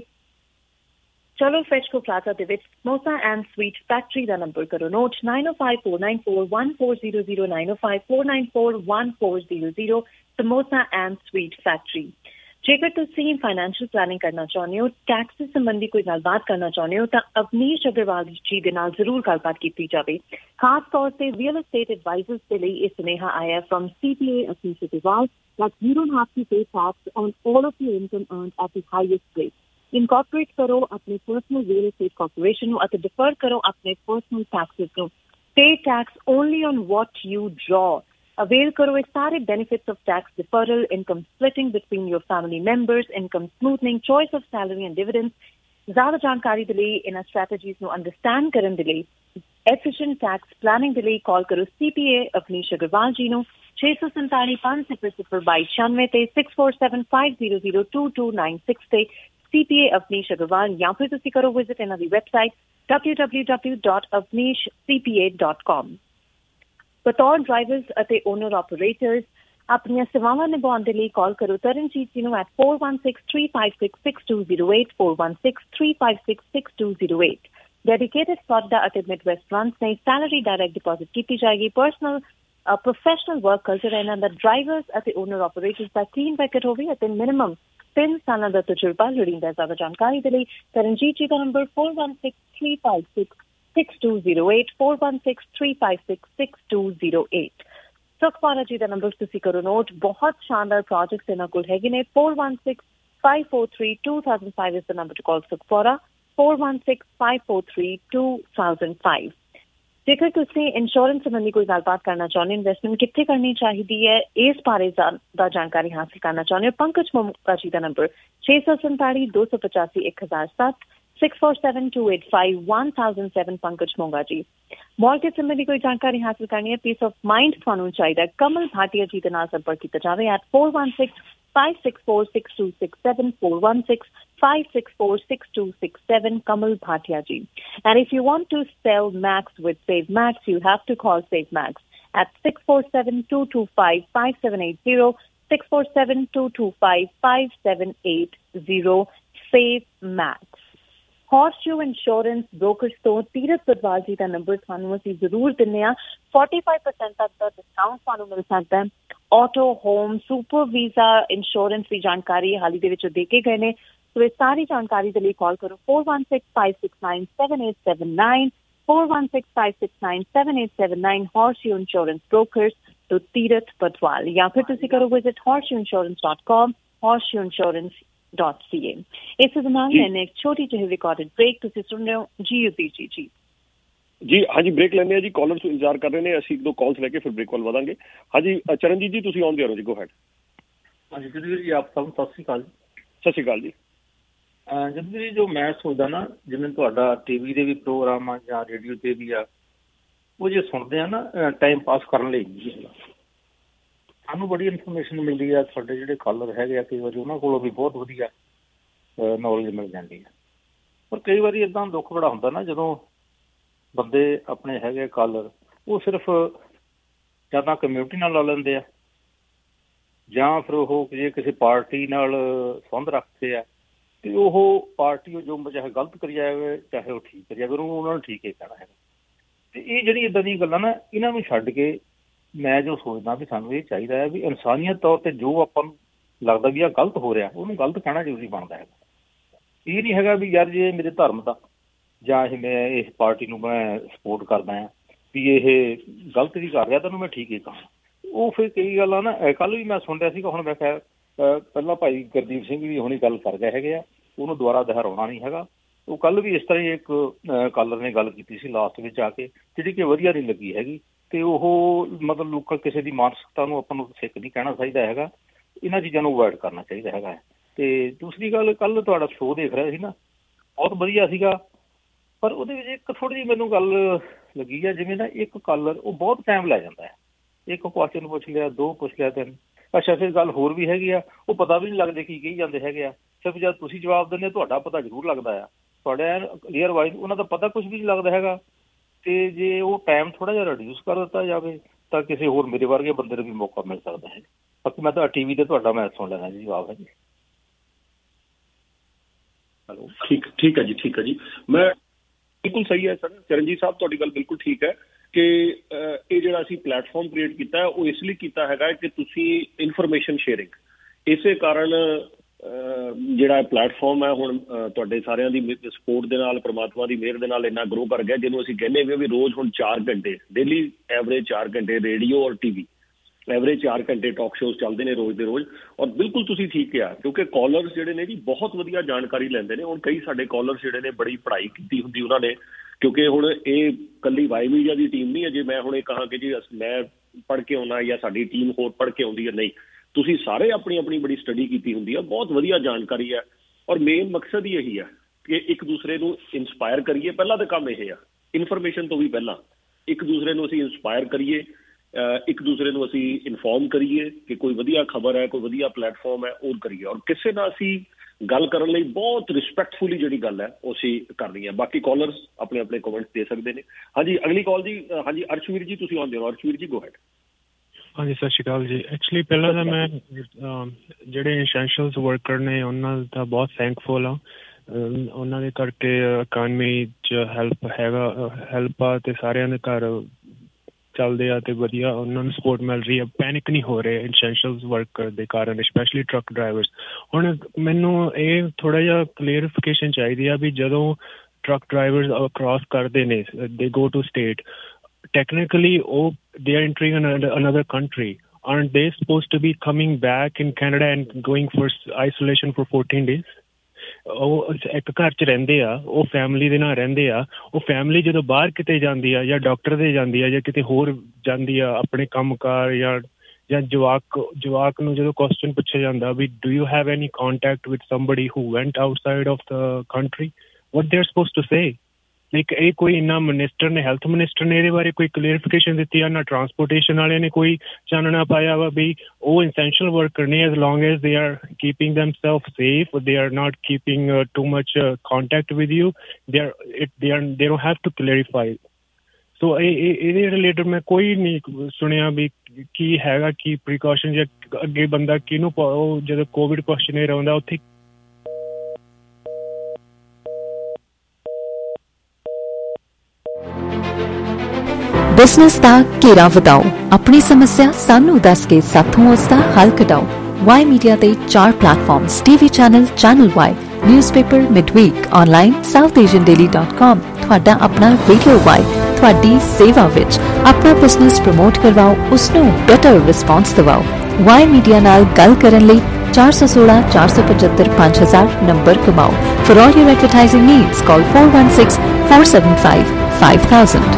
चलो फ्रेश को प्लाजा दे विच समोसा एंड स्वीट फैक्ट्री का नंबर करो note nine O five four nine four one four zero zero nine O five four nine four one four zero zero. Samosa and sweet factory. जेकर तुसीं फाइनैंशियल प्लानिंग करना चाਹੁੰਦੇ ਹੋ, टैक्स से संबंधी कोई गलबात करना चाਹੁੰਦੇ हो, तो अवनीश अग्रवाल जी के नाल जरूर गलबात की जाए। खास तौर से रियल एस्टेट एडवाइजर्स के लिए यह सुनेहा आया from CPA Avnish Agarwal that you don't have to pay tax on all of your income earned at the highest rate. Incorporate करो अपने पर्सनल रियल एस्टेट कॉर्पोरेशन और डिफर करो अपने पर्सनल टैक्सेस को। Pay tax only on what you draw. Avail करो इस सारे benefits of tax deferral, income splitting between your family members, income smoothing, choice of salary and dividends. ज़्यादा जानकारी के लिए इन strategies ਨੂੰ understand ਕਰਨ ਦੇ ਲਈ, efficient tax planning ਦੇ ਲਈ call ਕਰੋ C P A Avneesh Agarwal ਜੀ ਨੂੰ छे सौ संताली पाँच सिफर सिफर बाई छियानवे ते six four seven five zero zero two two nine six ते C P A Avnish Agarwal, या फिर तुसी करो विजिट इन्हां दी website W W W dot Avnish C P A dot com. बतौर ड्राइवर्स अते ओनर ऑपरेटर्स अपनी सेवावां निभाउण दे लई कॉल करो तरनजीत जी नूं eight four one six three five six six two zero eight four one six three five six six two zero eight. Dedicated Florida अते मिडवेस्ट ब्रांच ने सैलरी डायरैक्ट डिपॉजिट की जाएगी। पर्सनल प्रोफेशनल वर्क कल्चर है इन्हां दा। ड्राइवर्स अते ओनर ऑपरेटर्स दा क्लीन रैकेट होवे अते मिनिमम तीन साल का तजुर्बा लोड़ींदा। ज्यादा जानकारी के लिए तरनजीत जी का number four one six three five six six two zero eight four one six three five six six two zero eight. Sukhpara ji का नंबर तुसी करो नोट। बहुत शानदार प्रोजेक्ट्स इन्हां कोल हैगे ने। Four one six five four three two thousand five is the number to call Sukhpara, four one six five four three two thousand five. जेकर तुसी इंश्योरेंस संबंधी कोई गलबात करना चाहते, इन्वेस्टमेंट कितने करनी चाहिए है, इस बारे दा जानकारी हासिल करना चाहते हो, पंकज मोंगा जी का नंबर छे सौ संताली दो सौ पचासी एक हजार सात six four seven two eight five one thousand seven. Pankaj Monga ji. Mortgage संबंधी कोई जानकारी हासिल करनी है, पीस ऑफ माइंड थानू चाहिए, कमल भाटिया जी के नाल संपर्क किया जाए eight four one six five six four six two six seven four one six five six four six two six seven, Kamal Bhatia ji. And if you want to sell Max with Save Max, you have to call Save Max at six four seven two two five five seven eight zero, six four seven two two five five seven eight zero, Save Max. Horseshoe Insurance Brokers ਤੋਂ ਤੀਰਥ ਬਦਵਾਲ ਜੀ ਦਾ ਨੰਬਰ ਤੁਹਾਨੂੰ ਅਸੀਂ ਜ਼ਰੂਰ ਦਿੰਦੇ ਹਾਂ। forty-five percent ਤੱਕ ਦਾ ਡਿਸਕਾਊਂਟ ਤੁਹਾਨੂੰ ਮਿਲ ਸਕਦਾ ਹੈ। Auto, home, super visa insurance ਦੀ ਜਾਣਕਾਰੀ ਹਾਲ ਹੀ ਦੇ ਵਿੱਚ ਦੇ ਕੇ ਗਏ ਨੇ। तो इस सारी जानकारी के लिए कॉल करो four one six five six nine seven eight seven nine, four one six five six nine seven eight seven nine. Horseshoe insurance brokers तो तीरथ बदवाल, या फिर तुसी करो visit Horseshoe insurance dot com, Horseshoe insurance dot C A. इस दौरान मैंने एक छोटी ਜਿਹੀ रिकॉर्डेड ब्रेक तुसी सुन रहे हो जी युद्धि जी जी जी हाँ जी ब्रेक लेने जी। कॉलर्स इंतजार कर रहे हैं, ਅਸੀਂ ਇੱਕ ਦੋ ਕਾਲਸ ਲੈ ਕੇ ਫਿਰ ਬ੍ਰੇਕ ਵੱਲ ਵਧਾਂਗੇ। ਹਾਂਜੀ ਚਰਨਜੀਤ ਜੀ ਤੁਸੀਂ ਆਉਂਦੇ ਹੋ ਜੀ, ਗੋ ਹੈਡ। ਹਾਂਜੀ ਜਗਦੀਪ ਜੀ ਆਪ ਸਭ ਸਤਿ ਸ਼੍ਰੀ ਅਕਾਲ। ਸਤਿ ਸ਼੍ਰੀ ਅਕਾਲ ਜੀ। ਜਦ ਵੀ ਜੋ ਮੈਂ ਸੋਚਦਾ ਨਾ, ਜਿਵੇਂ ਤੁਹਾਡਾ ਟੀ ਵੀ ਦੇ ਵੀ ਪ੍ਰੋਗਰਾਮ ਆ ਜਾਂ ਰੇਡੀਓ 'ਤੇ ਵੀ ਆ, ਉਹ ਜੇ ਸੁਣਦੇ ਆ ਨਾ ਟਾਈਮ ਪਾਸ ਕਰਨ ਲਈ ਨਹੀਂ ਹੈਗਾ, ਸਾਨੂੰ ਬੜੀ ਇਨਫੋਰਮੇਸ਼ਨ ਮਿਲਦੀ ਆ। ਤੁਹਾਡੇ ਜਿਹੜੇ ਕਾਲਰ ਹੈਗੇ ਆ ਕਈ ਵਾਰੀ ਉਹਨਾਂ ਕੋਲੋਂ ਵੀ ਬਹੁਤ ਵਧੀਆ ਨੌਲੇਜ ਮਿਲ ਜਾਂਦੀ ਆ। ਪਰ ਕਈ ਵਾਰੀ ਇੱਦਾਂ ਦੁੱਖ ਬੜਾ ਹੁੰਦਾ ਨਾ, ਜਦੋਂ ਬੰਦੇ ਆਪਣੇ ਹੈਗੇ ਕਾਲਰ ਉਹ ਸਿਰਫ ਜਾਂ ਤਾਂ ਕਮਿਊਨਿਟੀ ਨਾਲ ਲਾ ਲੈਂਦੇ ਆ, ਜਾਂ ਫਿਰ ਉਹ ਜੇ ਕਿਸੇ ਪਾਰਟੀ ਨਾਲ ਸੰਬੰਧ ਰੱਖਦੇ ਆ ਤੇ ਉਹ ਪਾਰਟੀ ਜੋ ਚਾਹੇ ਗਲਤ ਕਰੀ ਜਾਵੇ ਚਾਹੇ ਉਹ ਠੀਕ ਕਰੀ ਜਾਵੇ, ਉਹਨੂੰ ਉਹਨਾਂ ਨੂੰ ਠੀਕ ਹੀ ਕਹਿਣਾ ਹੈਗਾ। ਤੇ ਇਹ ਜਿਹੜੀ ਇੱਦਾਂ ਦੀਆਂ ਗੱਲਾਂ ਨਾ, ਇਹਨਾਂ ਨੂੰ ਛੱਡ ਕੇ ਮੈਂ ਜੋ ਸੋਚਦਾ ਵੀ ਸਾਨੂੰ ਇਹ ਚਾਹੀਦਾ ਹੈ ਵੀ ਇਨਸਾਨੀਅਤ ਤੌਰ 'ਤੇ ਜੋ ਆਪਾਂ ਨੂੰ ਲੱਗਦਾ ਵੀ ਆਹ ਗਲਤ ਹੋ ਰਿਹਾ ਉਹਨੂੰ ਗਲਤ ਕਹਿਣਾ ਜ਼ਰੂਰੀ ਬਣਦਾ ਹੈਗਾ। ਇਹ ਨਹੀਂ ਹੈਗਾ ਵੀ ਯਾਰ ਜੇ ਮੇਰੇ ਧਰਮ ਦਾ ਜਾਂ ਇਹ ਮੈਂ ਇਸ ਪਾਰਟੀ ਨੂੰ ਮੈਂ ਸਪੋਰਟ ਕਰਦਾ ਹਾਂ ਵੀ ਇਹ ਗਲਤ ਵੀ ਕਰ ਰਿਹਾ ਤੈਨੂੰ ਮੈਂ ਠੀਕ ਹੀ ਕਹਾਂ। ਉਹ ਫਿਰ ਕਈ ਗੱਲਾਂ ਨਾ ਕੱਲ੍ਹ ਵੀ ਮੈਂ ਸੁਣ ਰਿਹਾ ਸੀਗਾ, ਹੁਣ ਮੈਂ ਖੈਰ ਪਹਿਲਾਂ ਭਾਈ ਗੁਰਦੀਪ ਸਿੰਘ ਵੀ ਹੁਣੀ ਗੱਲ ਕਰ ਗਏ ਹੈਗੇ ਆ, ਉਹਨੂੰ ਦੁਬਾਰਾ ਦੁਹਰਾਉਣਾ ਨਹੀਂ ਹੈਗਾ। ਉਹ ਕੱਲ੍ਹ ਵੀ ਇਸ ਤਰ੍ਹਾਂ ਹੀ ਇੱਕ ਕਾਲਰ ਨੇ ਗੱਲ ਕੀਤੀ ਸੀ ਲਾਸਟ ਵਿੱਚ ਆ ਕੇ, ਜਿਹੜੀ ਕਿ ਵਧੀਆ ਨਹੀਂ ਲੱਗੀ ਹੈਗੀ। ਅਤੇ ਉਹ ਮਤਲਬ ਲੋਕਾਂ ਕਿਸੇ ਦੀ ਮਾਨਸਿਕਤਾ ਨੂੰ ਆਪਾਂ ਨੂੰ ਸਿੱਖ ਨਹੀਂ ਕਹਿਣਾ ਚਾਹੀਦਾ ਹੈਗਾ, ਇਹਨਾਂ ਚੀਜ਼ਾਂ ਨੂੰ ਅਵੋਇਡ ਕਰਨਾ ਚਾਹੀਦਾ ਹੈਗਾ। ਅਤੇ ਦੂਸਰੀ ਗੱਲ, ਕੱਲ੍ਹ ਤੁਹਾਡਾ ਸ਼ੋਅ ਦੇਖ ਰਿਹਾ ਸੀ ਨਾ, ਬਹੁਤ ਵਧੀਆ ਸੀਗਾ, ਪਰ ਉਹਦੇ ਵਿੱਚ ਇੱਕ ਥੋੜ੍ਹੀ ਜਿਹੀ ਮੈਨੂੰ ਗੱਲ ਲੱਗੀ ਆ, ਜਿਵੇਂ ਨਾ ਇੱਕ ਕਾਲਰ ਉਹ ਬਹੁਤ ਟਾਈਮ ਲੈ ਜਾਂਦਾ ਹੈ, ਇੱਕ ਕੁਐਸਚਨ ਪੁੱਛ ਲਿਆ, ਦੋ ਪੁੱਛ ਲਿਆ, ਤਿੰਨ। ਅੱਛਾ ਫਿਰ ਗੱਲ ਹੋਰ ਵੀ ਹੈਗੀ ਆ, ਉਹ ਪਤਾ ਵੀ ਨਹੀਂ ਲੱਗਦੇ ਕੀ ਕਹੀ ਜਾਂਦੇ ਹੈਗੇ ਆ। ਸਿਰਫ ਜਦ ਤੁਸੀਂ ਜਵਾਬ ਦਿੰਦੇ ਤੁਹਾਡਾ ਪਤਾ ਜ਼ਰੂਰ ਲੱਗਦਾ ਆ, ਤੁਹਾਡੇ ਕਲੀਅਰ ਵਾਈਜ਼ ਉਹਨਾਂ ਦਾ ਪਤਾ ਕੁਛ ਵੀ ਨਹੀਂ ਲੱਗਦਾ ਹੈਗਾ। ਅਤੇ ਜੇ ਉਹ ਟਾਈਮ ਥੋੜ੍ਹਾ ਜਿਹਾ ਰਿਡਿਊਸ ਕਰ ਦਿੱਤਾ ਜਾਵੇ ਤਾਂ ਕਿਸੇ ਹੋਰ ਮੇਰੇ ਵਰਗੇ ਬੰਦੇ ਨੂੰ ਵੀ ਮੌਕਾ ਮਿਲ ਸਕਦਾ ਹੈ। ਬਾਕੀ ਮੈਂ ਤਾਂ ਟੀ ਵੀ 'ਤੇ ਤੁਹਾਡਾ ਮੈਂ ਸੁਣ ਲੈਣਾ ਜੀ ਜਵਾਬ ਹੈ ਜੀ। ਹੈਲੋ, ਠੀਕ ਠੀਕ ਹੈ ਜੀ, ਠੀਕ ਹੈ ਜੀ। ਮੈਂ ਬਿਲਕੁਲ ਸਹੀ ਹੈ ਸਰ, ਚਰਨਜੀਤ ਸਾਹਿਬ ਤੁਹਾਡੀ ਗੱਲ ਬਿਲਕੁਲ ਠੀਕ ਹੈ ਕਿ ਇਹ ਜਿਹੜਾ ਅਸੀਂ ਪਲੈਟਫਾਰਮ ਕ੍ਰੀਏਟ ਕੀਤਾ ਉਹ ਇਸ ਲਈ ਕੀਤਾ ਹੈਗਾ ਕਿ ਤੁਸੀਂ ਇਨਫੋਰਮੇਸ਼ਨ ਸ਼ੇਅਰਿੰਗ, ਇਸੇ ਕਾਰਨ ਜਿਹੜਾ ਪਲੈਟਫਾਰਮ ਹੈ ਹੁਣ ਤੁਹਾਡੇ ਸਾਰਿਆਂ ਦੀ ਸਪੋਰਟ ਦੇ ਨਾਲ, ਪ੍ਰਮਾਤਮਾ ਦੀ ਮਿਹਰ ਦੇ ਨਾਲ ਇੰਨਾ ਗਰੋ ਕਰ ਗਿਆ, ਜਿਹਨੂੰ ਅਸੀਂ ਕਹਿੰਦੇ ਵੀ ਰੋਜ਼ ਹੁਣ ਚਾਰ ਘੰਟੇ ਡੇਲੀ ਐਵਰੇਜ ਚਾਰ ਘੰਟੇ ਰੇਡੀਓ ਔਰ ਟੀ ਵੀ ਐਵਰੇਜ ਚਾਰ ਘੰਟੇ ਟਾਕ ਸ਼ੋਜ਼ ਚੱਲਦੇ ਨੇ ਰੋਜ਼ ਦੇ ਰੋਜ਼। ਔਰ ਬਿਲਕੁਲ ਤੁਸੀਂ ਠੀਕ ਕਿਹਾ, ਕਿਉਂਕਿ ਕਾਲਰਸ ਜਿਹੜੇ ਨੇ ਜੀ ਬਹੁਤ ਵਧੀਆ ਜਾਣਕਾਰੀ ਲੈਂਦੇ ਨੇ। ਹੁਣ ਕਈ ਸਾਡੇ ਕਾਲਰਸ ਜਿਹੜੇ ਨੇ ਬੜੀ ਪੜ੍ਹਾਈ ਕੀਤੀ ਹੁੰਦੀ ਉਹਨਾਂ ਨੇ, ਕਿਉਂਕਿ ਹੁਣ ਇਹ ਇਕੱਲੀ ਵਾਈ ਮੀਡੀਆ ਦੀ ਟੀਮ ਨਹੀਂ ਹੈ। ਜੇ ਮੈਂ ਹੁਣ ਇਹ ਕਹਾਂ ਕਿ ਜੀ ਮੈਂ ਪੜ੍ਹ ਕੇ ਆਉਣਾ ਜਾਂ ਸਾਡੀ ਟੀਮ ਹੋਰ ਪੜ੍ਹ ਕੇ ਆਉਂਦੀ ਹੈ, ਨਹੀਂ, ਤੁਸੀਂ ਸਾਰੇ ਆਪਣੀ ਆਪਣੀ ਬੜੀ ਸਟੱਡੀ ਕੀਤੀ ਹੁੰਦੀ ਹੈ, ਬਹੁਤ ਵਧੀਆ ਜਾਣਕਾਰੀ ਹੈ। ਔਰ ਮੇਨ ਮਕਸਦ ਹੀ ਇਹੀ ਹੈ ਕਿ ਇੱਕ ਦੂਸਰੇ ਨੂੰ ਇੰਸਪਾਇਰ ਕਰੀਏ। ਪਹਿਲਾਂ ਤਾਂ ਕੰਮ ਇਹ ਆ, ਇਨਫੋਰਮੇਸ਼ਨ ਤੋਂ ਵੀ ਪਹਿਲਾਂ ਇੱਕ ਦੂਸਰੇ ਨੂੰ ਅਸੀਂ ਇੰਸਪਾਇਰ ਕਰੀਏ, ਇੱਕ ਦੂਸਰੇ ਨੂੰ ਅਸੀਂ ਇਨਫੋਰਮ ਕਰੀਏ ਕਿ ਕੋਈ ਵਧੀਆ ਖਬਰ ਹੈ, ਕੋਈ ਵਧੀਆ ਪਲੇਟਫਾਰਮ ਹੈ, ਉਹ ਕਰੀਏ। ਔਰ ਕਿਸੇ ਨਾਲ ਅਸੀਂ ਗੱਲ ਕਰਨ ਲਈ ਬਹੁਤ ਰਿਸਪੈਕਟਫੁਲੀ ਜਿਹੜੀ ਗੱਲ ਹੈ ਉਹ ਅਸੀਂ ਕਰਨੀ ਹੈ। ਬਾਕੀ ਕਾਲਰਸ ਆਪਣੇ ਆਪਣੇ ਕਮੈਂਟਸ ਦੇ ਸਕਦੇ ਨੇ। ਹਾਂਜੀ, ਅਗਲੀ ਕਾਲ ਜੀ। ਹਾਂਜੀ ਅਰਸ਼ਵੀਰ ਜੀ, ਤੁਸੀਂ ਆਉਂਦੇ ਹੋ। ਅਰਸ਼ਵੀਰ ਜੀ, ਗੋ ਹੈਡ। ਹਾਂਜੀ, ਸਤਿ ਸ਼੍ਰੀ ਅਕਾਲ ਜੀ। ਐਕਚੁਅਲੀ ਪਹਿਲਾਂ ਤਾਂ ਮੈਂ ਜਿਹੜੇ ਐਸੈਂਸ਼ੀਅਲਸ ਵਰਕਰ ਨੇ ਉਹਨਾਂ ਦਾ ਬਹੁਤ ਥੈਂਕਫੁਲ ਹਾਂ, ਉਹਨਾਂ ਦੇ ਕਰਕੇ ਇਕਾਨਮੀ 'ਚ ਹੈਲਪ ਹੈਗਾ ਹੈਲਪ ਆ ਅਤੇ ਸਾਰਿਆਂ ਦੇ ਘਰ ਚੱਲਦੇ ਆ ਅਤੇ ਵਧੀਆ ਉਹਨਾਂ ਨੂੰ ਸਪੋਰਟ ਮਿਲ ਰਹੀ ਹੈ। ਪੈਨਿਕ ਨਹੀਂ ਹੋ ਰਹੇ ਐਸੈਂਸ਼ੀਅਲਸ ਵਰਕਰ ਦੇ ਕਾਰਨ, ਸਪੈਸ਼ਲੀ ਟਰੱਕ ਡਰਾਈਵਰਸ। ਹੁਣ ਮੈਨੂੰ ਇਹ ਥੋੜ੍ਹਾ ਜਿਹਾ ਕਲੀਅਰਿਫਿਕੇਸ਼ਨ ਚਾਹੀਦੀ ਆ ਵੀ ਜਦੋਂ ਟਰੱਕ ਡਰਾਈਵਰਸ ਕ੍ਰਾਸ ਕਰਦੇ ਨੇ, they go to state, technically oh they are entering another, another country, aren't they supposed to be coming back in Canada and going for isolation for fourteen days? ਉਹ ਇੱਕ ਘਰ 'ਚ ਰਹਿੰਦੇ ਆ, ਉਹ ਫੈਮਿਲੀ ਦੇ ਨਾਲ ਰਹਿੰਦੇ ਆ, ਉਹ ਫੈਮਿਲੀ ਜਦੋਂ ਬਾਹਰ ਕਿਤੇ ਜਾਂਦੀ ਆ ਜਾਂ ਡਾਕਟਰ ਦੇ ਜਾਂਦੀ ਆ ਜਾਂ ਕਿਤੇ ਹੋਰ ਜਾਂਦੀ ਆ ਆਪਣੇ ਕੰਮ ਕਾਰ, ਜਾਂ ਜਾਂ ਜਵਾਕ ਜਵਾਕ ਨੂੰ ਜਦੋਂ ਕੁਐਸਚਨ ਪੁੱਛਿਆ ਜਾਂਦਾ ਵੀ do you have any contact with somebody who went outside of the country, what they are supposed to say? Like ਇਹ ਕੋਈ ਇੰਨਾ ਮਿਨਿਸਟਰ ਨੇ, ਹੈਲਥ ਮਿਨਿਸਟਰ ਨੇ ਇਹਦੇ ਬਾਰੇ ਕੋਈ ਕਲੀਅਰਿਫਿਕੇਸ਼ਨ ਦਿੱਤੀ ਆ, ਨਾ ਟਰਾਂਸਪੋਰਟੇਸ਼ਨ ਵਾਲਿਆਂ ਨੇ ਕੋਈ ਚਾਨਣਾ ਪਾਇਆ ਵਾ ਵੀ ਉਹ essential worker ਨੇ, as long as they are keeping themselves safe, they are not keeping uh, too much uh, contact with you, they are it, they are they don't have to clarify. ਸੋ ਇਹਦੇ ਰਿਲੇਟਡ ਮੈਂ ਕੋਈ ਨਹੀਂ ਸੁਣਿਆ ਵੀ ਕੀ ਹੈਗਾ, ਕੀ ਪ੍ਰੀਕਾਸ਼ਨ, ਜਾਂ ਅੱਗੇ ਬੰਦਾ ਕਿਹਨੂੰ ਉਹ ਜਦੋਂ ਕੋਵਿਡ ਕੁਐਸਚਨੇਅਰ ਆਉਂਦਾ ਉੱਥੇ ਬਿਜ਼ਨਸ ਦਾ ਘੇਰਾ ਵਧਾਓ, ਆਪਣੀ ਸਮੱਸਿਆ ਸਾਨੂੰ ਦੱਸ ਕੇ ਸਾਥੋਂ ਉਸ ਦਾ ਹੱਲ ਕਢਾਓ। ਵਾਈ ਮੀਡੀਆ ਦੇ ਚਾਰ platforms, TV channel, channel Y, newspaper, Midweek, online, South Asian daily dot com, ਤੁਹਾਡਾ ਆਪਣਾ ਰੇਡੀਓ ਵਾਈ ਤੁਹਾਡੀ ਸੇਵਾ ਵਿੱਚ। ਆਪਣਾ ਬਿਜ਼ਨਸ ਪ੍ਰਮੋਟ ਕਰਵਾਓ, ਉਸ ਨੂੰ ਬੈਟਰ ਰਿਸਪਾਂਸ ਦਿਵਾਓ। ਵਾਈ ਮੀਡੀਆ ਨਾਲ ਗੱਲ ਕਰਨ ਲਈ ਚਾਰ ਸੌ ਸੋਲਾਂ ਚਾਰ ਸੌ ਪਝੱਤਰ ਪੰਜ ਹਜ਼ਾਰ ਨੰਬਰ ਕਮਾਓ। For all your advertising needs call four one six four seven five five thousand.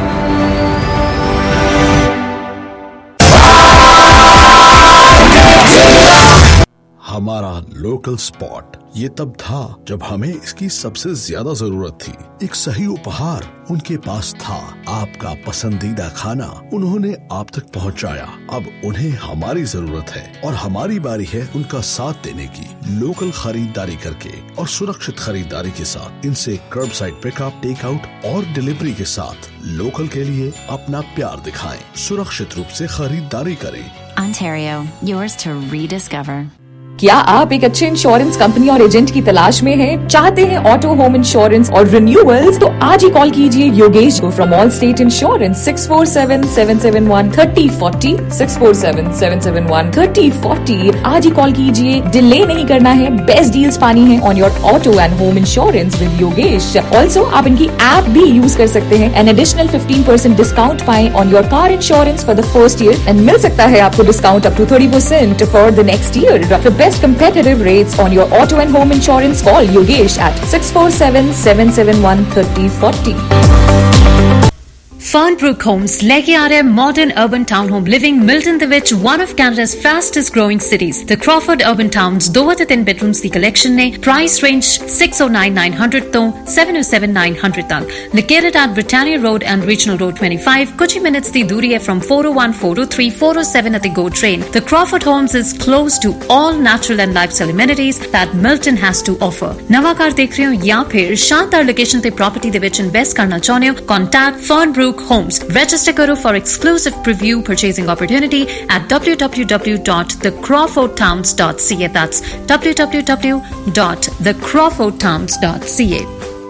हमारा लोकल स्पॉट ये तब था जब हमें इसकी सबसे ज्यादा जरूरत थी। एक सही उपहार उनके पास था, आपका पसंदीदा खाना उन्होंने आप तक पहुंचाया। अब उन्हें हमारी जरूरत है और हमारी बारी है उनका साथ देने की। लोकल खरीदारी करके और सुरक्षित खरीदारी के साथ इनसे कर्ब साइड पिकअप, टेक आउट और डिलीवरी के साथ लोकल के लिए अपना प्यार दिखाएं। सुरक्षित रूप से खरीदारी करें। Ontario, yours to rediscover. क्या आप एक अच्छे इंश्योरेंस कंपनी और एजेंट की तलाश में हैं? चाहते हैं ऑटो, होम इंश्योरेंस और रिन्यूअल्स? तो आज ही कॉल कीजिए योगेश को from Allstate insurance six four seven seven seven one thirty forty six four seven seven seven one thirty forty. आज ही कॉल कीजिए, डिले नहीं करना है, बेस्ट डील्स पानी है on your auto and home insurance with Yogesh. Also आप इनकी ऐप भी यूज कर सकते हैं। An additional fifteen percent discount पाएं on your car insurance for the first year and मिल सकता है आपको discount up to thirty percent for the next year. For best competitive rates on your auto and home insurance, call Yogesh at six four seven seven seven one thirty forty. Fernbrook Homes लेके आ रहे हैं modern urban town home living Milton ਦੇ ਵਿੱਚ one of Canada's fastest growing cities. The Crawford Urban Towns ਦੋ ਅਤੇ ਤਿੰਨ bedrooms ਦੀ collection ਨੇ. Price range six oh nine nine hundred ਤੋਂ seven oh seven nine hundred ਤੱਕ. Located at Britannia Road and Regional Road twenty-five, ਕੁਝ ਹੀ minutes ਦੀ ਦੂਰੀ ਹੈ from four oh one, four oh three, four oh seven ਅਤੇ Go Train. The Crawford Homes is close to all natural and lifestyle amenities that Milton has to offer. ਨਵਾਂ ਘਰ ਦੇਖ ਰਹੇ ਹੋ ਜਾਂ ਫਿਰ ਸ਼ਾਨਦਾਰ ਲੋਕੇਸ਼ਨ ਤੇ property ਦੇ ਵਿੱਚ invest ਕਰਨਾ ਚਾਹੁੰਦੇ ਹੋ? Contact Fernbrook Homes. Register karo for exclusive preview purchasing opportunity at w w w dot the crawford towns dot c a. That's w w w dot the crawford towns dot c a.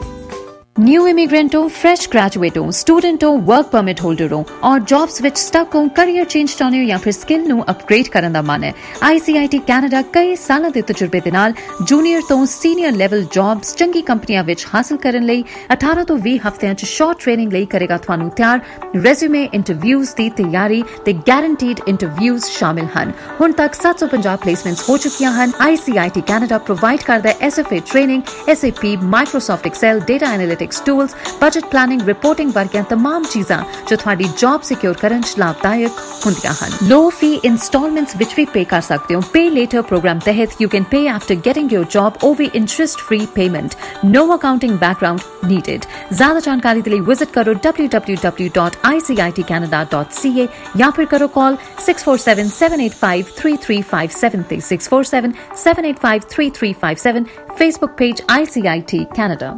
New immigrant हो, फ्रेश ग्रेजुएट हो, स्टूडेंट हो, वर्क परमिट होल्डर हो और जॉब्स विच स्टक हो, करियर चेंज चाਹੁੰਦੇ ਹੋ ਜਾਂ ਫਿਰ ਸਕਿੱਲ ਨੂੰ ਅਪਗ੍ਰੇਡ ਕਰਨ ਦਾ ਮਨ ਹੈ? I C I T Canada ਕਈ ਸਾਲਾਂ ਦੇ ਤਜਰਬੇ ਦੇ ਨਾਲ ਜੂਨੀਅਰ ਤੋਂ ਸੀਨੀਅਰ ਲੈਵਲ ਜੌਬਸ ਚੰਗੀ ਕੰਪਨੀਆਂ ਵਿੱਚ ਹਾਸਲ ਕਰਨ ਲਈ ਅਠਾਰਾਂ ਤੋਂ ਵੀਹ ਹਫ਼ਤਿਆਂ 'ਚ ਸ਼ਾਰਟ ਟ੍ਰੇਨਿੰਗ ਲਈ ਕਰੇਗਾ ਤੁਹਾਨੂੰ ਤਿਆਰ। ਰੈਜ਼ਿਊਮੇ, ਇੰਟਰਵਿਊਜ਼ ਦੀ ਤਿਆਰੀ ਤੇ ਗਾਰੰਟੀਡ ਇੰਟਰਵਿਊਜ਼ ਸ਼ਾਮਿਲ ਹਨ। ਹੁਣ ਤੱਕ ਸੱਤ ਸੌ ਪੰਜਾਹ ਪਲੇਸਮੈਂਟਸ ਹੋ ਚੁੱਕੀਆਂ ਹਨ। I C I T Canada provide ਕਰਦਾ ਹੈ S F A training, S A P, Microsoft Excel, data analytics tools, budget planning, reporting ਵਰਗੀਆਂ ਤਮਾਮ ਚੀਜ਼ਾਂ ਜੋ ਤੁਹਾਡੀ ਜੌਬ ਸਿਕਿਉਰ ਕਰਨ 'ਚ ਲਾਭਦਾਇਕ ਹੁੰਦੀਆਂ ਹਨ। ਲੋ ਫੀ ਇੰਸਟਾਲਮੈਂਟਸ ਵਿੱਚ ਵੀ ਪੇ ਕਰ ਸਕਦੇ ਹੋ। ਪੇ ਲੇਟਰ ਪ੍ਰੋਗਰਾਮ ਤਹਿਤ you can pay after getting your job ਉਹ ਵੀ interest free payment. No accounting background needed. ਜ਼ਿਆਦਾ ਜਾਣਕਾਰੀ ਦੇ ਲਈ ਵਿਜ਼ਿਟ ਕਰੋ w w w dot i c i t canada dot c a ਜਾਂ ਫਿਰ ਕਰੋ call six four seven seven eight five three three five seven ਤੇ six four seven seven eight five three three five seven। Facebook page I C I T Canada।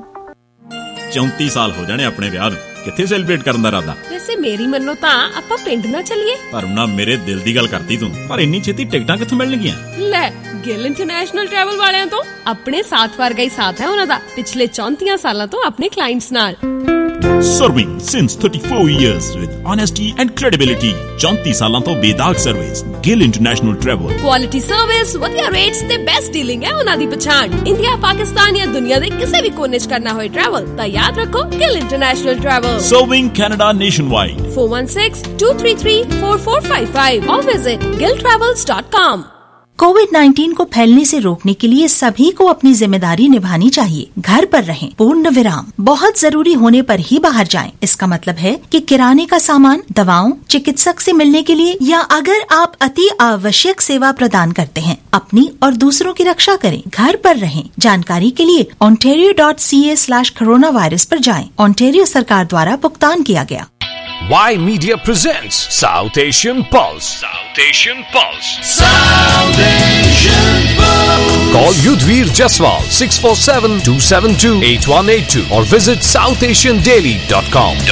ਚੌਂਤੀ ਸਾਲ ਹੋ ਜਾਣੇ ਆਪਣੇ ਵਿਆਹ ਨੂੰ, ਕਿੱਥੇ ਸੈਲੀਬ੍ਰੇਟ ਕਰਨ ਦਾ ਇਰਾਦਾ? ਵੈਸੇ ਮੇਰੀ ਮੰਨੋ ਤਾਂ ਆਪਾਂ ਪਿੰਡ ਨਾ ਚੱਲੀਏ। ਪਰ ਉਹਨਾਂ ਮੇਰੇ ਦਿਲ ਦੀ ਗੱਲ ਕਰਤੀ ਤੂੰ। ਪਰ ਇੰਨੀ ਛੇਤੀ ਟਿਕਟਾਂ ਕਿੱਥੋਂ ਮਿਲਣਗੀਆਂ? ਲੈ, ਗਿੱਲ ਇੰਟਰਨੈਸ਼ਨਲ ਟਰੈਵਲ ਵਾਲਿਆਂ ਤੋਂ। ਆਪਣੇ ਸਾਥ ਵਰਗਾ ਹੀ ਸਾਥ ਹੈ ਉਹਨਾਂ ਦਾ ਪਿਛਲੇ ਚੌਂਤੀ ਸਾਲਾਂ ਤੋਂ ਆਪਣੇ ਕਲਾਇੰਟਸ ਨਾਲ। Serving since thirty-four years with honesty and credibility. ਚੌਂਤੀ ਸਾਲਾਂ ਤੋਂ ਬੇਦਾਗ service. Gill international travel. Quality service, ਵਧੀਆ ਰੇਟਸ ਤੇ ਬੈਸਟ ਡੀਲਿੰਗ ਹੈ ਉਹਨਾਂ ਦੀ ਪਛਾਣ। ਇੰਡੀਆ, ਪਾਕਿਸਤਾਨ ਜਾਂ ਦੁਨੀਆ ਦੇ ਕਿਸੇ ਵੀ ਕੋਨੇ 'ਚ ਕਰਨਾ ਹੋਏ ਟਰੈਵਲ ਤਾਂ ਯਾਦ ਰੱਖੋ Gill international travel. Serving Canada nationwide. four one six, two three three, four four five five or visit gill travels dot com. COVID nineteen को फैलने से रोकने के लिए सभी को अपनी जिम्मेदारी निभानी चाहिए। घर पर रहें, पूर्ण विराम। बहुत जरूरी होने पर ही बाहर जाएं। इसका मतलब है कि किराने का सामान, दवाओं, चिकित्सक से मिलने के लिए या अगर आप अति आवश्यक सेवा प्रदान करते हैं, अपनी और दूसरों की रक्षा करें। घर पर रहें। जानकारी के लिए ontario dot c a slash coronavirus पर जाएं। ऑन्टेरियो सरकार द्वारा भुगतान किया गया। Y Media presents South Asian Pulse. South Asian Pulse. South Asian Pulse. Call Yudhvir Jaswal six four seven two seven two eight one eight two or visit south asian daily dot com.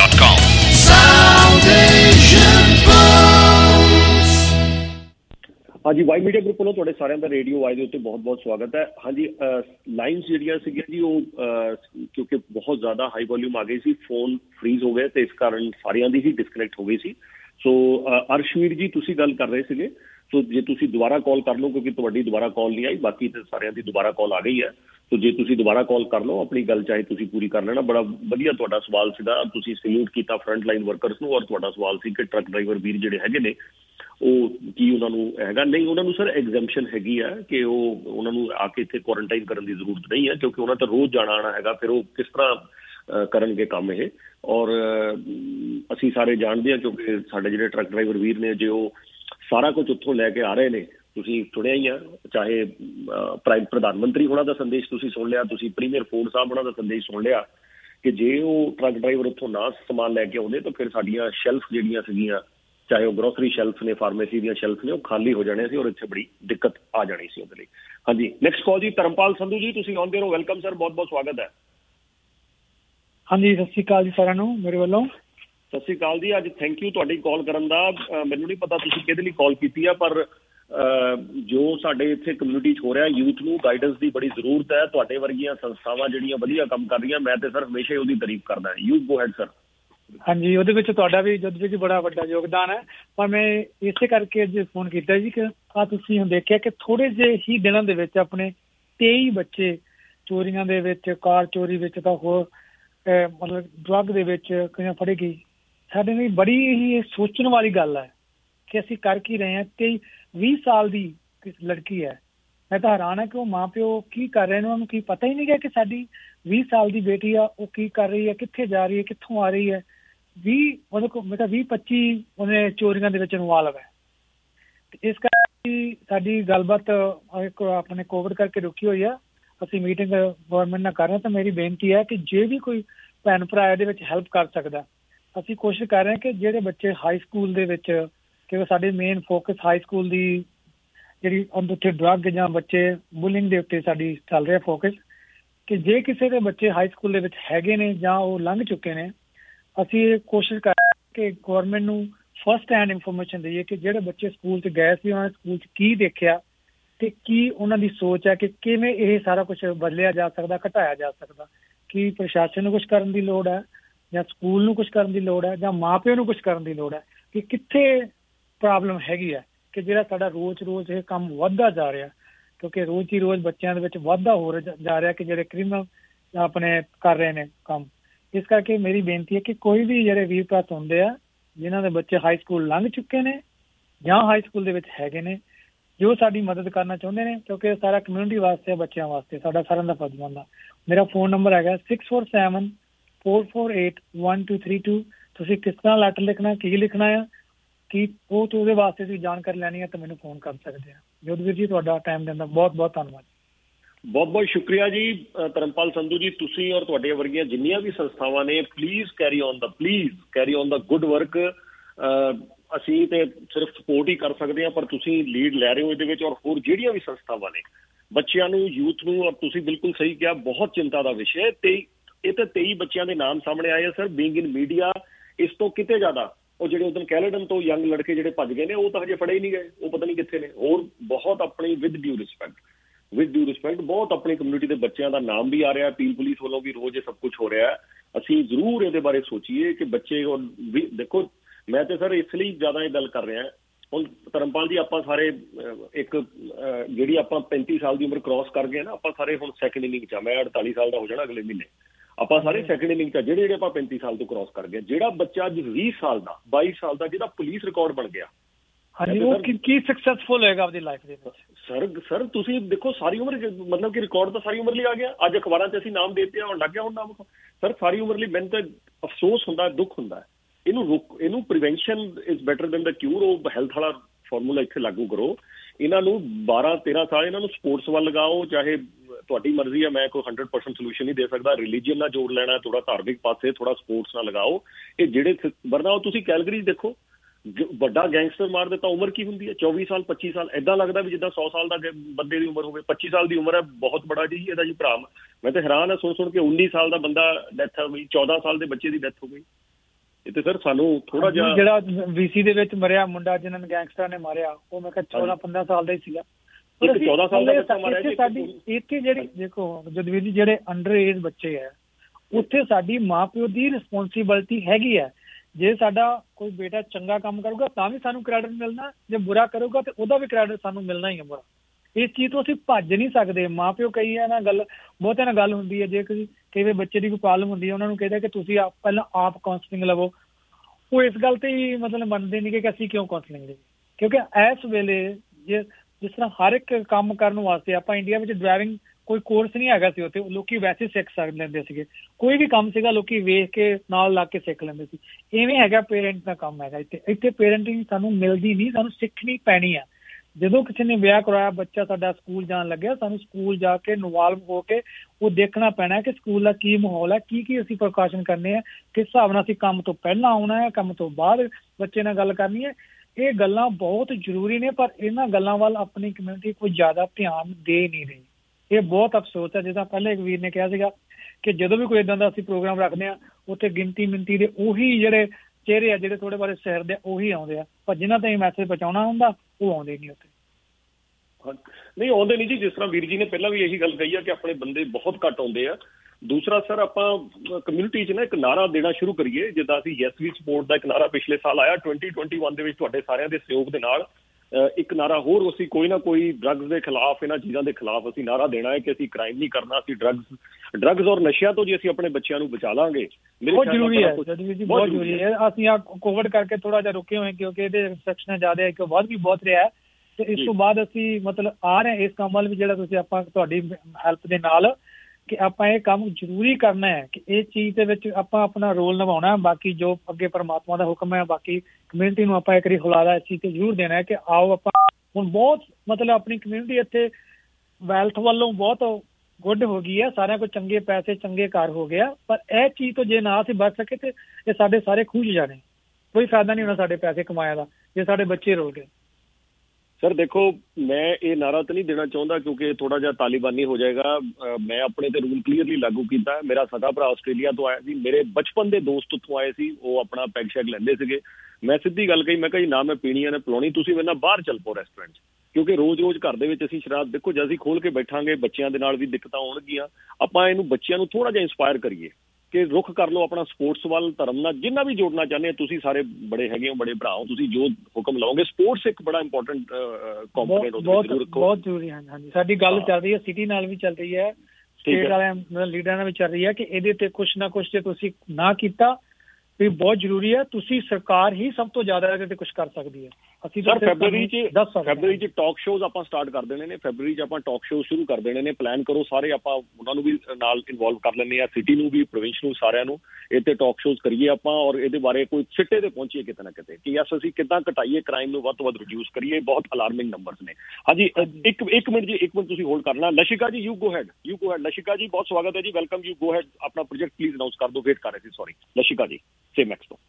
South Asian Pulse. ਹਾਂਜੀ, ਵਾਈ ਮੀਡੀਆ ਗਰੁੱਪ ਵੱਲੋਂ ਤੁਹਾਡੇ ਸਾਰਿਆਂ ਦਾ ਰੇਡੀਓ ਵਾਈ ਦੇ ਉੱਤੇ ਬਹੁਤ-ਬਹੁਤ ਸਵਾਗਤ ਹੈ। ਹਾਂਜੀ, ਲਾਈਨਸ ਜਿਹੜੀਆਂ ਸੀਗੀਆਂ ਜੀ ਉਹ ਕਿਉਂਕਿ ਬਹੁਤ ਜ਼ਿਆਦਾ ਹਾਈ ਵੋਲਿਊਮ ਆ ਗਈ ਸੀ, ਫੋਨ ਫਰੀਜ਼ ਹੋ ਗਏ ਤੇ ਇਸ ਕਾਰਨ ਸਾਰਿਆਂ ਦੀ ਹੀ ਡਿਸਕਨੈਕਟ ਹੋ ਗਈ ਸੀ। ਸੋ ਅਰਸ਼ਵੀਰ ਜੀ ਤੁਸੀਂ ਗੱਲ ਕਰ ਰਹੇ ਸੀਗੇ, ਸੋ ਜੇ ਤੁਸੀਂ ਦੁਬਾਰਾ ਕਾਲ ਕਰ ਲਓ ਕਿਉਂਕਿ ਤੁਹਾਡੀ ਦੁਬਾਰਾ ਕਾਲ ਨਹੀਂ ਆਈ, ਬਾਕੀ ਤੇ ਸਾਰਿਆਂ ਦੀ ਦੁਬਾਰਾ ਕਾਲ ਆ ਗਈ ਹੈ। ਸੋ ਜੇ ਤੁਸੀਂ ਦੁਬਾਰਾ ਕਾਲ ਕਰ ਲਓ ਆਪਣੀ ਗੱਲ ਚਾਹੇ ਤੁਸੀਂ ਪੂਰੀ ਕਰ ਲੈਣਾ। ਬੜਾ ਵਧੀਆ ਤੁਹਾਡਾ ਸਵਾਲ ਸੀਗਾ, ਤੁਸੀਂ ਸਲੂਟ ਕੀਤਾ ਫਰੰਟ ਲਾਈਨ ਵਰਕਰਸ ਨੂੰ। ਔਰ ਤੁਹਾਡਾ ਸਵਾਲ ਸੀ ਕਿ ਟਰੱਕ ਡਰਾਈਵਰ ਵੀਰ ਜਿਹੜੇ ਹੈਗੇ ਨੇ ਉਹ ਕੀ ਉਹਨਾਂ ਨੂੰ ਹੈਗਾ? ਨਹੀਂ, ਉਹਨਾਂ ਨੂੰ ਸਰ ਐਗਜ਼ੈਂਪਸ਼ਨ ਹੈਗੀ ਆ ਕਿ ਉਹ ਉਹਨਾਂ ਨੂੰ ਆ ਕੇ ਇੱਥੇ ਕੁਆਰੰਟਾਈਨ ਕਰਨ ਦੀ ਜ਼ਰੂਰਤ ਨਹੀਂ ਹੈ ਕਿਉਂਕਿ ਉਹਨਾਂ ਤਾਂ ਰੋਜ਼ ਜਾਣਾ ਆਉਣਾ ਹੈਗਾ। ਫਿਰ ਉਹ ਕਿਸ ਤਰ੍ਹਾਂ ਕਰਨਗੇ ਕੰਮ ਇਹ? ਔਰ ਅਸੀਂ ਸਾਰੇ ਜਾਣਦੇ ਹਾਂ ਕਿਉਂਕਿ ਸਾਡੇ ਜਿਹੜੇ ਟਰੱਕ ਡਰਾਈਵਰ ਵੀਰ ਨੇ ਜੇ ਉਹ ਸਾਰਾ ਕੁਝ ਉੱਥੋਂ ਲੈ ਕੇ ਆ ਰਹੇ ਨੇ, ਤੁਸੀਂ ਸੁਣਿਆ ਹੀ ਆ, ਚਾਹੇ ਪ੍ਰਾਈਮ ਪ੍ਰਧਾਨ ਮੰਤਰੀ ਹੋਣਾ ਦਾ ਸੰਦੇਸ਼ ਤੁਸੀਂ ਸੁਣ ਲਿਆ, ਤੁਸੀਂ ਪ੍ਰੀਮੀਅਰ ਫੂਡ ਸਾਹਿਬ ਉਹਨਾਂ ਦਾ ਸੰਦੇਸ਼ ਸੁਣ ਲਿਆ ਕਿ ਜੇ ਉਹ ਟਰੱਕ ਡਰਾਈਵਰ ਉੱਥੋਂ ਨਾ ਸਮਾਨ ਲੈ ਕੇ ਆਉਂਦੇ ਤਾਂ ਫਿਰ ਸਾਡੀਆਂ ਸ਼ੈਲਫ ਜਿਹੜੀਆਂ ਸੀਗੀਆਂ, ਚਾਹੇ ਉਹ ਗਰੋਸਰੀ ਸ਼ੈਲਫ ਨੇ, ਫਾਰਮੇਸੀ ਦੀਆਂ ਸ਼ੈਲਫ ਨੇ, ਉਹ ਖਾਲੀ ਹੋ ਜਾਣੇ ਸੀ ਔਰ ਇੱਥੇ ਬੜੀ ਦਿੱਕਤ ਆ ਜਾਣੀ ਸੀ ਉਹਦੇ ਲਈ। ਹਾਂਜੀ, ਨੈਕਸਟ ਕਾਲ ਜੀ ਧਰਮਪਾਲ ਸੰਧੂ ਜੀ, ਤੁਸੀਂ ਆਉਂਦੇ ਰਹੋ। ਵੈਲਕਮ ਸਰ, ਬਹੁਤ ਬਹੁਤ ਸਵਾਗਤ ਹੈ। ਹਾਂਜੀ, ਸਤਿ ਸ਼੍ਰੀ ਅਕਾਲ ਜੀ ਸਾਰਿਆਂ ਨੂੰ ਮੇਰੇ ਵੱਲੋਂ। ਸਤਿ ਸ਼੍ਰੀ ਅਕਾਲ ਜੀ। ਅੱਜ ਥੈਂਕ ਯੂ ਤੁਹਾਡੀ ਕਾਲ ਕਰਨ ਦਾ। ਮੈਨੂੰ ਨਹੀਂ ਪਤਾ ਤੁਸੀਂ ਕਿਹਦੇ ਲਈ ਕਾਲ ਕੀਤੀ ਆ, ਪਰ ਜੋ ਸਾਡੇ ਇੱਥੇ ਕਮਿਊਨਿਟੀ 'ਚ ਹੋ ਰਿਹਾ, ਯੂਥ ਨੂੰ ਗਾਈਡੈਂਸ ਦੀ ਬੜੀ ਜ਼ਰੂਰਤ ਹੈ। ਤੁਹਾਡੇ ਵਰਗੀਆਂ ਸੰਸਥਾਵਾਂ ਜਿਹੜੀਆਂ ਵਧੀਆ ਕੰਮ ਕਰ ਰਹੀਆਂ, ਮੈਂ ਤੇ ਸਰ ਹਮੇਸ਼ਾ ਹੀ ਉਹਦੀ ਤਾਰੀਫ ਕਰਦਾ। You go ahead sir. ਹਾਂਜੀ, ਉਹਦੇ ਵਿੱਚ ਤੁਹਾਡਾ ਵੀ ਜਦ ਵੀ ਬੜਾ ਵੱਡਾ ਯੋਗਦਾਨ ਹੈ। ਪਰ ਮੈਂ ਇਸੇ ਕਰਕੇ ਅੱਜ ਫੋਨ ਕੀਤਾ ਜੀ ਕਿ ਆ ਤੁਸੀਂ ਹੁਣ ਦੇਖਿਆ ਕਿ ਥੋੜੇ ਜਿਹੇ ਹੀ ਦਿਨਾਂ ਦੇ ਵਿੱਚ ਆਪਣੇ ਤੇਈ ਬੱਚੇ ਚੋਰੀਆਂ ਦੇ ਵਿੱਚ, ਕਾਰ ਚੋਰੀ ਵਿੱਚ ਤਾਂ ਹੋਰ ਮਤਲਬ ਡਰੱਗ ਦੇ ਵਿੱਚ ਕਈਆਂ ਫੜੇ ਗਈ। ਸਾਡੇ ਲਈ ਬੜੀ ਹੀ ਸੋਚਣ ਵਾਲੀ ਗੱਲ ਹੈ ਕਿ ਅਸੀਂ ਕਰ ਕੀ ਰਹੇ ਹਾਂ। ਤੇਈ ਵੀਹ ਸਾਲ ਦੀ ਲੜਕੀ ਹੈ। ਮੈਂ ਤਾਂ ਹੈਰਾਨ ਹੈ ਕਿ ਉਹ ਮਾਂ ਪਿਓ ਕੀ ਕਰ ਰਹੇ ਨੇ, ਉਹਨਾਂ ਨੂੰ ਕੀ ਪਤਾ ਹੀ ਨਹੀਂ ਗਿਆ ਕਿ ਸਾਡੀ ਵੀਹ ਸਾਲ ਦੀ ਬੇਟੀ ਆ, ਉਹ ਕੀ ਕਰ ਰਹੀ ਹੈ, ਕਿੱਥੇ ਜਾ ਰਹੀ ਹੈ, ਕਿੱਥੋਂ ਆ ਰਹੀ ਹੈ। ਵੀਹ ਉਹਦੇ ਕੋਲ ਮੈਂ ਕਿਹਾ ਵੀਹ ਪੱਚੀ ਉਹਨੇ ਚੋਰੀਆਂ ਦੇ ਵਿੱਚ ਇਨਵਾਲਵ ਹੈ। ਇਸ ਕਰਕੇ ਸਾਡੀ ਗੱਲਬਾਤ ਇੱਕ ਆਪਣੇ ਕੋਵਿਡ ਕਰਕੇ ਰੁਕੀ ਹੋਈ ਆ। ਅਸੀਂ ਮੀਟਿੰਗ ਗਵਰਨਮੈਂਟ ਨਾਲ ਕਰ ਰਹੇ ਹਾਂ। ਤਾਂ ਮੇਰੀ ਬੇਨਤੀ ਹੈ ਕਿ ਜੇ ਵੀ ਕੋਈ ਭੈਣ ਭਰਾ ਇਹਦੇ ਵਿੱਚ ਹੈਲਪ ਕਰ ਸਕਦਾ, ਅਸੀਂ ਕੋਸ਼ਿਸ਼ ਕਰ ਰਹੇ ਹਾਂ ਕਿ ਜਿਹੜੇ ਬੱਚੇ ਹਾਈ ਸਕੂਲ ਦੇ ਵਿੱਚ, ਕਿਉਂਕਿ ਸਾਡੇ ਮੇਨ ਫੋਕਸ ਹਾਈ ਸਕੂਲ ਦੀ ਜਿਹੜੀ ਉੱਥੇ ਡਰੱਗ ਜਾਂ ਬੱਚੇ ਬੁਲਿੰਗ ਦੇ ਉੱਤੇ ਸਾਡੀ ਚੱਲ ਰਿਹਾ ਫੋਕਸ, ਕਿ ਜੇ ਕਿਸੇ ਦੇ ਬੱਚੇ ਹਾਈ ਸਕੂਲ ਦੇ ਵਿੱਚ ਹੈਗੇ ਨੇ ਜਾਂ ਉਹ ਲੰਘ ਚੁੱਕੇ ਨੇ, ਅਸੀਂ ਇਹ ਕੋਸ਼ਿਸ਼ ਕਰ ਰਹੇ ਕਿ ਗੌਰਮੈਂਟ ਨੂੰ ਫਸਟ ਹੈਂਡ ਇਨਫੋਰਮੇਸ਼ਨ ਦੇਈਏ ਕਿ ਜਿਹੜੇ ਬੱਚੇ ਸਕੂਲ 'ਚ ਗਏ ਸੀ ਉਹਨਾਂ ਨੇ ਸਕੂਲ 'ਚ ਕੀ ਦੇਖਿਆ ਤੇ ਕੀ ਉਹਨਾਂ ਦੀ ਸੋਚ ਹੈ ਕਿ ਕਿਵੇਂ ਇਹ ਸਾਰਾ ਕੁਛ ਬਦਲਿਆ ਜਾ ਸਕਦਾ, ਘਟਾਇਆ ਜਾ ਸਕਦਾ। ਕੀ ਪ੍ਰਸ਼ਾਸਨ ਨੂੰ ਕੁਛ ਕਰਨ ਦੀ ਲੋੜ ਹੈ ਜਾਂ ਸਕੂਲ ਨੂੰ ਕੁਛ ਕਰਨ ਦੀ ਲੋੜ ਹੈ ਜਾਂ ਮਾਂ ਪਿਓ ਨੂੰ ਕੁਛ ਕਰਨ ਦੀ ਲੋੜ ਹੈ ਕਿ ਕਿੱਥੇ ਪ੍ਰੋਬਲਮ ਹੈਗੀ ਹੈ ਕਿ ਜਿਹੜਾ ਸਾਡਾ ਰੋਜ਼ ਰੋਜ਼ ਇਹ ਕੰਮ ਵੱਧਦਾ ਜਾ ਰਿਹਾ। ਕਿਉਂਕਿ ਰੋਜ਼ ਹੀ ਰੋਜ਼ ਬੱਚਿਆਂ ਦੇ ਵਿੱਚ ਵਾਧਾ ਹੋ ਜਾ ਰਿਹਾ ਕਿ ਜਿਹੜੇ ਕ੍ਰਿਮੀਨਲ ਆਪਣੇ ਕਰ ਰਹੇ ਨੇ ਕੰਮ। ਇਸ ਕਰਕੇ ਮੇਰੀ ਬੇਨਤੀ ਹੈ ਕਿ ਕੋਈ ਵੀ ਜਿਹੜੇ ਵੀਰ ਭਰਾ ਹੁੰਦੇ ਆ ਜਿਨ੍ਹਾਂ ਦੇ ਬੱਚੇ ਹਾਈ ਸਕੂਲ ਲੰਘ ਚੁੱਕੇ ਨੇ ਜਾਂ ਹਾਈ ਸਕੂਲ ਦੇ ਵਿੱਚ ਹੈਗੇ ਨੇ, ਜੋ ਸਾਡੀ ਮਦਦ ਕਰਨਾ ਚਾਹੁੰਦੇ ਨੇ, ਕਿਉਂਕਿ ਸਾਰਾ ਕਮਿਊਨਿਟੀ ਵਾਸਤੇ, ਬੱਚਿਆਂ ਵਾਸਤੇ ਸਾਡਾ ਸਾਰਿਆਂ ਦਾ ਫਰਜ਼ ਬਣਦਾ। ਮੇਰਾ ਫੋਨ ਨੰਬਰ ਹੈਗਾ six four seven four four eight one two three two. ਤੁਸੀਂ ਕਿਸ ਤਰ੍ਹਾਂ ਲੈਟਰ ਲਿਖਣਾ, ਕੀ ਲਿਖਣਾ ਆ, ਕੀ ਉਹ ਤੇ ਉਹਦੇ ਵਾਸਤੇ ਤੁਸੀਂ ਜਾਣਕਾਰੀ ਲੈਣੀ ਹੈ ਤਾਂ ਮੈਨੂੰ ਫੋਨ ਕਰ ਸਕਦੇ ਆ। ਜੋਧਵੀਰ ਜੀ, ਤੁਹਾਡਾ ਟਾਈਮ ਦੇਣ ਦਾ ਬਹੁਤ ਬਹੁਤ ਧੰਨਵਾਦ। ਬਹੁਤ ਬਹੁਤ ਸ਼ੁਕਰੀਆ ਜੀ ਧਰਮਪਾਲ ਸੰਧੂ ਜੀ। ਤੁਸੀਂ ਔਰ ਤੁਹਾਡੇ ਵਰਗੀਆਂ ਜਿੰਨੀਆਂ ਵੀ ਸੰਸਥਾਵਾਂ ਨੇ, please carry on the please carry on the good work. ਅਸੀਂ ਤੇ ਸਿਰਫ ਸਪੋਰਟ ਹੀ ਕਰ ਸਕਦੇ ਹਾਂ, ਪਰ ਤੁਸੀਂ ਲੀਡ ਲੈ ਰਹੇ ਹੋ ਇਹਦੇ ਵਿੱਚ। ਔਰ ਹੋਰ ਜਿਹੜੀਆਂ ਵੀ ਸੰਸਥਾਵਾਂ ਨੇ, ਬੱਚਿਆਂ ਨੂੰ, ਯੂਥ ਨੂੰ, ਔਰ ਤੁਸੀਂ ਬਿਲਕੁਲ ਸਹੀ ਕਿਹਾ, ਬਹੁਤ ਚਿੰਤਾ ਦਾ ਵਿਸ਼ਾ ਹੈ। ਤੇ ਇਹ ਤਾਂ ਤੇਈ ਬੱਚਿਆਂ ਦੇ ਨਾਮ ਸਾਹਮਣੇ ਆਏ ਆ ਸਰ, ਬੀਇੰਗ ਇਨ ਮੀਡੀਆ। ਇਸ ਤੋਂ ਕਿਤੇ ਜ਼ਿਆਦਾ ਉਹ ਜਿਹੜੇ ਉਦੋਂ ਕੈਲੇਡਨ ਤੋਂ ਯੰਗ ਲੜਕੇ ਜਿਹੜੇ ਭੱਜ ਗਏ ਨੇ, ਉਹ ਤਾਂ ਹਜੇ ਫੜੇ ਹੀ ਨਹੀਂ ਗਏ, ਉਹ ਪਤਾ ਨਹੀਂ ਕਿੱਥੇ ਨੇ। ਹੋਰ ਬਹੁਤ ਆਪਣੀ with due respect with due respect ਬਹੁਤ ਆਪਣੀ ਕਮਿਊਨਿਟੀ ਦੇ ਬੱਚਿਆਂ ਦਾ ਨਾਮ ਵੀ ਆ ਰਿਹਾ। ਪੀਲ ਪੁਲਿਸ ਵੱਲੋਂ ਵੀ ਰੋਜ਼ ਇਹ ਸਭ ਕੁਝ ਹੋ ਰਿਹਾ। ਅਸੀਂ ਜ਼ਰੂਰ ਇਹਦੇ ਬਾਰੇ ਸੋਚੀਏ ਕਿ ਬੱਚੇ ਵੀ ਦੇਖੋ। ਮੈਂ ਤੇ ਸਰ ਇਸ ਲਈ ਜ਼ਿਆਦਾ ਇਹ ਗੱਲ ਕਰ ਰਿਹਾ, ਹੁਣ ਧਰਮਪਾਲ ਜੀ ਆਪਾਂ ਸਾਰੇ ਇੱਕ ਜਿਹੜੀ ਆਪਾਂ ਪੈਂਤੀ ਸਾਲ ਦੀ ਉਮਰ ਕ੍ਰਾਸ ਕਰ ਗਏ ਨਾ, ਆਪਾਂ ਸਾਰੇ ਹੁਣ ਸੈਕਿੰਡ ਇਨਿੰਗ 'ਚ ਆ। ਮੈਂ ਅੜਤਾਲੀ ਸਾਲ ਦਾ ਹੋ ਜਾਣਾ ਅਗਲੇ ਮਹੀਨੇ। ਆਪਾਂ ਸਾਰੇ ਸੈਕਿੰਡ ਇਨਿੰਗ 'ਚ ਆ, ਜਿਹੜੇ ਜਿਹੜੇ ਆਪਾਂ ਪੈਂਤੀ ਸਾਲ ਤੋਂ ਕ੍ਰਾਸ ਕਰ ਗਏ। ਜਿਹੜਾ ਬੱਚਾ ਅੱਜ ਵੀਹ ਸਾਲ ਦਾ, ਬਾਈ ਸਾਲ ਦਾ, ਜਿਹਦਾ ਪੁਲਿਸ ਰਿਕਾਰਡ ਬਣ ਗਿਆ, ਹਾਂਜੀ, ਉਹ ਕੀ ਸਕਸੈਸਫੁਲ ਹੋਏਗਾ ਆਪਣੀ ਲਾਈਫ ਦੇ ਵਿੱਚ। ਸਰ ਸਰ ਤੁਸੀਂ ਦੇਖੋ, ਸਾਰੀ ਉਮਰ ਮਤਲਬ ਕਿ ਰਿਕਾਰਡ ਤਾਂ ਸਾਰੀ ਉਮਰ ਲਈ ਆ ਗਿਆ। ਅੱਜ ਅਖਬਾਰਾਂ 'ਚ ਅਸੀਂ ਨਾਮ ਦੇ ਦਿੱਤੇ, ਹੁਣ ਲੱਗ ਗਿਆ ਹੁਣ ਨਾਮ। ਸਰ ਸਾਰੀ ਉਮਰ ਲਈ ਮੈਨੂੰ ਤਾਂ ਅਫਸੋਸ ਹੁੰਦਾ, ਦੁੱਖ ਹੁੰਦਾ। ਇਹਨੂੰ ਰੋਕ ਇਹਨੂੰ prevention is better than the cure. ਉਹ ਹੈਲਥ ਵਾਲਾ ਫਾਰਮੂਲਾ ਇੱਥੇ ਲਾਗੂ ਕਰੋ। ਇਹਨਾਂ ਨੂੰ ਬਾਰਾਂ ਤੇਰਾਂ ਸਾਲ ਇਹਨਾਂ ਨੂੰ ਸਪੋਰਟਸ ਵੱਲ ਲਗਾਓ। ਚਾਹੇ ਤੁਹਾਡੀ ਮਰਜ਼ੀ ਹੈ, ਮੈਂ ਕੋਈ ਹੰਡਰਡ ਪਰਸੈਂਟ ਸੋਲੂਸ਼ਨ ਨਹੀਂ ਦੇ ਸਕਦਾ। ਰਿਲੀਜੀਅਨ ਨਾਲ ਜੋੜ ਲੈਣਾ, ਥੋੜਾ ਧਾਰਮਿਕ ਪਾਸੇ, ਥੋੜਾ ਸਪੋਰਟਸ ਨਾਲ ਲਗਾਓ। ਇਹ ਜਿਹੜੇ ਵਰਨਾ ਉਹ ਤੁਸੀਂ ਕੈਲਗਰੀ ਦੇਖੋ, ਵੱਡਾ ਗੈਂਗਸਟਰ ਮਾਰ ਦਿੱਤਾ, ਉਮਰ ਕੀ ਹੁੰਦੀ ਹੈ? ਚੌਵੀ ਸਾਲ, ਪੱਚੀ ਸਾਲ। ਏਦਾਂ ਲੱਗਦਾ ਵੀ ਜਿੱਦਾਂ ਸੌ ਸਾਲ ਦਾ ਬੰਦੇ ਦੀ ਉਮਰ ਹੋਵੇ। ਪੱਚੀ ਸਾਲ ਦੀ ਉਮਰ ਹੈ, ਬਹੁਤ ਬੜਾ ਜੀ ਇਹਦਾ ਜੀ ਭਰਾ। ਮੈਂ ਤਾਂ ਹੈਰਾਨ ਹੈ ਸੁਣ ਸੁਣ ਕੇ ਉੱਨੀ ਸਾਲ ਦਾ ਬੰਦਾ ਡੈਥ ਹੋ ਗਈ, ਚੌਦਾਂ ਸਾਲ ਦੇ ਬੱਚੇ ਦੀ ਡੈਥ ਹੋ ਗਈ। ਇਹ ਤੇ ਸਰ ਸਾਨੂੰ ਥੋੜਾ ਜਿਹਾ, ਜਿਹੜਾ ਵੀਸੀ ਦੇ ਵਿੱਚ ਮਰਿਆ ਮੁੰਡਾ ਜਿਹਨਾਂ ਨੂੰ ਗੈਂਗਸਟਰਾਂ ਨੇ ਮਾਰਿਆ, ਉਹ ਮੈਂ ਕਿਹਾ ਚੌਦਾਂ ਪੰਦਰਾਂ ਸਾਲ ਦਾ ਹੀ ਸੀਗਾ। ਚੌਦਾਂ ਸਾਲ ਦਾ ਬੱਚਾ ਮਾਰਿਆ ਜੀ। ਸਾਡੀ ਇੱਥੇ ਜਿਹੜੀ ਦੇਖੋ ਜਦਵੀਰ ਜੀ, ਜਿਹੜੇ ਅੰਡਰ ਏਜ ਬੱਚੇ ਹੈ, ਉੱਥੇ ਸਾਡੀ ਮਾਂ ਪਿਓ ਦੀ ਰਿਸਪੋਂਸੀਬਿਲਿਟੀ ਹੈਗੀ ਹੈ। ਜੇ ਸਾਡਾ ਕੋਈ ਬੇਟਾ ਚੰਗਾ ਕੰਮ ਕਰੂਗਾ ਤਾਂ ਵੀ ਸਾਨੂੰ ਕ੍ਰੈਡਿਟ ਮਿਲਣਾ, ਜੇ ਬੁਰਾ ਕਰੂਗਾ ਤੇ ਉਹਦਾ ਵੀ ਕ੍ਰੈਡਿਟ ਸਾਨੂੰ ਮਿਲਣਾ ਹੀ ਹੈ ਬੁਰਾ। ਇਸ ਚੀਜ਼ ਤੋਂ ਅਸੀਂ ਭੱਜ ਨਹੀਂ ਸਕਦੇ। ਮਾਂ ਪਿਓ ਕਈ ਹੈ ਨਾ ਗੱਲ, ਬਹੁਤਿਆਂ ਨਾਲ ਗੱਲ ਹੁੰਦੀ ਹੈ, ਜੇ ਕੋਈ ਕਈ ਬੱਚੇ ਦੀ ਕੋਈ ਪ੍ਰੋਬਲਮ ਹੁੰਦੀ ਹੈ, ਉਹਨਾਂ ਨੂੰ ਕਹਿੰਦਾ ਕਿ ਤੁਸੀਂ ਆਪ ਪਹਿਲਾਂ ਆਪ ਕਾਉਂਸਲਿੰਗ ਲਵੋ। ਉਹ ਇਸ ਗੱਲ ਤੇ ਹੀ ਮਤਲਬ ਮੰਨਦੇ ਨਹੀਂ ਕਿ ਅਸੀਂ ਕਿਉਂ ਕਾਉਂਸਲਿੰਗ ਲਈਏ। ਕਿਉਂਕਿ ਇਸ ਵੇਲੇ ਜੇ ਜਿਸ ਤਰ੍ਹਾਂ ਹਰ ਇੱਕ ਕੰਮ ਕਰਨ ਵਾਸਤੇ ਆਪਾਂ ਇੰਡੀਆ ਵਿੱਚ ਡਰਾਈਵਿੰਗ ਕੋਈ ਕੋਰਸ ਨਹੀਂ ਹੈਗਾ ਸੀ, ਉੱਥੇ ਲੋਕੀ ਵੈਸੇ ਸਿੱਖ ਸਕ ਲੈਂਦੇ ਸੀਗੇ। ਕੋਈ ਵੀ ਕੰਮ ਸੀਗਾ ਲੋਕੀ ਵੇਖ ਕੇ ਨਾਲ ਲੱਗ ਕੇ ਸਿੱਖ ਲੈਂਦੇ ਸੀ। ਇਵੇਂ ਹੈਗਾ ਪੇਰੈਂਟ ਦਾ ਕੰਮ ਹੈਗਾ ਇੱਥੇ। ਇੱਥੇ ਪੇਰੈਂਟਿੰਗ ਸਾਨੂੰ ਮਿਲਦੀ ਨਹੀਂ, ਸਾਨੂੰ ਸਿੱਖਣੀ ਪੈਣੀ ਆ। ਜਦੋਂ ਕਿਸੇ ਨੇ ਵਿਆਹ ਕਰਵਾਇਆ, ਬੱਚਾ ਸਾਡਾ ਸਕੂਲ ਜਾਣ ਲੱਗਿਆ, ਸਾਨੂੰ ਸਕੂਲ ਜਾ ਕੇ ਇਨਵੋਲਵ ਹੋ ਕੇ ਉਹ ਦੇਖਣਾ ਪੈਣਾ ਕਿ ਸਕੂਲ ਦਾ ਕੀ ਮਾਹੌਲ ਹੈ, ਕੀ ਕੀ ਅਸੀਂ ਪ੍ਰੀਕਾਸ਼ਨ ਕਰਨੇ ਆ, ਕਿਸ ਹਿਸਾਬ ਨਾਲ ਅਸੀਂ ਕੰਮ ਤੋਂ ਪਹਿਲਾਂ ਆਉਣਾ ਹੈ, ਕੰਮ ਤੋਂ ਬਾਅਦ ਬੱਚੇ ਨਾਲ ਗੱਲ ਕਰਨੀ ਹੈ। ਇਹ ਗੱਲਾਂ ਬਹੁਤ ਜ਼ਰੂਰੀ ਨੇ, ਪਰ ਇਹਨਾਂ ਗੱਲਾਂ ਵੱਲ ਆਪਣੀ ਕਮਿਊਨਿਟੀ ਕੋਈ ਜ਼ਿਆਦਾ ਧਿਆਨ ਦੇ ਨਹੀਂ ਰਹੀ। ਇਹ ਬਹੁਤ ਅਫਸੋਸ ਹੈ। ਜਿੱਦਾਂ ਪਹਿਲੇ ਇੱਕ ਵੀਰ ਨੇ ਕਿਹਾ ਸੀਗਾ ਕਿ ਜਦੋਂ ਵੀ ਕੋਈ ਇੱਦਾਂ ਦਾ ਅਸੀਂ ਪ੍ਰੋਗਰਾਮ ਰੱਖਦੇ ਹਾਂ, ਉੱਥੇ ਗਿਣਤੀ ਮਿੰਤੀ ਦੇ ਉਹੀ ਜਿਹੜੇ ਚਿਹਰੇ ਆ ਜਿਹੜੇ ਥੋੜੇ ਬਾਰੇ ਸ਼ਹਿਰ ਦੇ ਉਹੀ ਆਉਂਦੇ ਆ, ਪਰ ਜਿਨ੍ਹਾਂ ਤਾਈਂ ਮੈਸੇਜ ਪਹੁੰਚਾਉਣਾ ਹੁੰਦਾ ਉਹ ਆਉਂਦੇ ਨਹੀਂ ਉੱਥੇ। ਨਹੀਂ ਆਉਂਦੇ ਨਹੀਂ ਜੀ, ਜਿਸ ਤਰ੍ਹਾਂ ਵੀਰ ਜੀ ਨੇ ਪਹਿਲਾਂ ਵੀ ਇਹੀ ਗੱਲ ਕਹੀ ਆ ਕਿ ਆਪਣੇ ਬੰਦੇ ਬਹੁਤ ਘੱਟ ਆਉਂਦੇ ਆ। ਦੂਸਰਾ ਸਰ, ਆਪਾਂ ਕਮਿਊਨਿਟੀ 'ਚ ਨਾ ਇੱਕ ਨਾਰਾ ਦੇਣਾ ਸ਼ੁਰੂ ਕਰੀਏ, ਜਿੱਦਾਂ ਅਸੀਂ ਯੈਸ ਵੀ ਸਪੋਰਟ ਦਾ ਇੱਕ ਨਾਰਾ ਪਿਛਲੇ ਸਾਲ ਆਇਆ ਟਵੈਂਟੀ ਟਵੈਂਟੀ ਵਨ ਦੇ ਵਿੱਚ ਤੁਹਾਡੇ ਸਾਰਿਆਂ ਦੇ ਸਹਿਯੋਗ ਦੇ ਨਾਲ। ਇੱਕ ਨਾਰਾ ਹੋਰ, ਅਸੀਂ ਕੋਈ ਨਾ ਕੋਈ ਡਰੱਗਸ ਦੇ ਖਿਲਾਫ, ਇਹਨਾਂ ਚੀਜ਼ਾਂ ਦੇ ਖਿਲਾਫ ਅਸੀਂ ਨਾਰਾ ਦੇਣਾ ਹੈ ਕਿ ਅਸੀਂ ਕ੍ਰਾਈਮ ਨਹੀਂ ਕਰਨਾ, ਅਸੀਂ ਡਰੱਗਸ ਡਰੱਗਸ ਔਰ ਨਸ਼ਿਆਂ ਤੋਂ ਜੇ ਅਸੀਂ ਆਪਣੇ ਬੱਚਿਆਂ ਨੂੰ ਬਚਾ ਲਾਂਗੇ, ਬਹੁਤ ਜ਼ਰੂਰੀ ਹੈ ਜੀ, ਬਹੁਤ ਜ਼ਰੂਰੀ ਹੈ। ਅਸੀਂ ਆ ਕੋਵਿਡ ਕਰਕੇ ਥੋੜਾ ਜਿਹਾ ਰੁਕੇ ਹੋਏ ਕਿਉਂਕਿ ਇਹਦੇ ਰਿਸਟ੍ਰਿਕਸ਼ਨ ਜ਼ਿਆਦਾ, ਇੱਕ ਵੱਧ ਵੀ ਬਹੁਤ ਰਿਹਾ ਤੇ ਇਸ ਤੋਂ ਬਾਅਦ ਅਸੀਂ ਮਤਲਬ ਆ ਰਹੇ ਇਸ ਕੰਮ ਵੱਲ ਵੀ, ਜਿਹੜਾ ਤੁਸੀਂ ਆਪਾਂ ਤੁਹਾਡੀ ਹੈਲਪ ਦੇ ਨਾਲ ਕਿ ਆਪਾਂ ਇਹ ਕੰਮ ਜ਼ਰੂਰੀ ਕਰਨਾ ਹੈ ਕਿ ਇਹ ਚੀਜ਼ ਦੇ ਵਿੱਚ ਆਪਾਂ ਆਪਣਾ ਰੋਲ ਨਿਭਾਉਣਾ। ਬਾਕੀ ਜੋ ਅੱਗੇ ਪਰਮਾਤਮਾ ਦਾ ਹੁਕਮ ਹੈ, ਬਾਕੀ ਕਮਿਊਨਿਟੀ ਨੂੰ ਆਪਾਂ ਇੱਕ ਵਾਰੀ ਹੁਲਾਰਾ ਇਸ ਚੀਜ਼ ਤੇ ਜ਼ਰੂਰ ਦੇਣਾ ਹੈ ਕਿ ਆਓ ਆਪਾਂ ਹੁਣ ਬਹੁਤ ਮਤਲਬ ਆਪਣੀ ਕਮਿਊਨਿਟੀ ਇੱਥੇ ਵੈਲਥ ਵੱਲੋਂ ਬਹੁਤ ਗੁੱਡ ਹੋ ਗਈ ਹੈ, ਸਾਰਿਆਂ ਕੋਲ ਚੰਗੇ ਪੈਸੇ ਚੰਗੇ ਘਰ ਹੋ ਗਿਆ, ਪਰ ਇਹ ਚੀਜ਼ ਤੋਂ ਜੇ ਨਾ ਅਸੀਂ ਬਚ ਸਕੇ ਤੇ ਇਹ ਸਾਡੇ ਸਾਰੇ ਖੂਜ ਜਾਣੇ, ਕੋਈ ਫਾਇਦਾ ਨਹੀਂ ਹੋਣਾ ਸਾਡੇ ਪੈਸੇ ਕਮਾਇਆ ਦਾ ਜੇ ਸਾਡੇ ਬੱਚੇ ਰੁਲ ਗਏ। ਸਰ ਦੇਖੋ, ਮੈਂ ਇਹ ਨਾਰਾ ਤਾਂ ਨਹੀਂ ਦੇਣਾ ਚਾਹੁੰਦਾ ਕਿਉਂਕਿ ਥੋੜਾ ਜਿਹਾ ਤਾਲਿਬਾਨੀ ਹੋ ਜਾਏਗਾ। ਮੈਂ ਆਪਣੇ ਤੇ ਰੂਲ ਕਲੀਅਰਲੀ ਲਾਗੂ ਕੀਤਾ। ਮੇਰਾ ਸਗਾ ਭਰਾ ਆਸਟ੍ਰੇਲੀਆ ਤੋਂ ਆਇਆ ਸੀ, ਮੇਰੇ ਬਚਪਨ ਦੇ ਦੋਸਤ ਉੱਥੋਂ ਆਏ ਸੀ, ਉਹ ਆਪਣਾ ਪੈਗ ਸ਼ੈਗ ਲੈਂਦੇ ਸੀਗੇ। ਮੈਂ ਸਿੱਧੀ ਗੱਲ ਕਹੀ, ਮੈਂ ਕਿਹਾ ਜੀ ਨਾ ਮੈਂ ਪੀਣੀ ਆ ਨਾ ਪਿਲਾਉਣੀ, ਤੁਸੀਂ ਮੇਰੇ ਨਾਲ ਬਾਹਰ ਚੱਲ ਪਓ ਰੈਸਟੋਰੈਂਟ 'ਚ, ਕਿਉਂਕਿ ਰੋਜ਼-ਰੋਜ਼ ਘਰ ਦੇ ਵਿੱਚ ਅਸੀਂ ਸ਼ਰਾਬ, ਦੇਖੋ ਜੇ ਅਸੀਂ ਖੋਲ ਕੇ ਬੈਠਾਂਗੇ ਬੱਚਿਆਂ ਦੇ ਨਾਲ ਵੀ ਦਿੱਕਤਾਂ ਆਉਣਗੀਆਂ। ਆਪਾਂ ਇਹਨੂੰ ਬੱਚਿਆਂ ਨੂੰ ਥੋੜਾ ਜਿਹਾ ਇੰਸਪਾਇਰ ਕਰੀਏ ਕਿ ਰੁੱਖ ਕਰ ਲਓ ਆਪਣਾ ਸਪੋਰਟਸ ਵੱਲ, ਧਰਮ ਨਾਲ ਜਿੰਨਾ ਵੀ ਜੋੜਨਾ ਚਾਹੁੰਦੇ ਆ। ਤੁਸੀਂ ਸਾਰੇ ਬੜੇ ਹੈਗੇ ਹੋ, ਬੜੇ ਭਰਾ ਹੋ, ਤੁਸੀਂ ਜੋ ਹੁਕਮ ਲਾਓਗੇ, ਸਪੋਰਟਸ ਇੱਕ ਬੜਾ ਇੰਪੋਰਟੈਂਟ ਕੰਪੋਨੈਂਟ ਬਹੁਤ ਬਹੁਤ ਜ਼ਰੂਰੀ ਹੈ। ਹਾਂਜੀ, ਸਾਡੀ ਗੱਲ ਚੱਲ ਰਹੀ ਹੈ ਸਿਟੀ ਨਾਲ ਵੀ ਚੱਲ ਰਹੀ ਹੈ, ਸਟੇਟ ਵਾਲਿਆਂ ਲੀਡਰਾਂ ਨਾਲ ਵੀ ਚੱਲ ਰਹੀ ਹੈ ਕਿ ਇਹਦੇ ਤੇ ਕੁਛ ਨਾ ਕੁਛ ਜੇ ਤੁਸੀਂ ਨਾ ਕੀਤਾ ਵੀ ਬਹੁਤ ਜ਼ਰੂਰੀ ਹੈ। ਤੁਸੀਂ ਸਰਕਾਰ ਹੀ ਸਭ ਤੋਂ ਜ਼ਿਆਦਾ ਇਹਦੇ ਤੇ ਕੁਛ ਕਰ ਸਕਦੀ ਹੈ। ਅਸੀਂ ਸਰ ਫੈਬਰਵਰੀ 'ਚ ਫੈਬਰਵਰੀ 'ਚ ਟਾਕ ਸ਼ੋਜ਼ ਆਪਾਂ ਸਟਾਰਟ ਕਰ ਦੇਣੇ ਨੇ, ਫੈਬਰਵਰੀ 'ਚ ਆਪਾਂ ਟਾਕ ਸ਼ੋਜ਼ ਸ਼ੁਰੂ ਕਰ ਦੇਣੇ ਨੇ। ਪਲਾਨ ਕਰੋ ਸਾਰੇ, ਆਪਾਂ ਉਹਨਾਂ ਨੂੰ ਵੀ ਨਾਲ ਇਨਵੋਲਵ ਕਰ ਲੈਂਦੇ ਹਾਂ, ਸਿਟੀ ਨੂੰ ਵੀ, ਪ੍ਰੋਵਿੰਸ ਨੂੰ, ਸਾਰਿਆਂ ਨੂੰ ਇਹ ਤੇ ਟਾਕ ਸ਼ੋਜ਼ ਕਰੀਏ ਆਪਾਂ ਔਰ ਇਹਦੇ ਬਾਰੇ ਕੋਈ ਸਿੱਟੇ ਤੇ ਪਹੁੰਚੀਏ ਕਿਤੇ ਨਾ ਕਿਤੇ ਕਿ ਯਸ ਅਸੀਂ ਕਿੱਦਾਂ ਘਟਾਈਏ ਕ੍ਰਾਈਮ ਨੂੰ, ਵੱਧ ਤੋਂ ਵੱਧ ਰਿਡਿਊਸ ਕਰੀਏ। ਬਹੁਤ ਅਲਾਰਮਿੰਗ ਨੰਬਰਸ ਨੇ। ਹਾਂਜੀ ਇੱਕ ਇੱਕ ਮਿੰਟ ਜੀ, ਇੱਕ ਮਿੰਟ ਤੁਸੀਂ ਹੋਲਡ ਕਰਨਾ। Lashika ji you go ahead, you go ahead. Lashika ji ਬਹੁਤ ਸਵਾਗਤ ਹੈ ਜੀ, ਵੈਲਕਮ, ਯੂ ਗੋ ਹੈਡ, ਆਪਣਾ ਪ੍ਰੋਜੈਕਟ ਪਲੀਜ਼ ਅਨਾਉਂਸ ਕਰ ਦਿਓ, ਵੇਟ ਕਰ ਰਹੇ ਸੀ, ਸੌਰੀ। ਲਸ਼ਿਕਾ ਜੀ ਸੇਮੈਕਸ ਤੋਂ।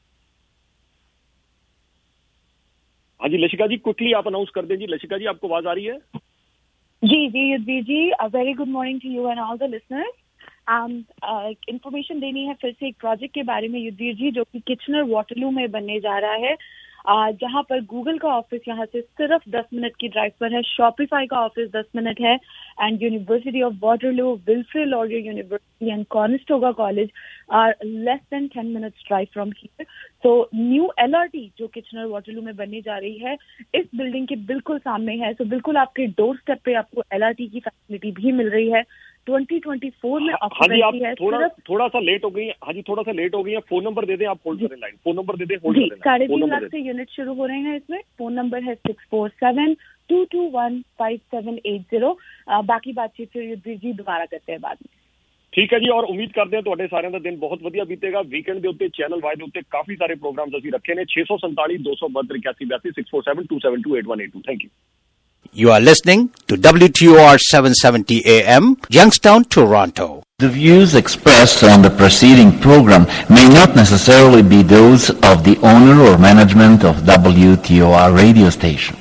हाँ जी लशिका जी, क्विकली आप अनाउंस कर दें जी। लशिका जी आपको आवाज आ रही है? जी जी Yudhvir ji, uh very good morning to you and all the listeners. Information देनी है फिर से एक प्रोजेक्ट के बारे में युद्धवीर जी, जो कि किचनर वाटरलू में बनने जा रहा है, uh, जहां पर गूगल का ऑफिस यहाँ से सिर्फ दस मिनट की ड्राइव पर है, शॉपिफाई का ऑफिस दस मिनट है, and University of Waterloo, Wilfrid Laurier University and Conestoga College are less than ten minutes drive from here. तो न्यू एलआरटी जो किचनर वाटरलू में बनने जा रही है, इस बिल्डिंग के बिल्कुल सामने है। तो बिल्कुल आपके डोर स्टेप पे आपको एलआरटी की फैसिलिटी भी मिल रही है। ट्वेंटी ट्वेंटी फोर में ऑक्यूपेंसी है। थोड़ा थोड़ा सा लेट हो गई है। हाँ जी, थोड़ा सा लेट हो गई है। फोन नंबर दे दें आप, होल्ड करें लाइन। फोन नंबर दे दें, होल्ड करें। साढ़े तीन लाख से यूनिट शुरू हो रहे हैं इसमें। फोन नंबर है six four seven two two one five seven eight zero. बाकी बातचीत फिर युद्धवीर जी दोबारा करते हैं बाद में। ठीक है जी, और उम्मीद करते हैं ਤੁਹਾਡੇ ਸਾਰਿਆਂ ਦਾ ਦਿਨ ਬਹੁਤ ਵਧੀਆ ਬੀਤੇਗਾ। ਵੀਕਐਂਡ ਦੇ ਉੱਤੇ ਚੈਨਲ ਵਾਈ ਦੇ ਉੱਤੇ ਕਾਫੀ ਸਾਰੇ ਪ੍ਰੋਗਰਾਮਸ ਅਸੀਂ ਰੱਖੇ ਨੇ। ਛੇ ਸੌ ਸੰਤਾਲੀ ਦੋ ਸੌ ਬਹੱਤਰ ਇਕਿਆਸੀ ਬਿਆਸੀ six four seven two seven two eight one eight two. Thank you. You are listening to W T O R seven seventy A M, Youngstown, Toronto. The views expressed on the preceding program may not necessarily be those of the owner or management of W T O R radio station.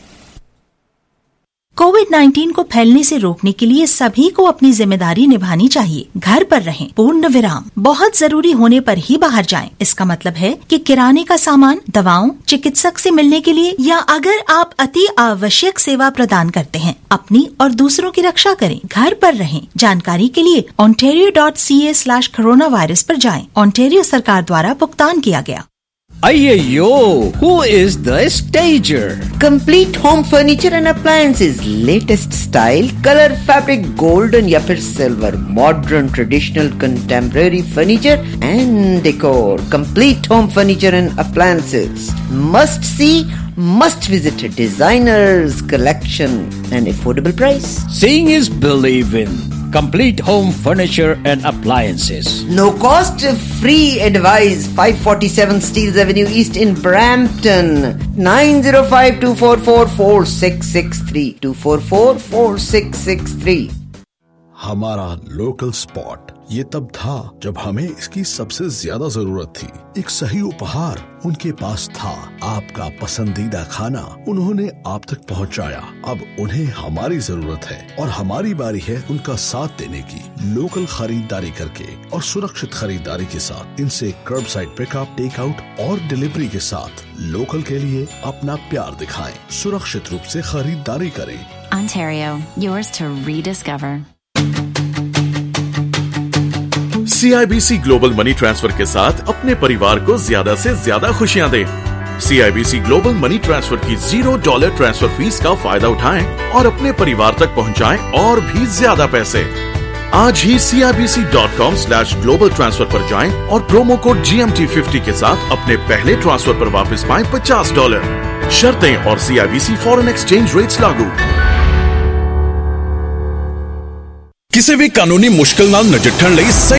COVID nineteen को फैलने से रोकने के लिए सभी को अपनी जिम्मेदारी निभानी चाहिए। घर पर रहें, पूर्ण विराम। बहुत जरूरी होने पर ही बाहर जाएं। इसका मतलब है कि किराने का सामान, दवाओं, चिकित्सक से मिलने के लिए या अगर आप अति आवश्यक सेवा प्रदान करते हैं, अपनी और दूसरों की रक्षा करें। घर पर रहें। जानकारी के लिए ontario dot c a slash coronavirus पर जाएं। ऑन्टेरियो सरकार द्वारा भुगतान किया गया। Ayyo, who is the stager? Complete home furniture and appliances, latest style, color, fabric, golden या फिर silver, modern, traditional, contemporary furniture and decor. Complete home furniture and appliances. Must see, must visit designers collection and affordable price. Seeing is believing. Complete home furniture and appliances. No cost, free advice. five forty-seven Steeles Avenue East in Brampton. nine zero five two four four four six six three. two four four four six six three. हमारा लोकल स्पॉट ये तब था जब हमें इसकी सबसे ज्यादा जरूरत थी। एक सही उपहार उनके पास था, आपका पसंदीदा खाना उन्होंने आप तक पहुंचाया। अब उन्हें हमारी जरूरत है और हमारी बारी है उनका साथ देने की। लोकल खरीदारी करके और सुरक्षित खरीदारी के साथ इनसे कर्ब साइड पिकअप, टेक आउट और डिलीवरी के साथ लोकल के लिए अपना प्यार दिखाएं। सुरक्षित रूप से खरीदारी करें। Ontario, yours to rediscover. C I B C global money transfer के साथ अपने परिवार को ज्यादा से ज्यादा खुशियां दें। C I B C global money transfer की जीरो डॉलर ट्रांसफर फीस का फायदा उठाएं और अपने परिवार तक पहुंचाएं और भी ज्यादा पैसे। आज ही C I B C dot com slash global transfer पर जाएं और promo code G M T fifty के साथ अपने पहले ट्रांसफर पर वापस पाएं पचास डॉलर। शर्तें और C I B C foreign exchange rates लागू। ਕਿਸੇ ਵੀ ਕਾਨੂੰਨੀ ਮੁਸ਼ਕਲ ਨਾਲ ਨਜਿੱਠਣ ਲਈ